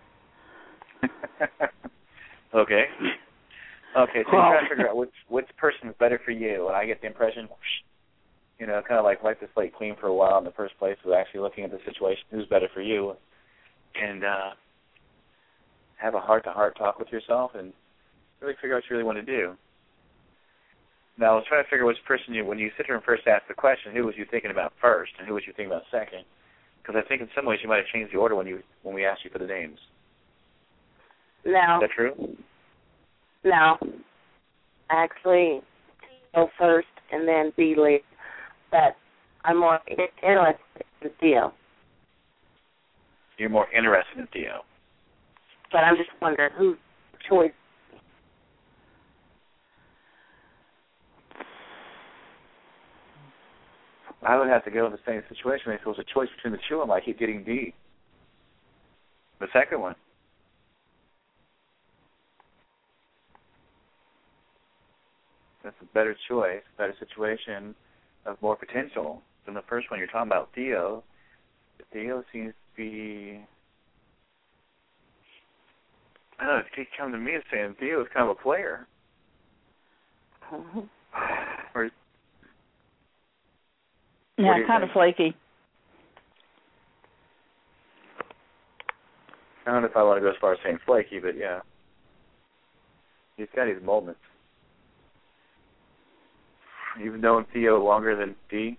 Okay. Okay, so you're trying to figure out which person is better for you, and I get the impression, kind of like wipe the slate clean for a while in the first place with actually looking at the situation, who's better for you, and have a heart-to-heart talk with yourself and really figure out what you really want to do. Now, I was trying to figure which person when you sit here and first ask the question, who was you thinking about first and who was you thinking about second? Because I think in some ways you might have changed the order when we asked you for the names. No. Is that true? No. Actually, go first and then B later. But I'm more interested in Theo. You're more interested in Theo. But I'm just wondering whose choice. I would have to go in the same situation. If it was a choice between the two of them, I keep getting D. The second one. That's a better choice, better situation of more potential than the first one. You're talking about Theo. Theo seems to be... I don't know, it keeps coming to me and saying Theo is kind of a player. Or, yeah, kind of flaky. I don't know if I want to go as far as saying flaky, but yeah. He's got his moments. You've known Theo longer than D?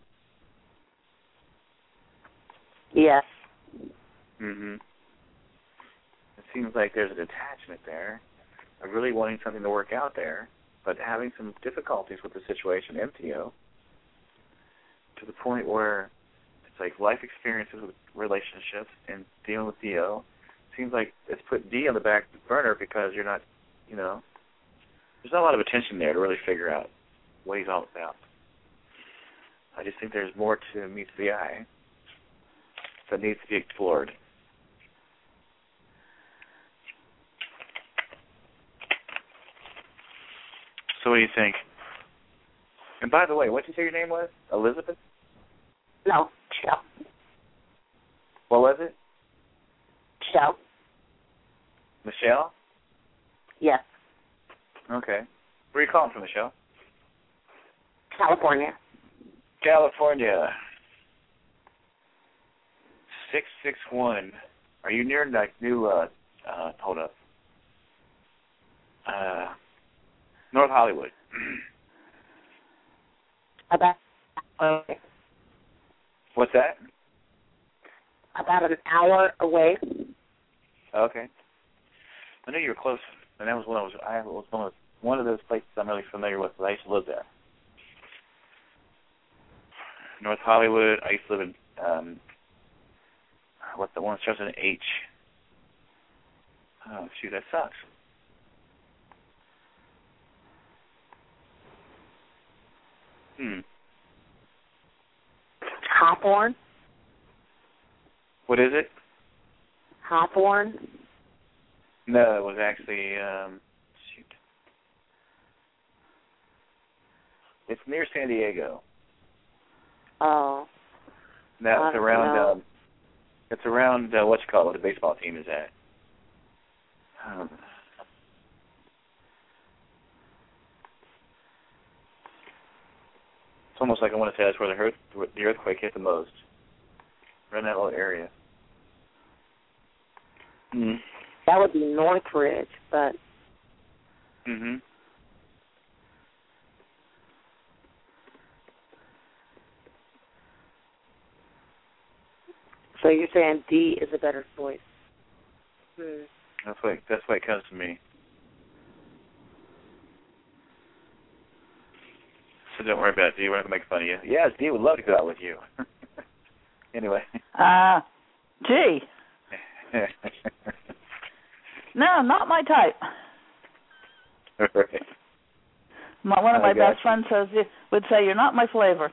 Yes. Mm-hmm. It seems like there's a detachment there of really wanting something to work out there. but having some difficulties with the situation in Theo, to the point where it's like life experiences with relationships and dealing with Theo. Seems like it's put D on the back burner because you're not, there's not a lot of attention there to really figure out what he's all about. I just think there's more to meets the eye that needs to be explored. So what do you think? And by the way, what did you say your name was? Elizabeth? No, Michelle. What was it? Michelle. Michelle? Yes. Okay. Where are you calling from, Michelle? California. California. 661. Are you near new, hold up. North Hollywood. About What's that? About an hour away. Okay. I knew you were close, and that was one of those places I'm really familiar with. I used to live there. North Hollywood. I used to live in what's the one that starts with an H? Oh, shoot, that sucks. Hawthorne. What is it? Hawthorne. No, it was actually shoot. It's near San Diego. Oh. No, it's around. It's around what you call it. The baseball team is at. It's almost like I want to say that's where the earthquake hit the most. Around that little area. Mm. That would be Northridge, but. Mhm. So you're saying D is a better choice? That's why it comes to me. So don't worry about it, D. We're not going to make fun of you. Yes, D would love to go out with you. Anyway. Gee. No, not my type. Right. One of my best friends would say, "You're not my flavor."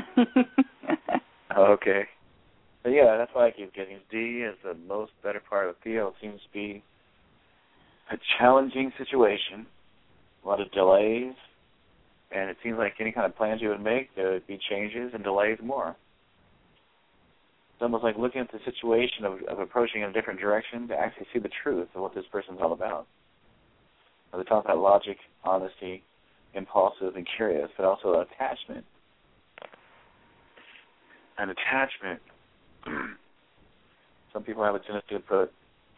Okay. But yeah, that's why I keep getting D is the most better part of Theo. It seems to be a challenging situation, a lot of delays, and it seems like any kind of plans you would make, there would be changes and delays more. It's almost like looking at the situation of approaching in a different direction to actually see the truth of what this person's all about. They talk about logic, honesty, impulsive, and curious, but also attachment. And attachment, some people have a tendency to put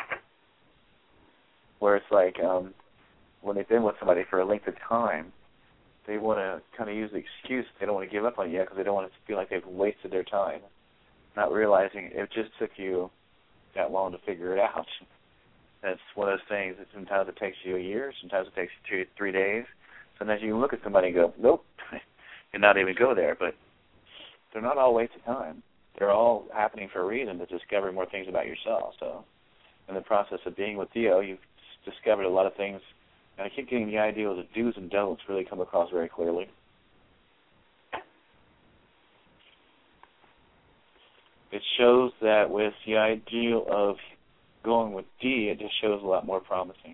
where it's like when they've been with somebody for a length of time, they want to kind of use the excuse they don't want to give up on you because they don't want to feel like they've wasted their time, not realizing it just took you that long to figure it out. That's one of those things that sometimes it takes you a year, sometimes it takes you 2 to 3 days. Sometimes you can look at somebody and go, nope, and not even go there. But they're not all wasted time. They're all happening for a reason to discover more things about yourself. So in the process of being with Theo, you've discovered a lot of things. And I keep getting the idea of the do's and don'ts really come across very clearly. It shows that with the ideal of going with D, it just shows a lot more promising.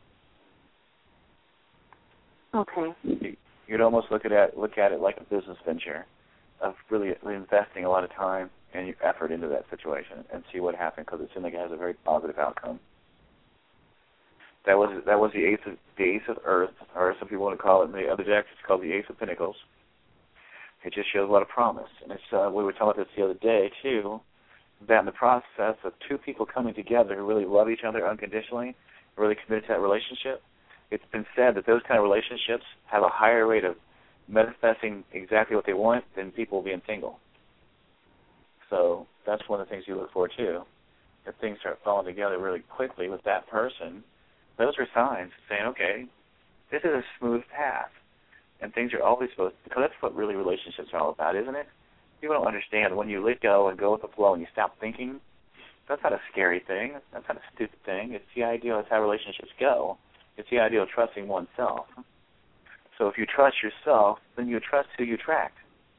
Okay. You'd almost look at it like a business venture of really investing a lot of time and your effort into that situation and see what happens, because it seems like it has a very positive outcome. That was the Ace of Earth, or some people want to call it in the other decks, it's called the Ace of Pentacles. It just shows a lot of promise. And it's we were talking about this the other day, too, that in the process of two people coming together who really love each other unconditionally, really committed to that relationship, it's been said that those kind of relationships have a higher rate of manifesting exactly what they want than people being single. So that's one of the things you look for, too. If things start falling together really quickly with that person, those are signs saying, okay, This is a smooth path. And things are always supposed to, because that's what really relationships are all about, isn't it? People don't understand when you let go and go with the flow and you stop thinking, that's not a scary thing. That's not a stupid thing. It's the ideal. That's how relationships go. It's the ideal of trusting oneself. So if you trust yourself, then you trust who you attract.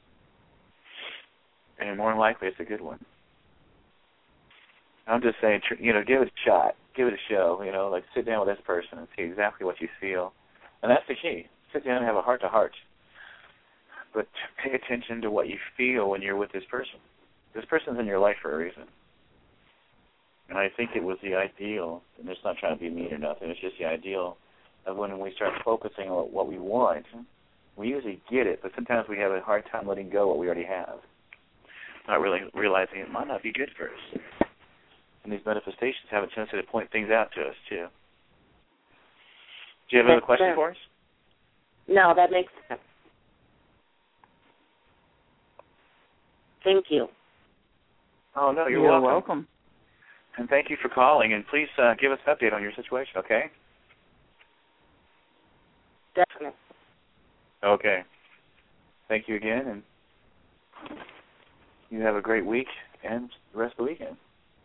And more than likely, it's a good one. I'm just saying, give it a shot. Give it a show. Like sit down with this person and see exactly what you feel. And that's the key. Sit down and have a heart-to-heart. But pay attention to what you feel when you're with this person. This person's in your life for a reason. And I think it was the ideal, and it's not trying to be mean or nothing, it's just the ideal of when we start focusing on what we want, we usually get it, but sometimes we have a hard time letting go what we already have. Not really realizing it might not be good for us. And these manifestations have a tendency to point things out to us, too. Do you have another question for us? No, that makes sense. Thank you. Oh, no, you're welcome. And thank you for calling, and please give us an update on your situation, okay? Definitely. Okay. Thank you again, and you have a great week and the rest of the weekend.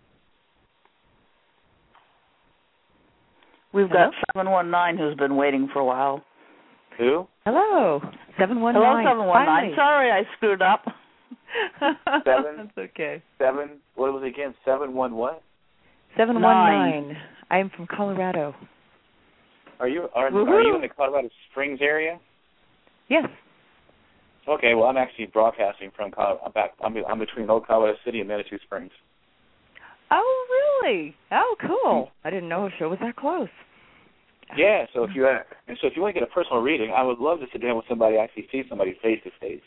We've got 719 who's been waiting for a while. Who? Hello, 719. Hello, 719. Finally. Sorry, I screwed up. That's okay. What was it again? 71 what? 719. I am from Colorado. Are you in the Colorado Springs area? Yes. Okay, well, I'm actually broadcasting from I'm between Old Colorado City and Manitou Springs. Oh, really? Oh, cool. I didn't know a show was that close. Yeah, so if you want to get a personal reading, I would love to sit down with somebody, actually see somebody face to face.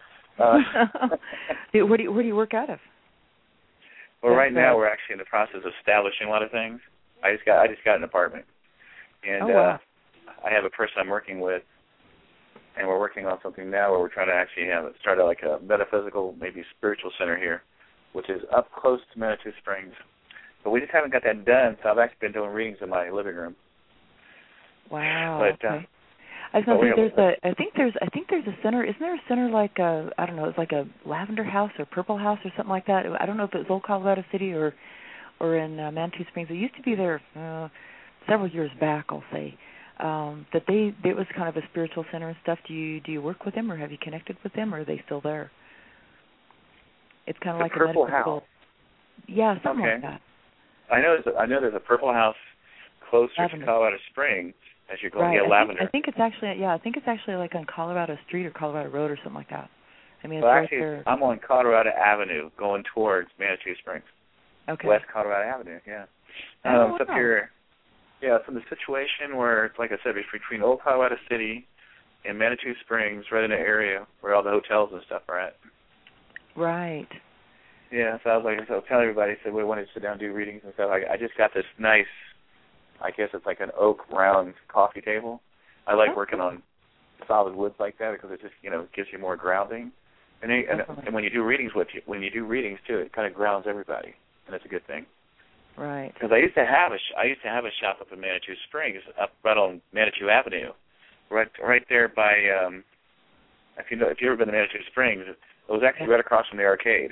Where do you work out of? Well, right now we're actually in the process of establishing a lot of things. I just got an apartment, and wow. I have a person I'm working with, and we're working on something now where we're trying to actually start like a metaphysical, maybe spiritual center here, which is up close to Manitou Springs. But we just haven't got that done, so I've actually been doing readings in my living room. Wow. But, okay. I was going to say I think there's a center. Isn't there a center like I don't know, it's like a lavender house or purple house or something like that? I don't know if it's Old Colorado City or in Manitou Springs. It used to be there several years back, I'll say. That it was kind of a spiritual center and stuff. Do you work with them, or have you connected with them, or are they still there? It's kind of like a purple house. Yeah, something like that. I know there's a purple house closer to Colorado Springs as you're going to get lavender. I think it's actually like on Colorado Street or Colorado Road or something like that. I mean, it's well, right actually, there. I'm on Colorado Avenue going towards Manitou Springs. Okay. West Colorado Avenue, yeah. It's up here. Yeah, it's in the situation where, like I said, it's between Old Colorado City and Manitou Springs, right in the area where all the hotels and stuff are at. Right. Yeah, so I was telling everybody, we wanted to sit down and do readings and stuff. I just got this nice, I guess it's like an oak round coffee table. I like working on solid woods like that because it just, gives you more grounding. And when you do readings too, it kind of grounds everybody, and it's a good thing. Right. Because I used to have a shop up in Manitou Springs, up right on Manitou Avenue, right there by. If you've ever been to Manitou Springs, it was actually right across from the arcade.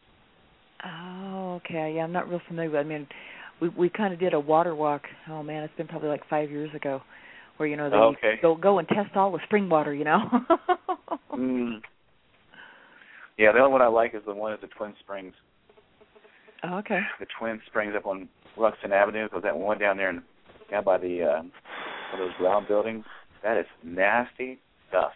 Oh, okay. Yeah, I'm not real familiar with it. I mean, we kind of did a water walk. Oh man, it's been probably like 5 years ago, where you go and test all the spring water. Yeah, the only one I like is the one at the Twin Springs. Oh, okay. The Twin Springs up on Ruxton Avenue, because that one down there down by the one of those round buildings, that is nasty stuff.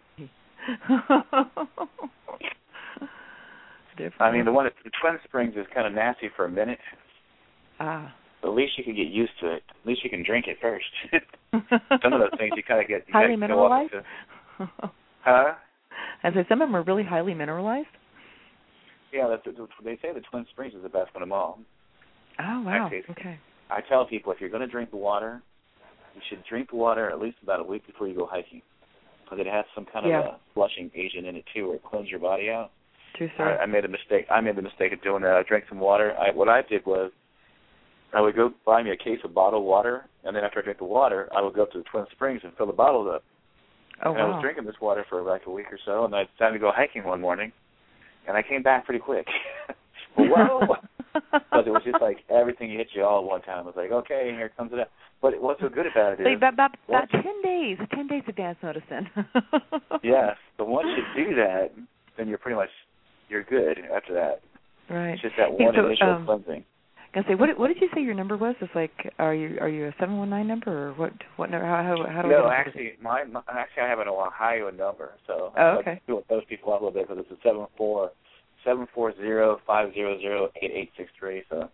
I mean, the one at the Twin Springs is kind of nasty for a minute. Ah. But at least you can get used to it. At least you can drink it first. Some of those things you kind of get highly mineralized. Huh? I said some of them are really highly mineralized. Yeah, they say the Twin Springs is the best one of them all. Oh wow! Actually, okay. I tell people if you're going to drink the water, you should drink the water at least about a week before you go hiking, because it has some kind of a flushing agent in it too, where it cleans your body out. True story. I made a mistake. I made the mistake of doing that. I drank some water. What I did was I would go buy me a case of bottled water, and then after I drink the water, I would go up to the Twin Springs and fill the bottles up. Oh, and wow. I was drinking this water for like a week or so, and I decided to go hiking one morning, and I came back pretty quick. Whoa! Because it was just like everything hit you all at one time. It was like, okay, here comes it. But what's so good about it is... about 10 days advance notice then. Yes, but once you do that, then you're pretty much, you're good after that. Right. It's just that one initial cleansing. I was gonna say, what did you say your number was? It's like, are you a 719 number or what? What number? How do No, I actually, I have an Ohio number, so okay. I'll do those people out a little bit because it's a 740-500-8863. So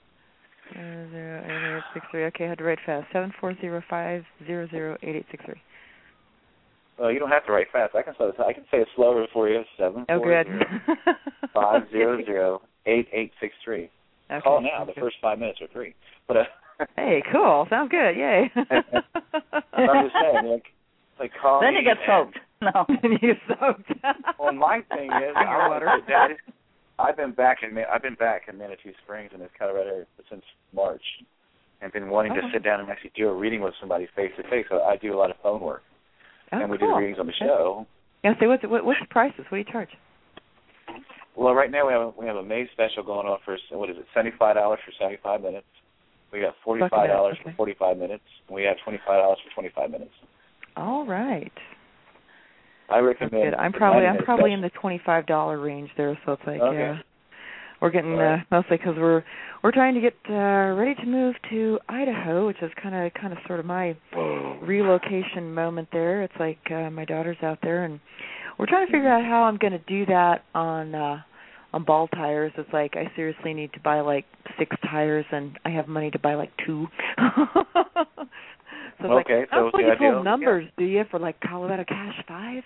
8863. Okay, I had to write fast. 740-500-8863. You don't have to write fast. I can say it slower for you. 740-500-8863. Okay. Call now. The first 5 minutes are free. But hey, cool. Sounds good. Yay. I'm just saying, like call. Then you get soaked. No, you get soaked. Well, my thing is, I've been back in Manitou Springs in this Colorado area since March, and been wanting to sit down and actually do a reading with somebody face to face. So I do a lot of phone work, and we do readings on the show. Yeah. So what's the prices? What do you charge? Well, right now we have a May special going on for $75 for 75 minutes. We got $45 for 45 minutes. We have $25 for 25 minutes. All right. I recommend. I'm probably in the $25 range there, so it's like we're getting mostly because we're trying to get ready to move to Idaho, which is kind of sort of my relocation moment there. It's like my daughter's out there, and we're trying to figure out how I'm going to do that on ball tires. It's like I seriously need to buy like 6 tires, and I have money to buy like 2. So it's like, so what beautiful numbers do you for like Colorado Cash 5?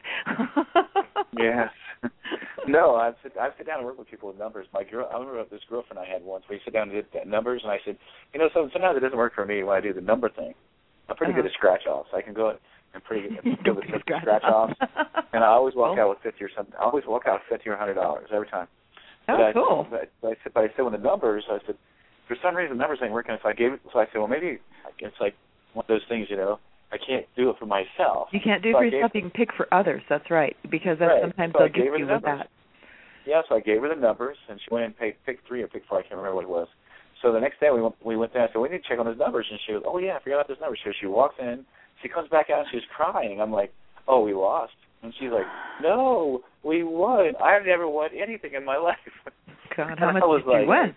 Yes. No, I sit down and work with people with numbers. I remember this girlfriend I had once. We sit down and did numbers, and I said, sometimes it doesn't work for me when I do the number thing. I'm pretty good at scratch-offs. I can go and pretty good with scratch-offs, and I always walk out with 50 or something. I always walk out with $50 or $100 every time. Cool. But I said with the numbers, I said, for some reason the numbers ain't working. So I said, well, maybe it's like one of those things, I can't do it for myself. You can't do it for yourself. You can pick for others. That's right, because sometimes they'll give you with that. Yeah, so I gave her the numbers, and she went and picked 3 or picked 4. I can't remember what it was. So the next day we went there. I said, we need to check on those numbers. And she goes, oh, yeah, I forgot about those numbers. So she walks in. She comes back out, and she's crying. I'm like, oh, we lost. And she's like, no, we won. I've never won anything in my life. God, how much did you win?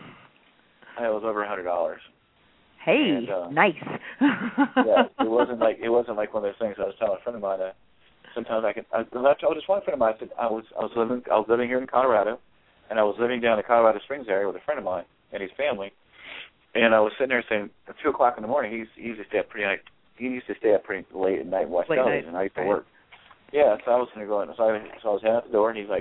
It was over $100. Hey, nice. Yeah, it wasn't like one of those things. I was telling a friend of mine that sometimes I told this one friend of mine. I said I was living here in Colorado, and I was living down in the Colorado Springs area with a friend of mine and his family, and I was sitting there saying at 2:00 in the morning. He used to stay up pretty late at night and watch television. I used to work. Yeah, so I was going to go in. So I was heading out the door, and he's like,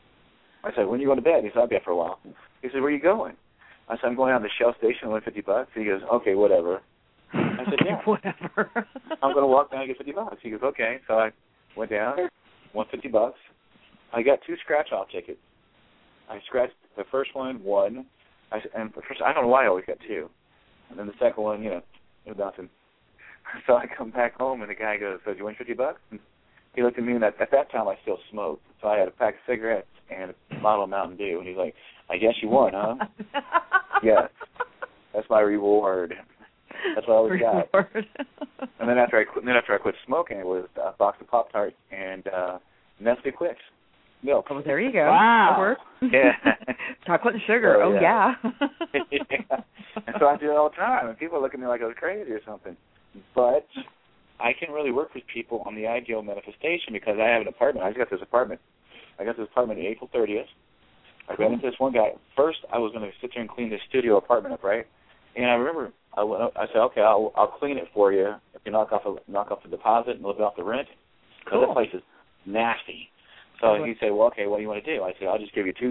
I said, when are you going to bed? He said, I'll be up for a while. He said, where are you going? I said, I'm going down to the Shell station. I want $50. He goes, okay, whatever. I said, yeah, whatever. I'm going to walk down and get $50. He goes, okay. So I went down, won $50. I got 2 scratch-off tickets. I scratched the first one, won. I don't know why I always got 2. And then the second one, nothing. So I come back home, and the guy goes, so did you win $50? And he looked at me, and at that time I still smoked. So I had a pack of cigarettes and a bottle of Mountain Dew. And he's like, I guess you won, huh? Yes. That's my reward. That's what I always got. And then after I quit smoking, it was a box of Pop-Tarts and Nestle Quicks milk. Oh, there you go. Wow. Yeah. Chocolate and sugar. Oh, yeah. Yeah. And so I do it all the time, and people look at me like I was crazy or something. But I can really work with people on the ideal manifestation because I have an apartment. I got this apartment on April 30th. I ran into this one guy. First, I was going to sit there and clean this studio apartment up, right? And I remember I said, okay, I'll clean it for you if you knock off the deposit and live off the rent, because that place is nasty. So he said, well, okay, what do you want to do? I said, I'll give you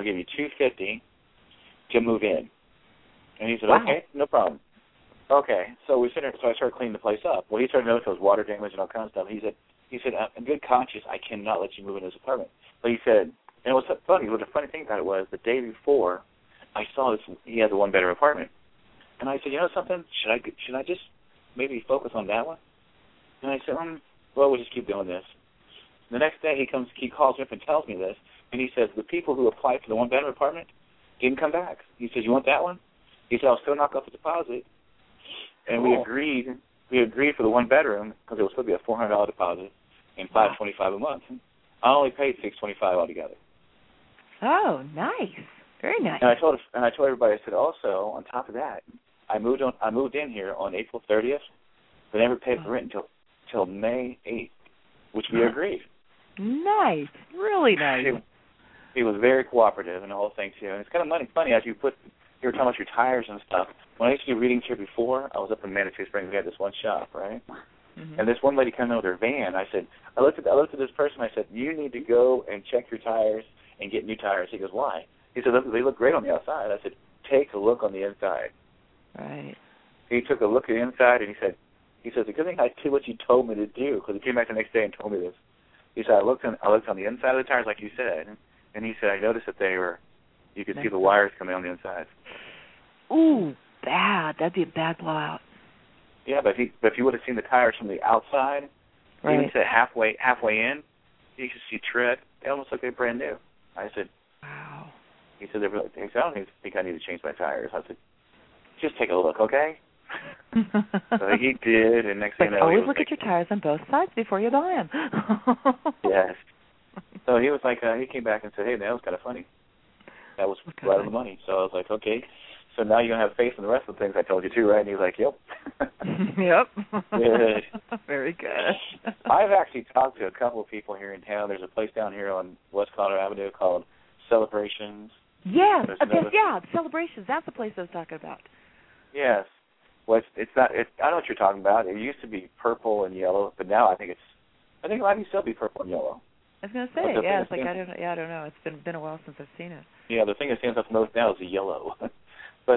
$250 to move in. And he said, okay, no problem. Okay, so I started cleaning the place up. Well, he started noticing there was water damage and all kinds of stuff. He said, in good conscience, I cannot let you move in this apartment. But he said, and it was funny. The funny thing about it was the day before, I saw this. He had the 1-bedroom apartment. And I said, you know something? Should I just maybe focus on that one? And I said, well, we'll just keep doing this. The next day he calls me up and tells me this, and he says the people who applied for the one-bedroom apartment didn't come back. He says, you want that one? He said, I'll still knock off the deposit. And we agreed for the one-bedroom because it was supposed to be a $400 deposit and $525 a month. I only paid $625 altogether. Oh, nice. Very nice. And I told everybody, I said, also, on top of that, I moved in here on April 30th, but never paid for rent until May 8th, which we agreed. Nice. Really nice. He was very cooperative and the whole thing, too. And it's kind of funny as you were talking about your tires and stuff. When I used to do readings here before, I was up in Manitou Springs. We had this one shop, right? Mm-hmm. And this one lady came in with her van. I said, I looked at this person. I said, you need to go and check your tires and get new tires. He goes, why? He said, they look great on the outside. I said, take a look on the inside. Right. He took a look at the inside, and he said, the good thing I did what you told me to do, because he came back the next day and told me this. He said, I looked on the inside of the tires like you said, and he said, I noticed that you could see the wires coming on the inside. Ooh, bad. That'd be a bad blowout. Yeah, but if you would have seen the tires from the outside, right, even to halfway in, you could see tread. They almost look like brand new. I said, wow. He said, I don't think I need to change my tires. I said, just take a look, okay? So he did, and next thing you know, always look at your tires on both sides before you buy them. Yes. So he was like, he came back and said, hey, that was kind of funny. That was right on the money. So I was like, okay. So now you're going to have faith in the rest of the things I told you too, right? And he was like, yep. Yep. Good. Very good. I've actually talked to a couple of people here in town. There's a place down here on West Colorado Avenue called Celebrations. Yes, Celebrations. That's the place I was talking about. Yes. Well, it's not. I know what you're talking about. It used to be purple and yellow, but now I think it might still be purple and yellow. I was going to say, it's like I don't know. It's been a while since I've seen it. Yeah, the thing that stands out the most now is the yellow. But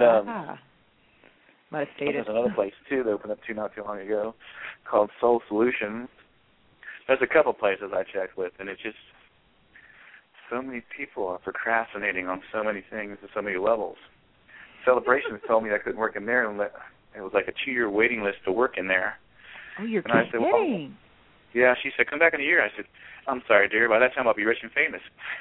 might have stated. There's another place too that opened up not too long ago called Soul Solutions. There's a couple places I checked with, and it's just so many people are procrastinating on so many things at so many levels. Celebrations told me I couldn't work in there, and it was like a 2-year waiting list to work in there. Oh, you're kidding. I said, well, yeah, she said, come back in a year. I said, I'm sorry, dear. By that time, I'll be rich and famous.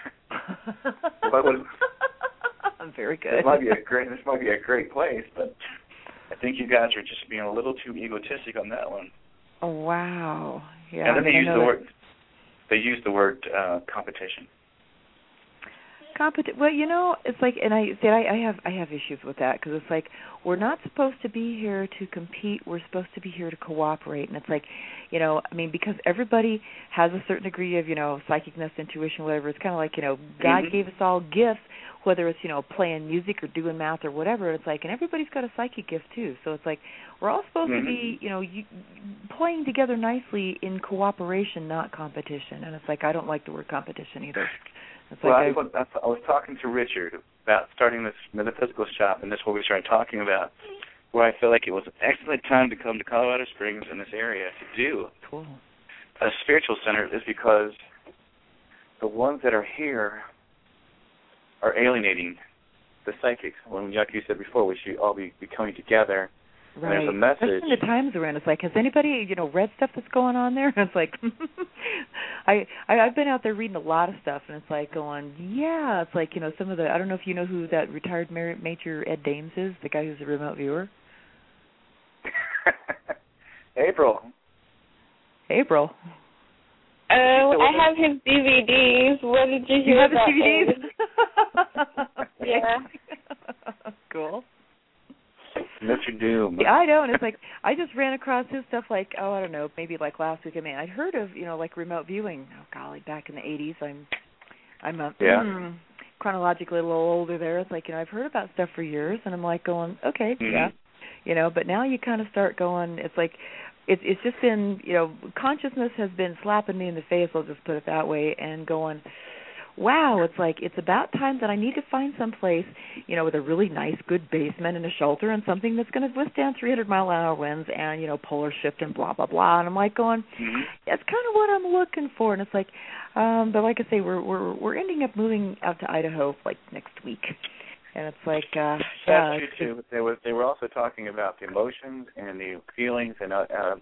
Very good. This might be a great place, but I think you guys are just being a little too egotistic on that one. Oh, wow. Yeah. And then they use the word competition. Well, it's like, and I have issues with that because it's like we're not supposed to be here to compete. We're supposed to be here to cooperate, and it's like, because everybody has a certain degree of, psychicness, intuition, whatever. It's kind of like, God gave us all gifts, whether it's, playing music or doing math or whatever. It's like, and everybody's got a psychic gift too. So it's like we're all supposed to be, playing together nicely in cooperation, not competition. And it's like I don't like the word competition either. I was talking to Richard about starting this metaphysical shop, and that's what we started talking about, where I feel like it was an excellent time to come to Colorado Springs in this area to do a spiritual center is because the ones that are here are alienating the psychics. When, like you said before, we should all be coming together. Right. And there's a message. Especially the times we're in. It's like, has anybody, read stuff that's going on there? And it's like, I've been out there reading a lot of stuff, and it's like going, yeah. It's like, some of the, I don't know if you know who that retired Major Ed Dames is, the guy who's a remote viewer. April. Oh, I have his DVDs. What did you hear about his DVDs? Yeah. Cool. Mr. Doom. Yeah, I know, and it's like I just ran across his stuff like, I don't know, maybe like last week. I mean, I'd heard of, like remote viewing. Oh golly, back in the 80s. I'm chronologically a little older there. It's like, I've heard about stuff for years, and I'm like going, okay, yeah, but now you kind of start going. It's like it's just been, consciousness has been slapping me in the face. I'll just put it that way, and going, wow, it's like it's about time that I need to find some place, with a really nice, good basement and a shelter and something that's going to withstand 300-mile-an-hour winds and, polar shift and blah, blah, blah. And I'm like going, that's kind of what I'm looking for. And it's like, but like I say, we're ending up moving out to Idaho like next week. And it's like, That's true too. But they were also talking about the emotions and the feelings and how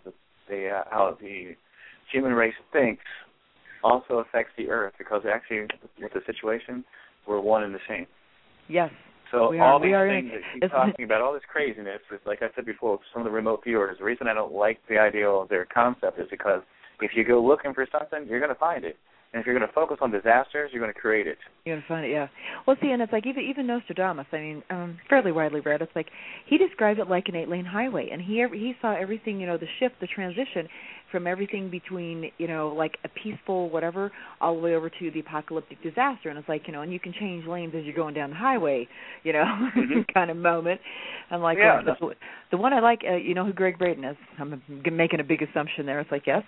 the human race thinks also affects the Earth, because actually with the situation, we're one and the same. Yes. So all these things that keep talking about, all this craziness, is, like I said before, some of the remote viewers, the reason I don't like the idea of their concept is because if you go looking for something, you're going to find it. And if you're going to focus on disasters, you're going to create it. You're going to find it, yeah. Well, see, and it's like even Nostradamus, I mean, fairly widely read, it's like he described it like an 8-lane highway, and he saw everything, the shift, the transition from everything between, like a peaceful whatever all the way over to the apocalyptic disaster. And it's like, and you can change lanes as you're going down the highway, kind of moment. I'm like, yeah, the one I like, who Greg Braden is. I'm making a big assumption there. It's like, yes?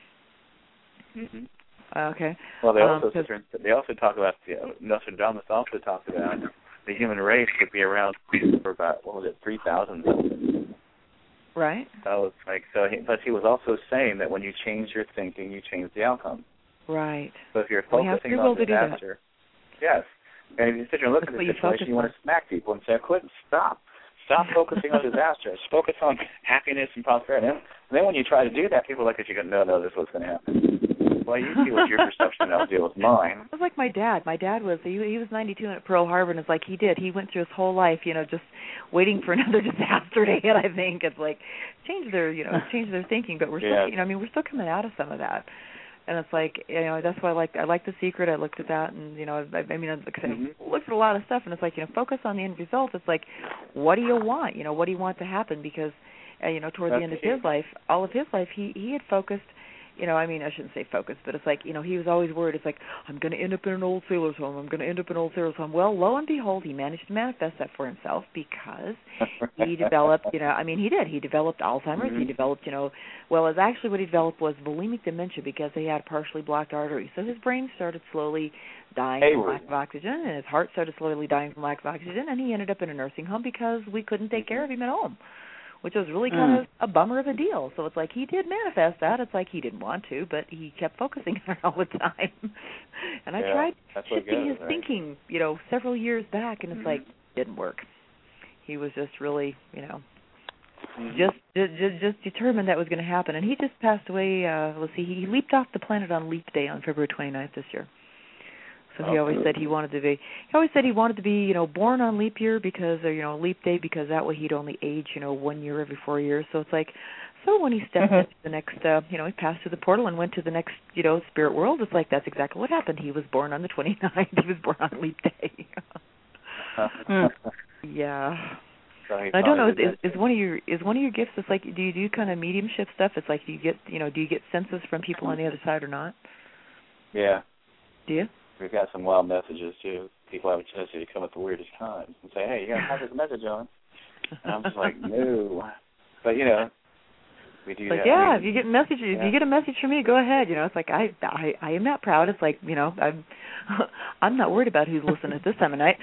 Mm-hmm. Okay. Well, they also talk about, Nostradamus also talked about the human race would be around for about, 3,000 something. Right. So it's like, but he was also saying that when you change your thinking, you change the outcome. Right. So if you're focusing on disaster, yes. And if you sit there and look at the situation, you want to smack people and say, stop focusing on disasters. Focus on happiness and prosperity. And then when you try to do that, people look at you and go, no, this is what's going to happen. Well, you deal with your perception, and I'll deal with mine. It was like my dad. My dad was, he was 92 at Pearl Harbor, and it's like he went through his whole life, just waiting for another disaster to hit, I think. It's like, change their thinking, but we're still, we're still coming out of some of that. And it's like, that's why I like The Secret. I looked at that, and, I looked at a lot of stuff, and it's like, focus on the end result. It's like, what do you want? What do you want to happen? Because, toward the end of his life, all of his life, he had focused, I shouldn't say focused, but it's like, he was always worried. It's like, I'm going to end up in an old sailor's home. I'm going to end up in an old sailor's home. Well, lo and behold, he managed to manifest that for himself because he developed, he did. He developed Alzheimer's. Mm-hmm. He developed, actually what he developed was bulimic dementia because he had partially blocked arteries. So his brain started slowly dying from lack of oxygen, and his heart started slowly dying from lack of oxygen, and he ended up in a nursing home because we couldn't take care of him at home, which was really kind of a bummer of a deal. So it's like he did manifest that. It's like he didn't want to, but he kept focusing on it all the time. And I tried shifting his thinking, several years back, and it's like, didn't work. He was just really, just determined that was going to happen. And he just passed away, he leaped off the planet on Leap Day on February 29th this year. So he always said he wanted to be, born on leap year because, leap day, because that way he'd only age, 1 year every 4 years. So it's like, so when he stepped into the next, he passed through the portal and went to the next, spirit world, it's like that's exactly what happened. He was born on the 29th. He was born on leap day. Yeah. So I don't know. Is one of your gifts? It's like, do you do kind of mediumship stuff? It's like, do you get senses from people on the other side or not? Yeah. Do you? We've got some wild messages, too. People have a tendency to come at the weirdest times and say, hey, you got to have this message on. And I'm just like, no. But, we do that. Yeah, if you get a message from me, go ahead. It's like, I am not proud. It's like, I'm not worried about who's listening at this time of night.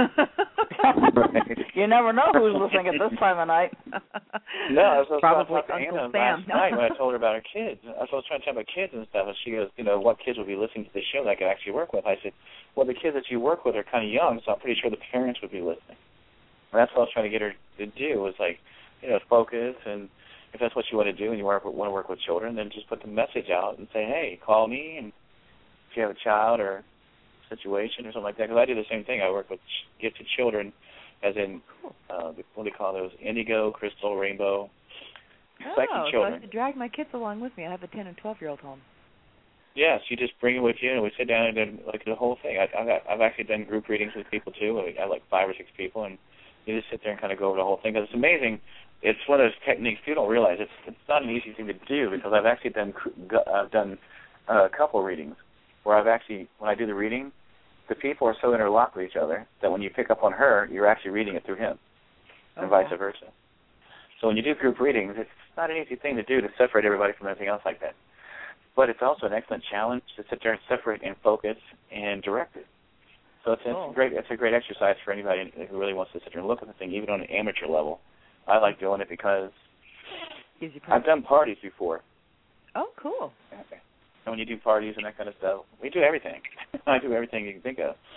You never know who's listening at this time of night. No, I was probably talking to Anna last night when I told her about her kids. I was trying to talk about kids and stuff, and she goes, what kids will be listening to this show that I could actually work with? I said, well, the kids that you work with are kind of young, so I'm pretty sure the parents would be listening. And that's what I was trying to get her to do, was like, focus, and if that's what you want to do and you want to work with children, then just put the message out and say, hey, call me, and if you have a child or situation or something like that, because I do the same thing. I work with gifted children, as in, what do they call those? Indigo, crystal, rainbow, psychic children. So I have to drag my kids along with me. I have a 10 and 12-year-old home. Yes, you just bring it with you, and we sit down and do the whole thing. I've actually done group readings with people too. I have 5 or 6 people, and you just sit there and kind of go over the whole thing. Because it's amazing. It's one of those techniques people don't realize. It's not an easy thing to do, because I've actually done a couple readings where when I do the reading, the people are so interlocked with each other that when you pick up on her, you're actually reading it through him, and vice versa. So when you do group readings, it's not an easy thing to do to separate everybody from everything else like that. But it's also an excellent challenge to sit there and separate and focus and direct it. So it's a great exercise for anybody who really wants to sit there and look at the thing, even on an amateur level. I like doing it because I've done parties before. Oh, cool. And when you do parties and that kind of stuff, we do everything. I do everything you can think of.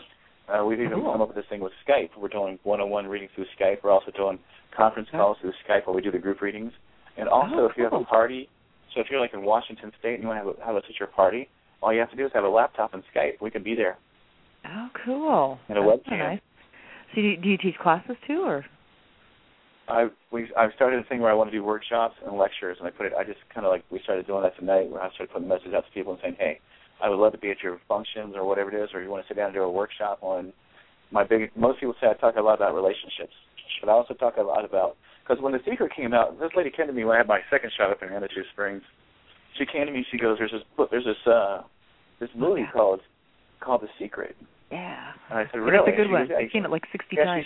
We've even come up with this thing with Skype. We're doing one-on-one readings through Skype. We're also doing conference calls through Skype where we do the group readings. And also, if you have a party, so if you're like in Washington State and you want to have a teacher party, all you have to do is have a laptop and Skype. We can be there. Oh, cool. And a webcam. Nice. So do you teach classes too, or? I've started a thing where I want to do workshops and lectures, and we started doing that tonight, where I started putting messages out to people and saying, hey, I would love to be at your functions or whatever it is, or you want to sit down and do a workshop on most people say I talk a lot about relationships, but I also talk a lot about, because when The Secret came out, this lady came to me when I had my second shot up in Manitou Springs. She came to me, she goes, there's this movie called The Secret. Yeah. And I said, really? It's a good one. I've seen it like 60 times.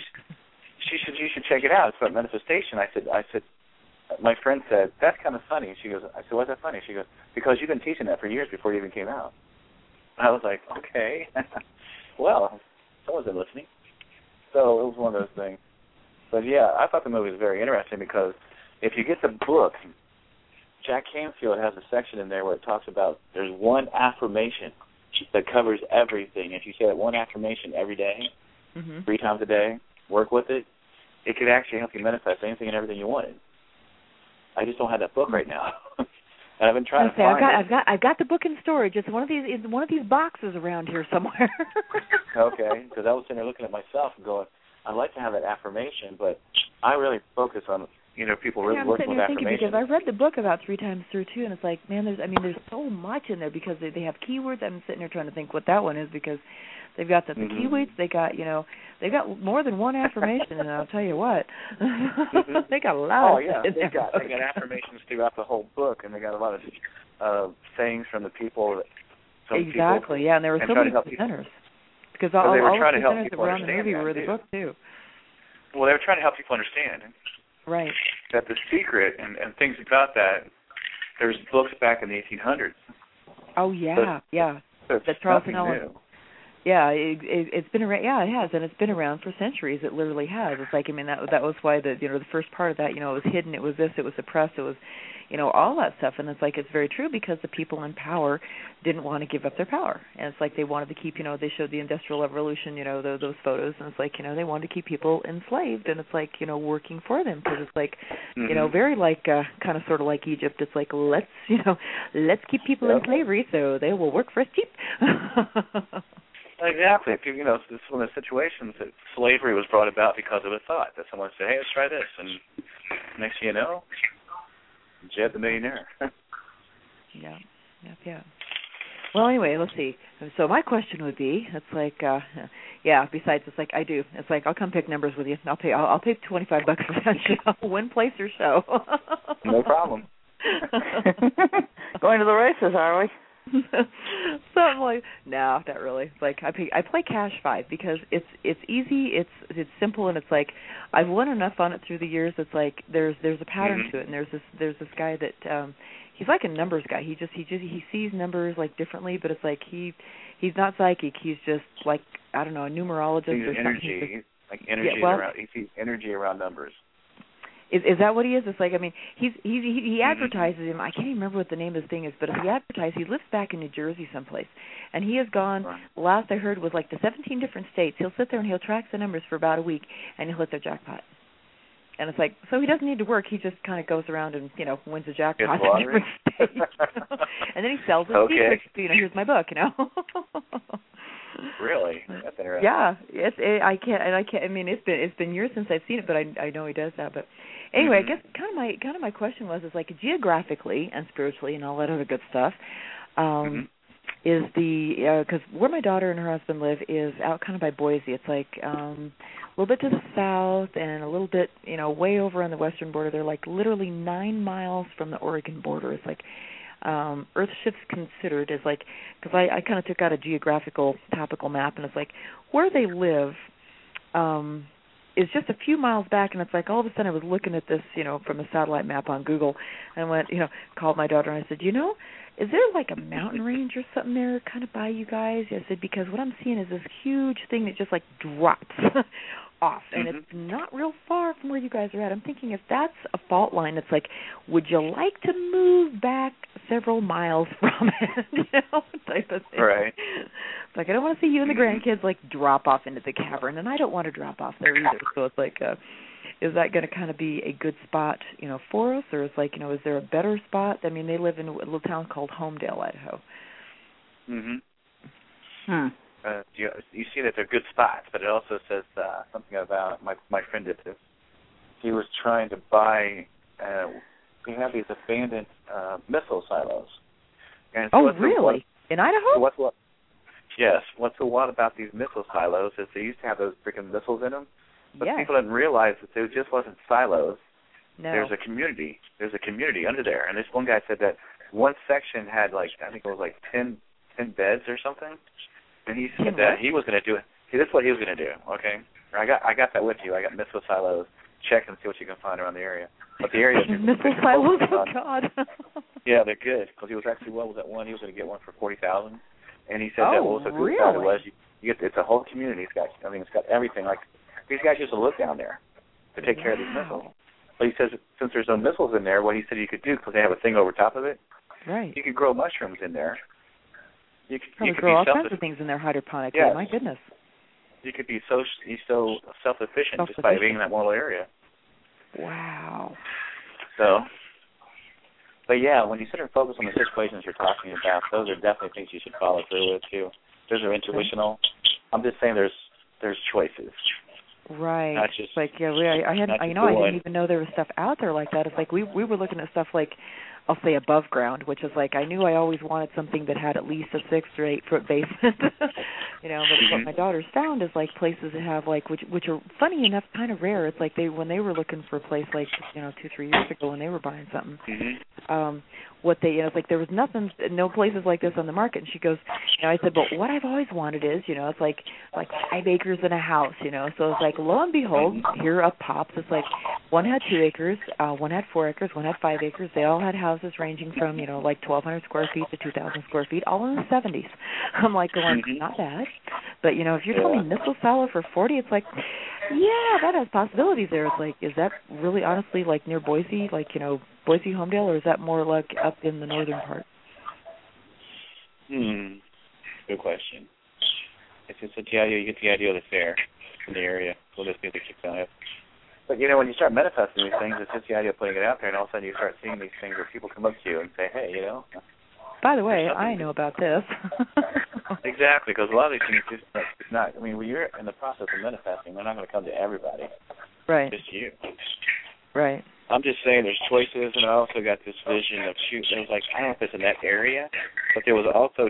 You should check it out. It's about manifestation. I said, my friend said, that's kind of funny. She goes, I said, why's that funny? She goes, because you've been teaching that for years before it even came out. I was like, okay. Well, someone's been listening. So it was one of those things. But yeah, I thought the movie was very interesting because if you get the book, Jack Canfield has a section in there where it talks about there's one affirmation that covers everything. If you say that one affirmation every day, 3 times a day, work with it, it could actually help you manifest anything and everything you wanted. I just don't have that book right now. And I've been trying to find it. I've got the book in storage. It's one of these boxes around here somewhere. Okay, because I was sitting there looking at myself and going, I'd like to have that affirmation, but I really focus on people really working with affirmations. Because I read the book about 3 times through too, and it's like, man, there's so much in there because they have keywords. I'm sitting there trying to think what that one is because they've got the keywords. They got they've got more than one affirmation, and I'll tell you what, they got a lot. Oh yeah, they got affirmations throughout the whole book, and they got a lot of sayings from the people. Exactly, yeah, and there were so many presenters because all the presenters that were on the movie were in the book too. Well, they were trying to help people understand. Right. That The Secret and things about that, there's books back in the 1800s. Oh, yeah, yeah. That's Charlton new. Yeah, it's been around. Yeah, it has, and it's been around for centuries. It literally has. It's like, I mean, that was why the first part of that, it was hidden. It was this. It was suppressed. It was, all that stuff. And it's like it's very true because the people in power didn't want to give up their power, and it's like they wanted to keep. They showed the Industrial Revolution. Those photos, and it's like they wanted to keep people enslaved, and it's like working for them because it's like very like kind of sort of like Egypt. It's like let's keep people in slavery so they will work for us cheap. Exactly. It's one of the situations that slavery was brought about because of a thought that someone said, hey, let's try this. And next thing you know, Jed the Millionaire. Yeah. Well, anyway, let's see. So my question would be, it's like, besides, it's like I do. It's like I'll come pick numbers with you. I'll pay $25 for that show. Win, place, or show. No problem. Going to the races, are we? Something like no, not really. It's like I play Cash 5 because it's easy, it's simple, and it's like I've won enough on it through the years. It's like there's a pattern to it, and there's this guy that he's like a numbers guy. He sees numbers like differently, but it's like he's not psychic. He's just like I don't know, a numerologist or something. He sees energy around numbers. Is that what he is? It's like, I mean, he advertises him. I can't even remember what the name of his thing is, but he advertises. He lives back in New Jersey someplace, and he has gone. Last I heard was like to 17 different states. He'll sit there and he'll track the numbers for about a week, and he'll hit their jackpot. And it's like, so he doesn't need to work. He just kind of goes around and wins the jackpot in different states, and then he sells his secrets. Here's my book. Really? That's interesting. Yeah, I can't. I mean, it's been years since I've seen it, but I know he does that. But anyway, I guess kind of my question was like geographically and spiritually and all that other good stuff. Is because where my daughter and her husband live is out kind of by Boise. It's like a little bit to the south and a little bit way over on the western border. They're like literally 9 miles from the Oregon border. It's like. Earth Shifts Considered is like, because I kind of took out a geographical topical map, and it's like where they live is just a few miles back, and it's like all of a sudden I was looking at this, from a satellite map on Google, and went, called my daughter and I said, is there like a mountain range or something there kind of by you guys? I said, because what I'm seeing is this huge thing that just like drops off, and it's not real far from where you guys are at. I'm thinking if that's a fault line, it's like, would you like to move back several miles from it, type of thing. Right. It's like I don't want to see you and the grandkids like drop off into the cavern, and I don't want to drop off there either. So it's like, is that going to kind of be a good spot, for us, or is like, is there a better spot? I mean, they live in a little town called Homedale, Idaho. You see that they're good spots, but it also says something about my friend did this. He was trying to buy. We have these abandoned missile silos. And so really? In Idaho? Yes. What's so wild about these missile silos is they used to have those freaking missiles in them, but people didn't realize that there just wasn't silos. No. There's a community. There's a community under there. And this one guy said that one section had I think it was 10 beds or something. And he said that he was going to do it. See, this is what he was going to do, okay? I got that with you. I got missile silos. Check and see what you can find around the area. But the area missile silos, oh God. Yeah, they're good because he was actually what was that one? He was going to get one for $40,000, and he said that what was so good about it was you get it's a whole community. It's got everything. Like these guys used to live down there to take care of these missiles. But he says since there's no missiles in there, what he said you could do because they have a thing over top of it. Right. You could grow mushrooms in there. You could grow all kinds of things in there hydroponically. Yes. My goodness. You could be so self-efficient just by being in that one little area. Wow. So, but yeah, when you sit and focus on the situations you're talking about, those are definitely things you should follow through with too. Those are intuitional. I'm just saying there's choices. Right. Not just, I didn't even know there was stuff out there like that. It's like we were looking at stuff like, I'll say above ground, which is like I knew I always wanted something that had at least a 6 or 8 foot basement. But what my daughters found is like places that have like which are funny enough kind of rare. It's like when they were looking for a place like 2-3 years ago when they were buying something. It's like there was no places like this on the market. And she goes, I said, but what I've always wanted is, it's like 5 acres in a house, So it's like lo and behold, here up pops. It's like one had 2 acres, one had 4 acres, one had 5 acres. They all had houses ranging from 1,200 square feet to 2,000 square feet, all in the 70s. I'm like going, not bad. But if you're telling me missile silo for 40, it's like, yeah, that has possibilities there. It's like, is that really honestly like near Boise, Boise, Homedale, or is that more like up in the northern part? Good question. It's just you get the idea that's there in the area. We'll just get the kicks on it. But when you start manifesting these things, it's just the idea of putting it out there, and all of a sudden you start seeing these things where people come up to you and say, hey, By the way, I know about this. Exactly, because a lot of these things it's not. I mean, when you're in the process of manifesting, they're not going to come to everybody. Right. Just you. Right. I'm just saying there's choices, and I also got this vision of there was I don't know if it's in that area, but there was also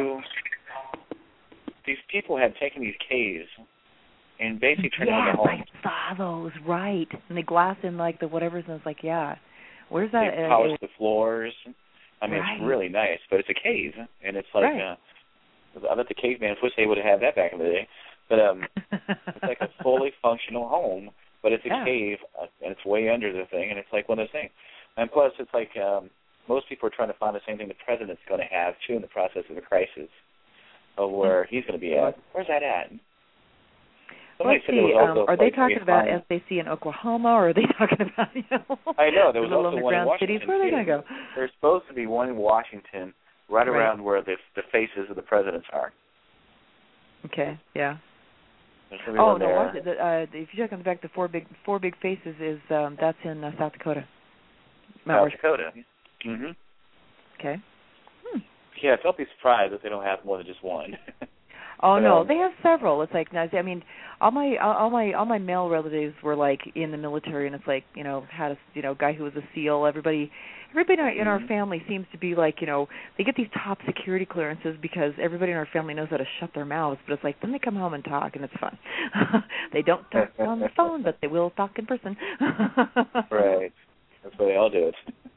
these people had taken these caves and basically turned them into homes. I saw those, right. And they glass in the whatever's, and it's like, yeah. Where's that? They polished the floors. I mean, It's really nice, but it's a cave, and it's like, I bet the caveman wish they would have had that back in the day, but it's like a fully functional home, but it's a cave, and it's way under the thing, and it's like one of those things. And plus, it's like most people are trying to find the same thing the president's going to have, too, in the process of a crisis of where he's going to be at. Where's that at? Let's see. Are they talking about SAC in Oklahoma, or are they talking about, I know. There was little also one in underground Washington. cities? Where are they going to go? There's supposed to be one in Washington right around where the faces of the presidents are. Okay, yeah. No, if you check on the back, the four big faces is that's in South Dakota. South Dakota. Mm-hmm. Okay. Yeah, don't be surprised if they don't have more than just one. Oh no, they have several. It's like, I mean, all my male relatives were like in the military, and it's like, had a guy who was a SEAL. Everybody in our family seems to be like, they get these top security clearances because everybody in our family knows how to shut their mouths. But it's like then they come home and talk, and it's fun. They don't talk on the phone, but they will talk in person. Right. That's why they all do it.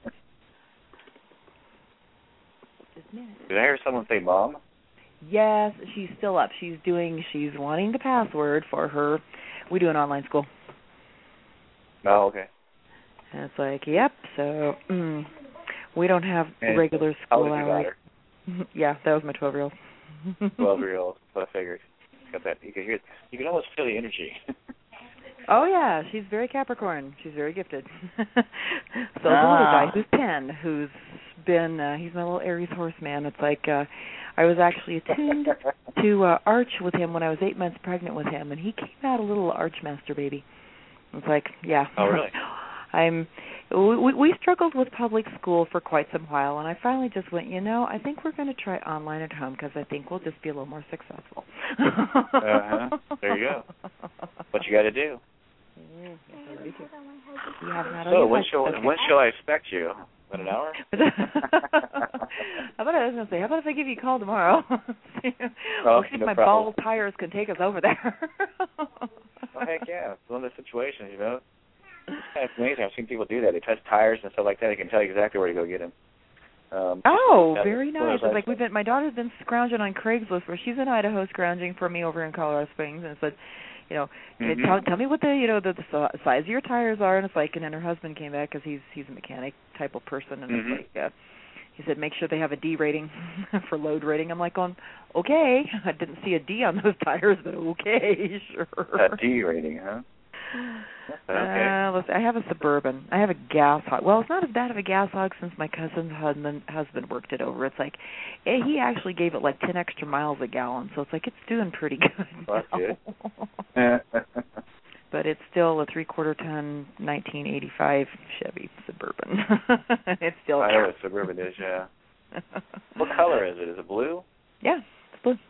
Did I hear someone say mom? Yes, she's still up. She's wanting the password for her. We do an online school. Oh, okay. And it's like, yep, so we don't have regular school hours. Yeah, that was my 12-year-old. 12-year-old, what I figured. Got that. You can hear it. You can almost feel the energy. Oh, yeah, she's very Capricorn. She's very gifted. So the little guy who's 10, who's been he's my little Aries horse man. It's like I was actually attuned to Arch with him when I was 8 months pregnant with him, and he came out a little Archmaster baby. It's like, yeah. Oh, really? We struggled with public school for quite some while, and I finally just went, I think we're going to try online at home because I think we'll just be a little more successful. There you go. What you got to do. So when shall I expect you? In an hour? How about if I give you a call tomorrow? We'll see if my bald tires can take us over there. Well, heck yeah. It's one of those situations, It's kind of amazing. I've seen people do that. They test tires and stuff like that. They can tell you exactly where to go get them. Very nice. It's like my daughter's been scrounging on Craigslist, where she's in Idaho scrounging for me over in Colorado Springs, and said, tell me what the size of your tires are, and it's like, and then her husband came back because he's a mechanic type of person, and it's like, he said make sure they have a D rating for load rating. I'm like, okay, I didn't see a D on those tires, but okay, sure. A D rating, huh? Okay. I have a Suburban. I have a gas hog. Well, it's not as bad of a gas hog since my cousin's husband worked it over. It's like he actually gave it like 10 extra miles a gallon, so it's like it's doing pretty good. That's good. But it's still a 3/4 ton 1985 Chevy Suburban. It's still. I know what Suburban is. Yeah. What color is it? Is it blue? Yeah, it's blue.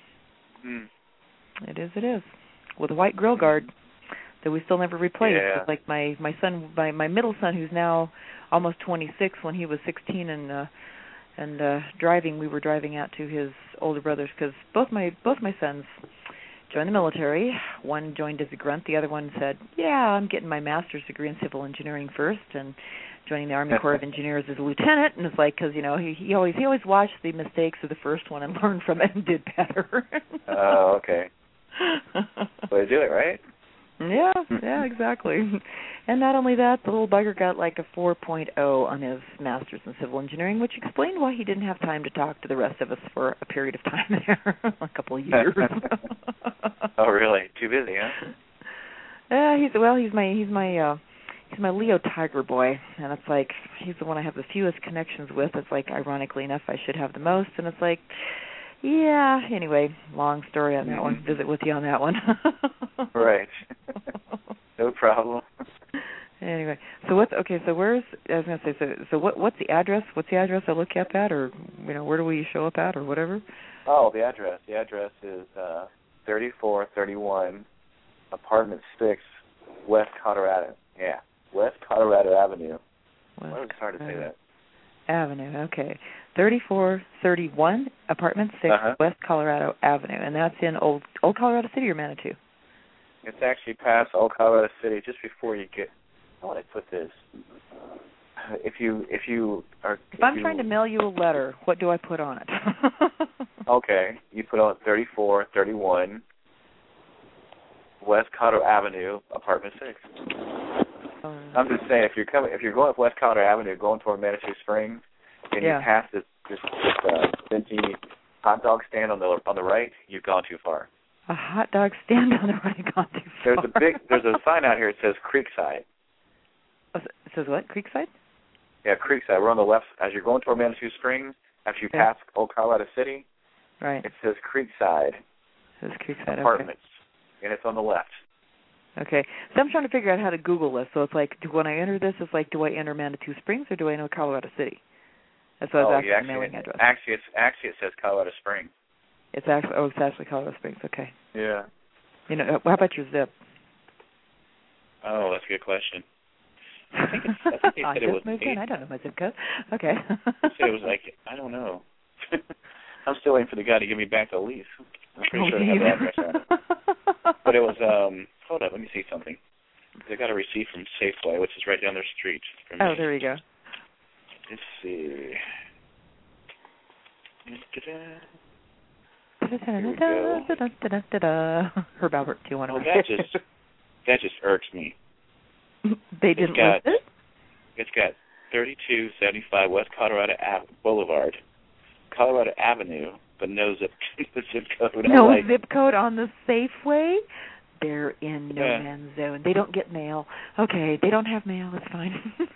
It is. With a white grill guard that we still never replaced. Yeah. It's like my son, my middle son, who's now almost 26. When he was 16 and driving, we were driving out to his older brothers because both my sons joined the military. One joined as a grunt. The other one said, "Yeah, I'm getting my master's degree in civil engineering first, and joining the Army Corps of Engineers as a lieutenant." And it's like, because he always watched the mistakes of the first one and learned from it and did better. Oh, okay. Way to do it, right? Yeah, exactly. And not only that, the little bugger got like a 4.0 on his master's in civil engineering, which explained why he didn't have time to talk to the rest of us for a period of time there, a couple of years. Oh, really? Too busy, huh? Yeah, he's my Leo Tiger boy, and it's like he's the one I have the fewest connections with. It's like, ironically enough, I should have the most, and it's like, yeah. Anyway, long story on that one. Visit with you on that one. Right. No problem. Anyway, so what's okay? So where's I was going to say so what's the address? What's the address I look up at, or where do we show up at, or whatever? Oh, the address. The address is 3431 Apartment 6, West Colorado. Yeah, West Colorado Avenue. Well, it's hard to say that. Avenue. Okay, 3431 Apartment 6, West Colorado Avenue, and that's in Old Colorado City or Manitou? It's actually past Old Colorado City, just before you get. How would I put this? If I'm trying to mail you a letter, what do I put on it? Okay, you put on 3431 West Colorado Avenue, Apartment 6. I'm just saying, if you're going up West Colorado Avenue, going toward Manitou Springs, and you pass this Venti hot dog stand on the right, you've gone too far. A hot dog stand on the right, gone too far. There's a sign out here. It says Creekside. It says what? Creekside? Yeah, Creekside. We're on the left as you're going toward Manitou Springs. After you pass Old Colorado City, right? It says Creekside. It says Creekside Apartments, and it's on the left. Okay, so I'm trying to figure out how to Google this. So it's like, when I enter this, it's like, do I enter Manitou Springs or do I enter Colorado City? That's what I was asking, the mailing address. Actually, it says Colorado Springs. It's actually Colorado Springs. Okay. Yeah. How about your zip? Oh, that's a good question. I think I just moved in. I don't know my zip code. Okay. I said it was like, I don't know. I'm still waiting for the guy to give me back the lease. I'm pretty sure I have the address on it. But it was, hold up, let me see something. I got a receipt from Safeway, which is right down their street from me. Oh, there you go. Let's see. Herb Albert 211. Well, that just irks me. They didn't list it? It's got 3275 West Colorado Boulevard, Colorado Avenue, but no zip code. No zip code on the Safeway? they're in no man's zone. They don't get mail. Okay, they don't have mail. It's fine.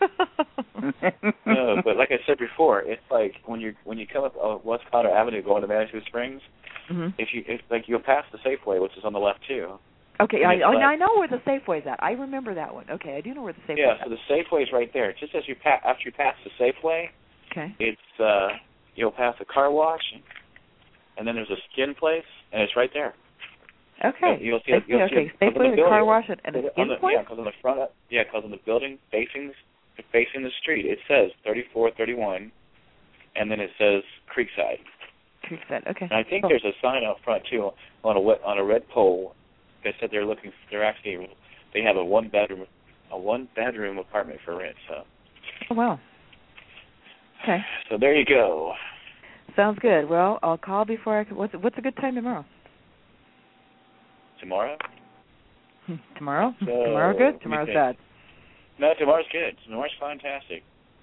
No, but like I said before, it's like when you come up West Powder Avenue going to Manitou Springs, if you'll pass the Safeway, which is on the left too. Okay, I know where the Safeway's at. I remember that one. Okay, I do know where the Safeway's at. Yeah, so the Safeway's right there. Just as you after you pass the Safeway, it's you'll pass a car wash, and then there's a skin place, and it's right there. Okay. You'll see Safeway, a car wash, and a skin place? Yeah, because on the front, because on the building facing the street, it says 3431, and then it says Creekside. Creekside, okay. And I think there's a sign out front too on a red pole. They said they have a one bedroom apartment for rent. So. Oh wow. Okay. So there you go. Sounds good. Well, I'll call before what's a good time tomorrow? Tomorrow? Tomorrow? So, tomorrow good? Tomorrow's bad. No, tomorrow's good. Tomorrow's fantastic.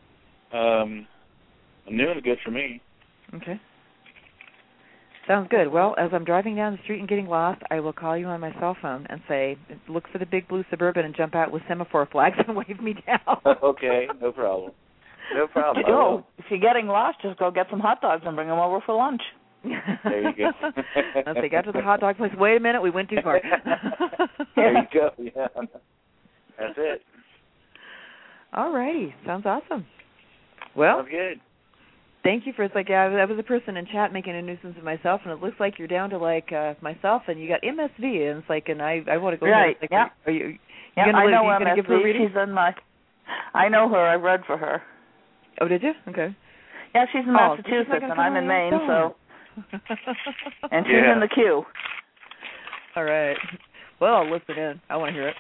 Noon's good for me. Okay. Sounds good. Well, as I'm driving down the street and getting lost, I will call you on my cell phone and say, look for the big blue Suburban and jump out with semaphore flags and wave me down. Okay, no problem. No problem. Oh, if you're getting lost, just go get some hot dogs and bring them over for lunch. There you go. Once they got to the hot dog place, wait a minute, we went too far. There you go, yeah. That's it. All righty. Sounds awesome. Well, sounds good. Thank you for it's like I was a person in chat making a nuisance of myself, and it looks like you're down to like myself, and you got MSV, and it's like, and I want to go right. Like, yeah. Are you? Yeah, I know MSV. Give her a reading? She's in my. I know her. I read for her. Oh, did you? Okay. Yeah, she's in Massachusetts, and I'm in Maine, so. And she's in the queue. All right. Well, I'll listen in. I want to hear it.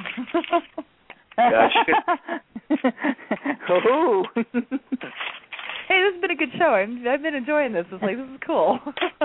Gotcha. Oh. Hey, this has been a good show. I've been enjoying this. It's like, this is cool.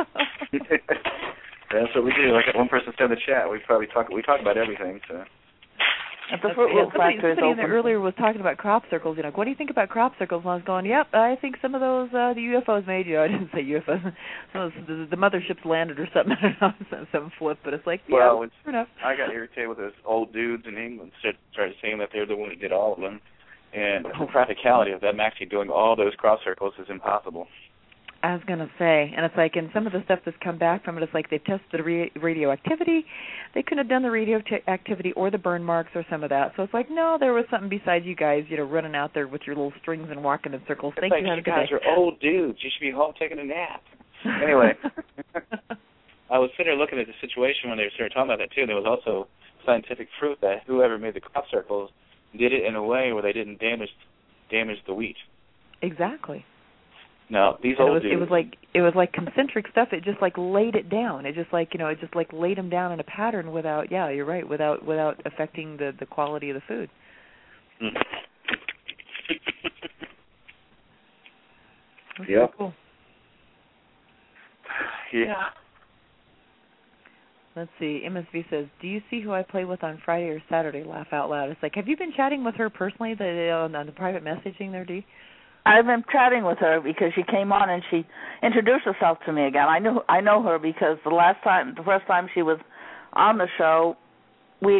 That's what we do. Like one person said in the chat, we talk about everything. So. Somebody in there earlier was talking about crop circles. You know, what do you think about crop circles? And I was going, yep, I think some of those the UFOs made you. I didn't say UFOs. The motherships landed or something. I don't know, some flip. But it's like, well, yeah, fair enough. I got irritated with those old dudes in England started saying that they're the one that did all of them. And the practicality of them actually doing all those crop circles is impossible. I was going to say, and it's like in some of the stuff that's come back from it, it's like they've tested the radioactivity. They couldn't have done the radioactivity or the burn marks or some of that. So it's like, no, there was something besides you guys, running out there with your little strings and walking in circles. It's like, you guys are old dudes. You should be home taking a nap. Anyway, I was sitting there looking at the situation when they started talking about that, too. There was also scientific proof that whoever made the crop circles did it in a way where they didn't damage the wheat. Exactly. No, these old dudes. It was like concentric stuff. It just like laid it down. It just like it just like laid them down in a pattern without. Yeah, you're right. Without affecting the quality of the food. Yep. Cool. Yeah. Let's see. MSV says, do you see who I play with on Friday or Saturday? Laugh out loud. It's like, have you been chatting with her personally on the private messaging there, Dee? I've been chatting with her because she came on and she introduced herself to me again. I know her because the first time she was on the show, we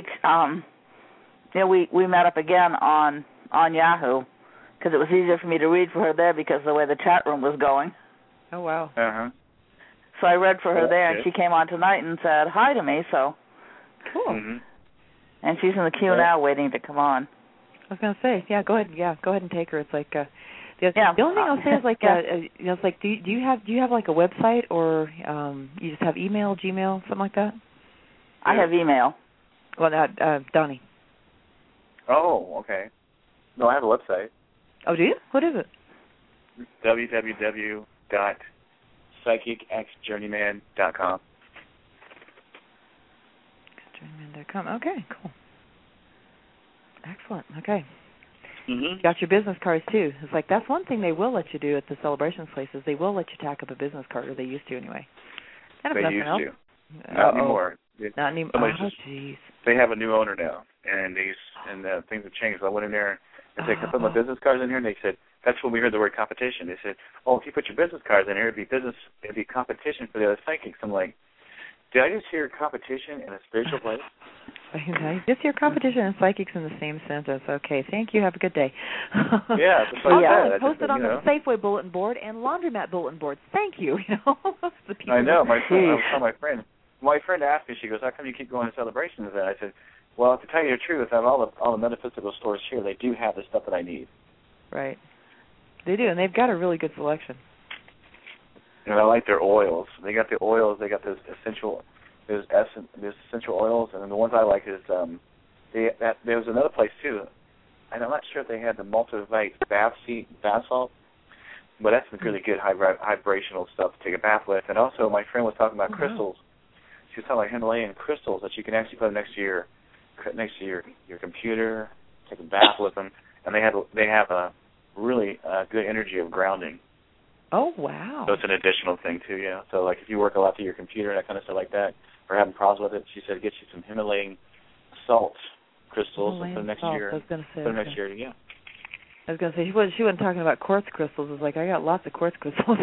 met up again on Yahoo because it was easier for me to read for her there because of the way the chat room was going. Oh wow. Uh-huh. So I read for her there, and she came on tonight and said hi to me. So cool. Mm-hmm. And she's in the queue now, waiting to come on. I was gonna say, go ahead and take her. It's like. The only thing I'll say is like, it's like, do you have like a website or you just have email, Gmail, something like that? I have email. Well, Donnie. Oh, okay. No, I have a website. Oh, do you? What is it? www.psychicxjourneyman.com. Journeyman.com. Okay, cool. Excellent. Okay. Mm-hmm. You got your business cards, too. It's like that's one thing they will let you do at the celebrations places. They will let you tack up a business card, or they used to anyway. They used to. Not anymore. Not anymore. Oh, jeez. They have a new owner now, and things have changed. I went in there and said, "Can I put my business cards in here?" And they said, "That's when we heard the word competition." They said, "Oh, if you put your business cards in here, it'd be competition for the other psychics." I'm like, did I just hear competition in a spiritual place? Just your competition and psychics in the same sentence. Okay, thank you. Have a good day. Yeah, just like that. Posted on the Safeway bulletin board and laundromat bulletin boards. Thank you. The people I know. I was telling my friend. My friend asked me. She goes, "How come you keep going to celebrations?" And I said, "Well, to tell you the truth, out of all the metaphysical stores here, they do have the stuff that I need." Right. They do, and they've got a really good selection. And I like their oils. They got the oils. They got those essential oils, and then the ones I like is there was another place too, and I'm not sure if they had the multivite bath salt, but that's some really good vibrational stuff to take a bath with. And also, my friend was talking about crystals. She was talking about Himalayan crystals that you can actually put next to your computer, take a bath with them, and they have a really good energy of grounding. Oh, wow. So it's an additional thing, too, yeah. So, like, if you work a lot to your computer and that kind of stuff like that, or having problems with it, she said get you some Himalayan salt crystals and put them next to your... I was going to say, put them next to your, yeah. I was going to say, she wasn't talking about quartz crystals. It was like, I got lots of quartz crystals.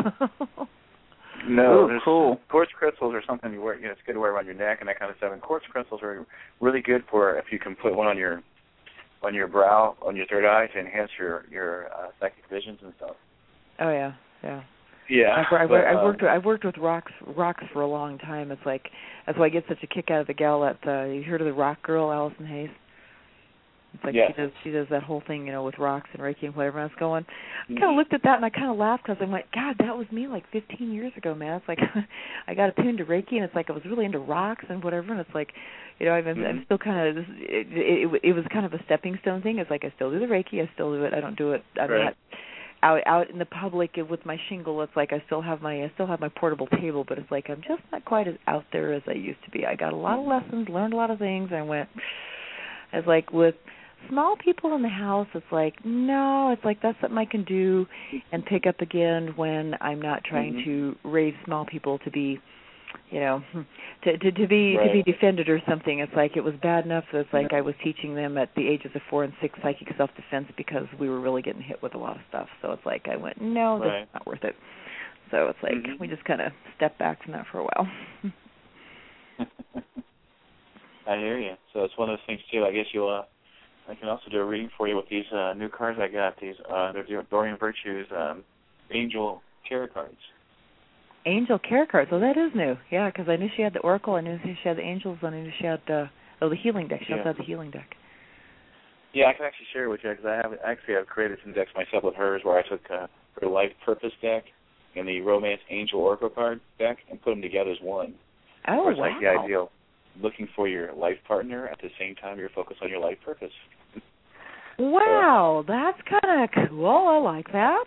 No, cool. Quartz crystals are something you wear, it's good to wear around your neck and that kind of stuff. And quartz crystals are really good for if you can put one on your brow, on your third eye to enhance your psychic visions and stuff. Oh, yeah. Yeah. I worked with rocks for a long time. It's like that's why I get such a kick out of the gal that you heard of the rock girl, Allison Hayes. It's like she does that whole thing, with rocks and Reiki and whatever. And I was going, I kind of looked at that and I kind of laughed because I went, God, that was me like 15 years ago, man. It's like I got attuned to Reiki and it's like I was really into rocks and whatever. And it's like, I'm still kind of it was kind of a stepping stone thing. It's like I still do the Reiki, I still do it. I don't do it. I'm not out in the public with my shingle. It's like I still have my portable table, but it's like I'm just not quite as out there as I used to be. I got a lot of lessons, learned a lot of things. And I went, it's like with small people in the house, it's like, no, it's like that's something I can do and pick up again when I'm not trying to raise small people to be, to be defended or something. It's like it was bad enough that it's like I was teaching them at the ages of 4 and 6 psychic self-defense because we were really getting hit with a lot of stuff. So it's like I went, no, that's not worth it. So it's like we just kind of stepped back from that for a while. I hear you. So it's one of those things too. I guess I can also do a reading for you with these new cards I got. These they're Doreen Virtue's Angel Tarot cards. Angel Tarot cards. Oh, that is new. Yeah, because I knew she had the Oracle. I knew she had the Angels. I knew she had the Healing deck. She also had the Healing deck. Yeah, I can actually share it with you because I've created some decks myself with hers where I took her Life Purpose deck and the Romance Angel Oracle card deck and put them together as one. Oh, it's like the idea of looking for your life partner at the same time you're focused on your life purpose. Wow, that's kind of cool. I like that.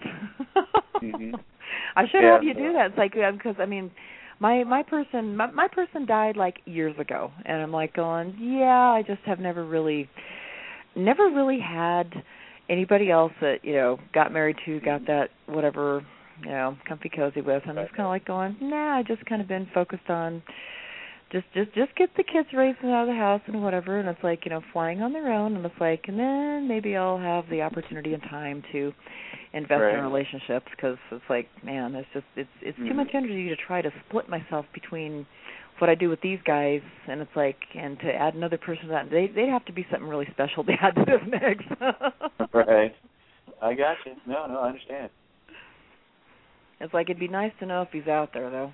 I should have you do that. It's like because I mean, my person died like years ago, and I'm like going, I just have never really had anybody else that got married to, got that whatever comfy cozy with. I'm just kind of like going, I just kind of been focused on. Just get the kids raised out of the house and whatever, and it's like, flying on their own, and it's like, and then maybe I'll have the opportunity and time to invest in relationships, because it's like, man, it's too much energy to try to split myself between what I do with these guys, and it's like, and to add another person to that, they'd have to be something really special to add to this mix. Right. I got you. No, I understand. It's like, it'd be nice to know if he's out there, though.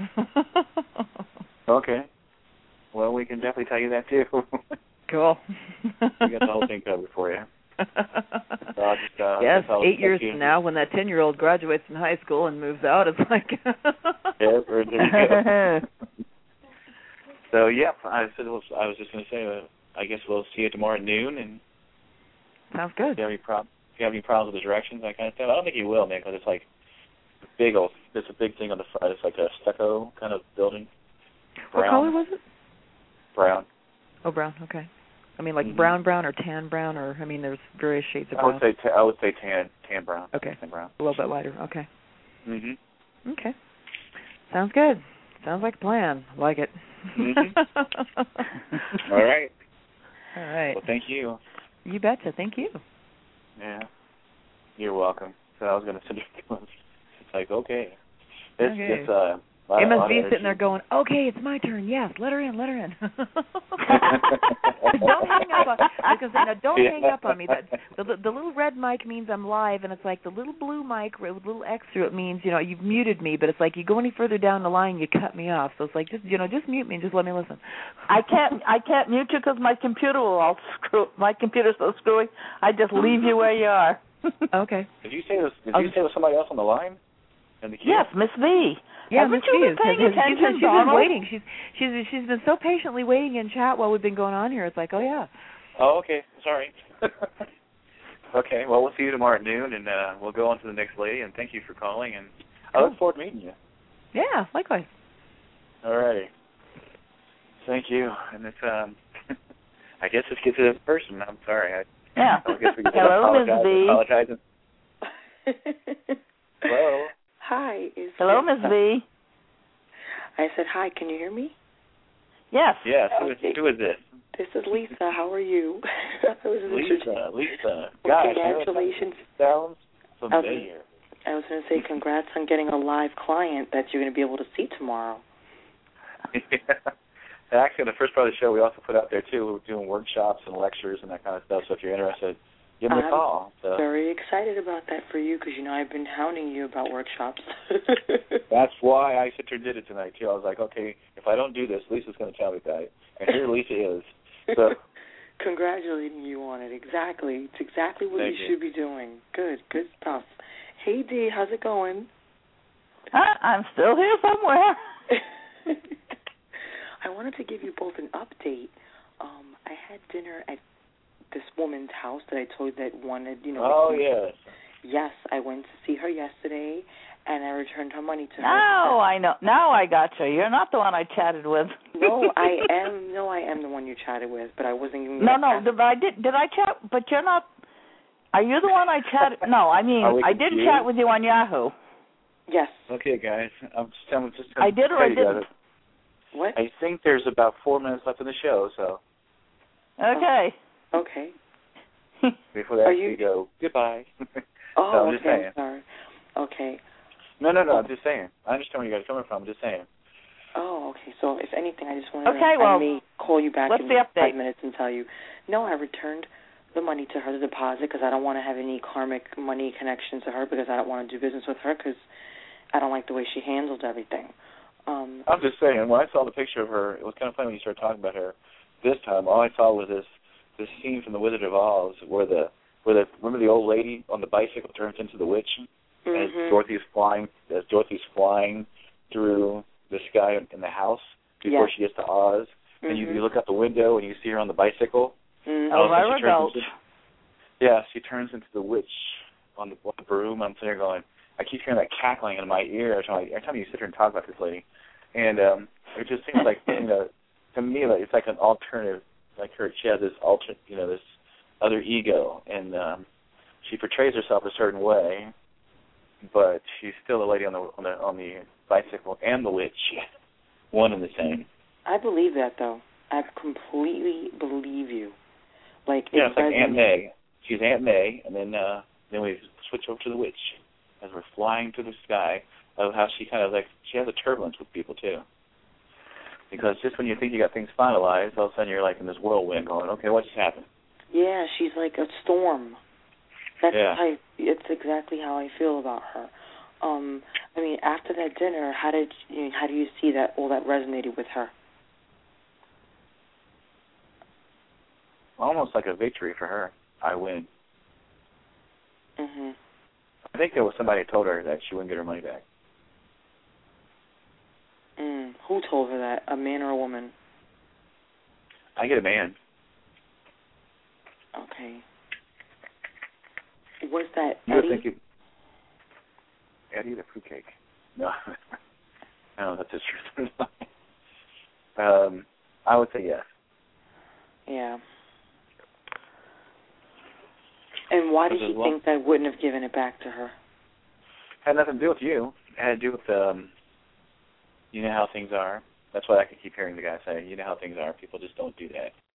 Okay. Well, we can definitely tell you that, too. Cool. We got the whole thing covered for you. Yes, 8 years from now, when that 10-year-old graduates from high school and moves out, it's like... there you go. So, I was just going to say, I guess we'll see you tomorrow at noon. And sounds good. If you have any problems with the directions, that kind of stuff, I don't think you will, man, because it's like there's a big thing on the front. It's like a stucco kind of building. Brown. What color was it? Brown. Oh, brown. Okay. I mean, like brown or tan brown, or I mean, there's various shades of brown. I would say tan brown. Okay. Tan brown. A little bit lighter. Okay. Okay. Sounds good. Sounds like a plan. Like it. All right. All right. Well, thank you. You betcha. Thank you. Yeah. You're welcome. So I was going to send you. It's like, okay. It's MSV sitting there going, okay, it's my turn. Yes, let her in. Don't hang up on don't hang up on me. The little red mic means I'm live, and it's like the little blue mic with a little X through it means, you've muted me, but it's like you go any further down the line, you cut me off. So it's like, just mute me and just let me listen. I can't mute you because my computer will all screw. My computer's so screwy. I just leave you where you are. Okay. Did you say there was somebody else on the line? Yes, Miss V. Yeah, Miss V. She's been waiting. She's been so patiently waiting in chat while we've been going on here. It's like, oh yeah. Oh, okay. Sorry. Okay. Well, we'll see you tomorrow at noon, and we'll go on to the next lady. And thank you for calling. And I look forward to meeting you. Yeah, likewise. All righty. Thank you. And it's I guess let's get to the person. I'm sorry. I guess we can Hello, Ms. V. Apologizing. Hello. Hi. Hello, Ms. V. I said hi. Can you hear me? Yes. Yes. Who is this? This is Lisa. How are you? Lisa. Gosh, congratulations. Sounds familiar. I was going to say congrats on getting a live client that you're going to be able to see tomorrow. Actually, in the first part of the show, we also put out there, too, we're doing workshops and lectures and that kind of stuff, so if you're interested, give me a call. I'm very excited about that for you because, I've been hounding you about workshops. That's why I sit here and did it tonight, too. I was like, okay, if I don't do this, Lisa's going to tell me about it. And here Lisa is. So, congratulating you on it. Exactly. It's exactly what you should be doing. Good stuff. Hey, Dee, how's it going? I'm still here somewhere. I wanted to give you both an update. I had dinner at this woman's house that I told you that wanted, Oh, yes. Yes, I went to see her yesterday, and I returned her money to her. Now I know. Now I got you. You're not the one I chatted with. No, I am the one you chatted with, but I wasn't even. No. Did I chat? But you're not. Are you the one I chatted? No, I mean I did chat with you on Yahoo. Yes. Okay, guys. I'm just I did or I didn't. What? I think there's about 4 minutes left in the show, so. Okay. Okay. Before that, you go goodbye. Oh, so I'm just saying. I'm sorry. Okay. No. I'm just saying. I understand where you guys are coming from. I'm just saying. Oh, okay. So if anything, I just wanted to well, I may call you back in 5 minutes and tell you. No, I returned the money to her, the deposit, because I don't want to have any karmic money connection to her because I don't want to do business with her because I don't like the way she handled everything. I'm just saying, when I saw the picture of her, it was kind of funny when you started talking about her. This time, all I saw was this scene from The Wizard of Oz where remember the old lady on the bicycle turns into the witch as Dorothy's flying through the sky in the house before she gets to Oz, and you look out the window and you see her on the bicycle. Elvira Gulch. She turns into the witch on the broom. I'm sitting there going, I keep hearing that cackling in my ear every time you sit here and talk about this lady. And it just seems like, to me, like it's like an alternative, like her, she has this this other ego, and she portrays herself a certain way, but she's still the lady on the bicycle and the witch, one and the same. I believe that, though. I completely believe you. It's like Aunt May. She's Aunt May, and then we switch over to the witch as we're flying through the sky. Of how she she has a turbulence with people too. Because just when you think you got things finalized, all of a sudden you're like in this whirlwind going, okay, what just happened? Yeah, she's like a storm. It's exactly how I feel about her. I mean, after that dinner, how do you see that all that resonated with her? Almost like a victory for her. I win. Mhm. I think there was somebody who told her that she wouldn't get her money back. Who told her that? A man or a woman? I get a man. Okay. Was that Eddie? Eddie the fruitcake. No. No, that's his truth. I would say yes. Yeah. And why did you think that wouldn't have given it back to her? Had nothing to do with you. It had to do with, you know how things are. That's what I could keep hearing the guy say. You know how things are. People just don't do that.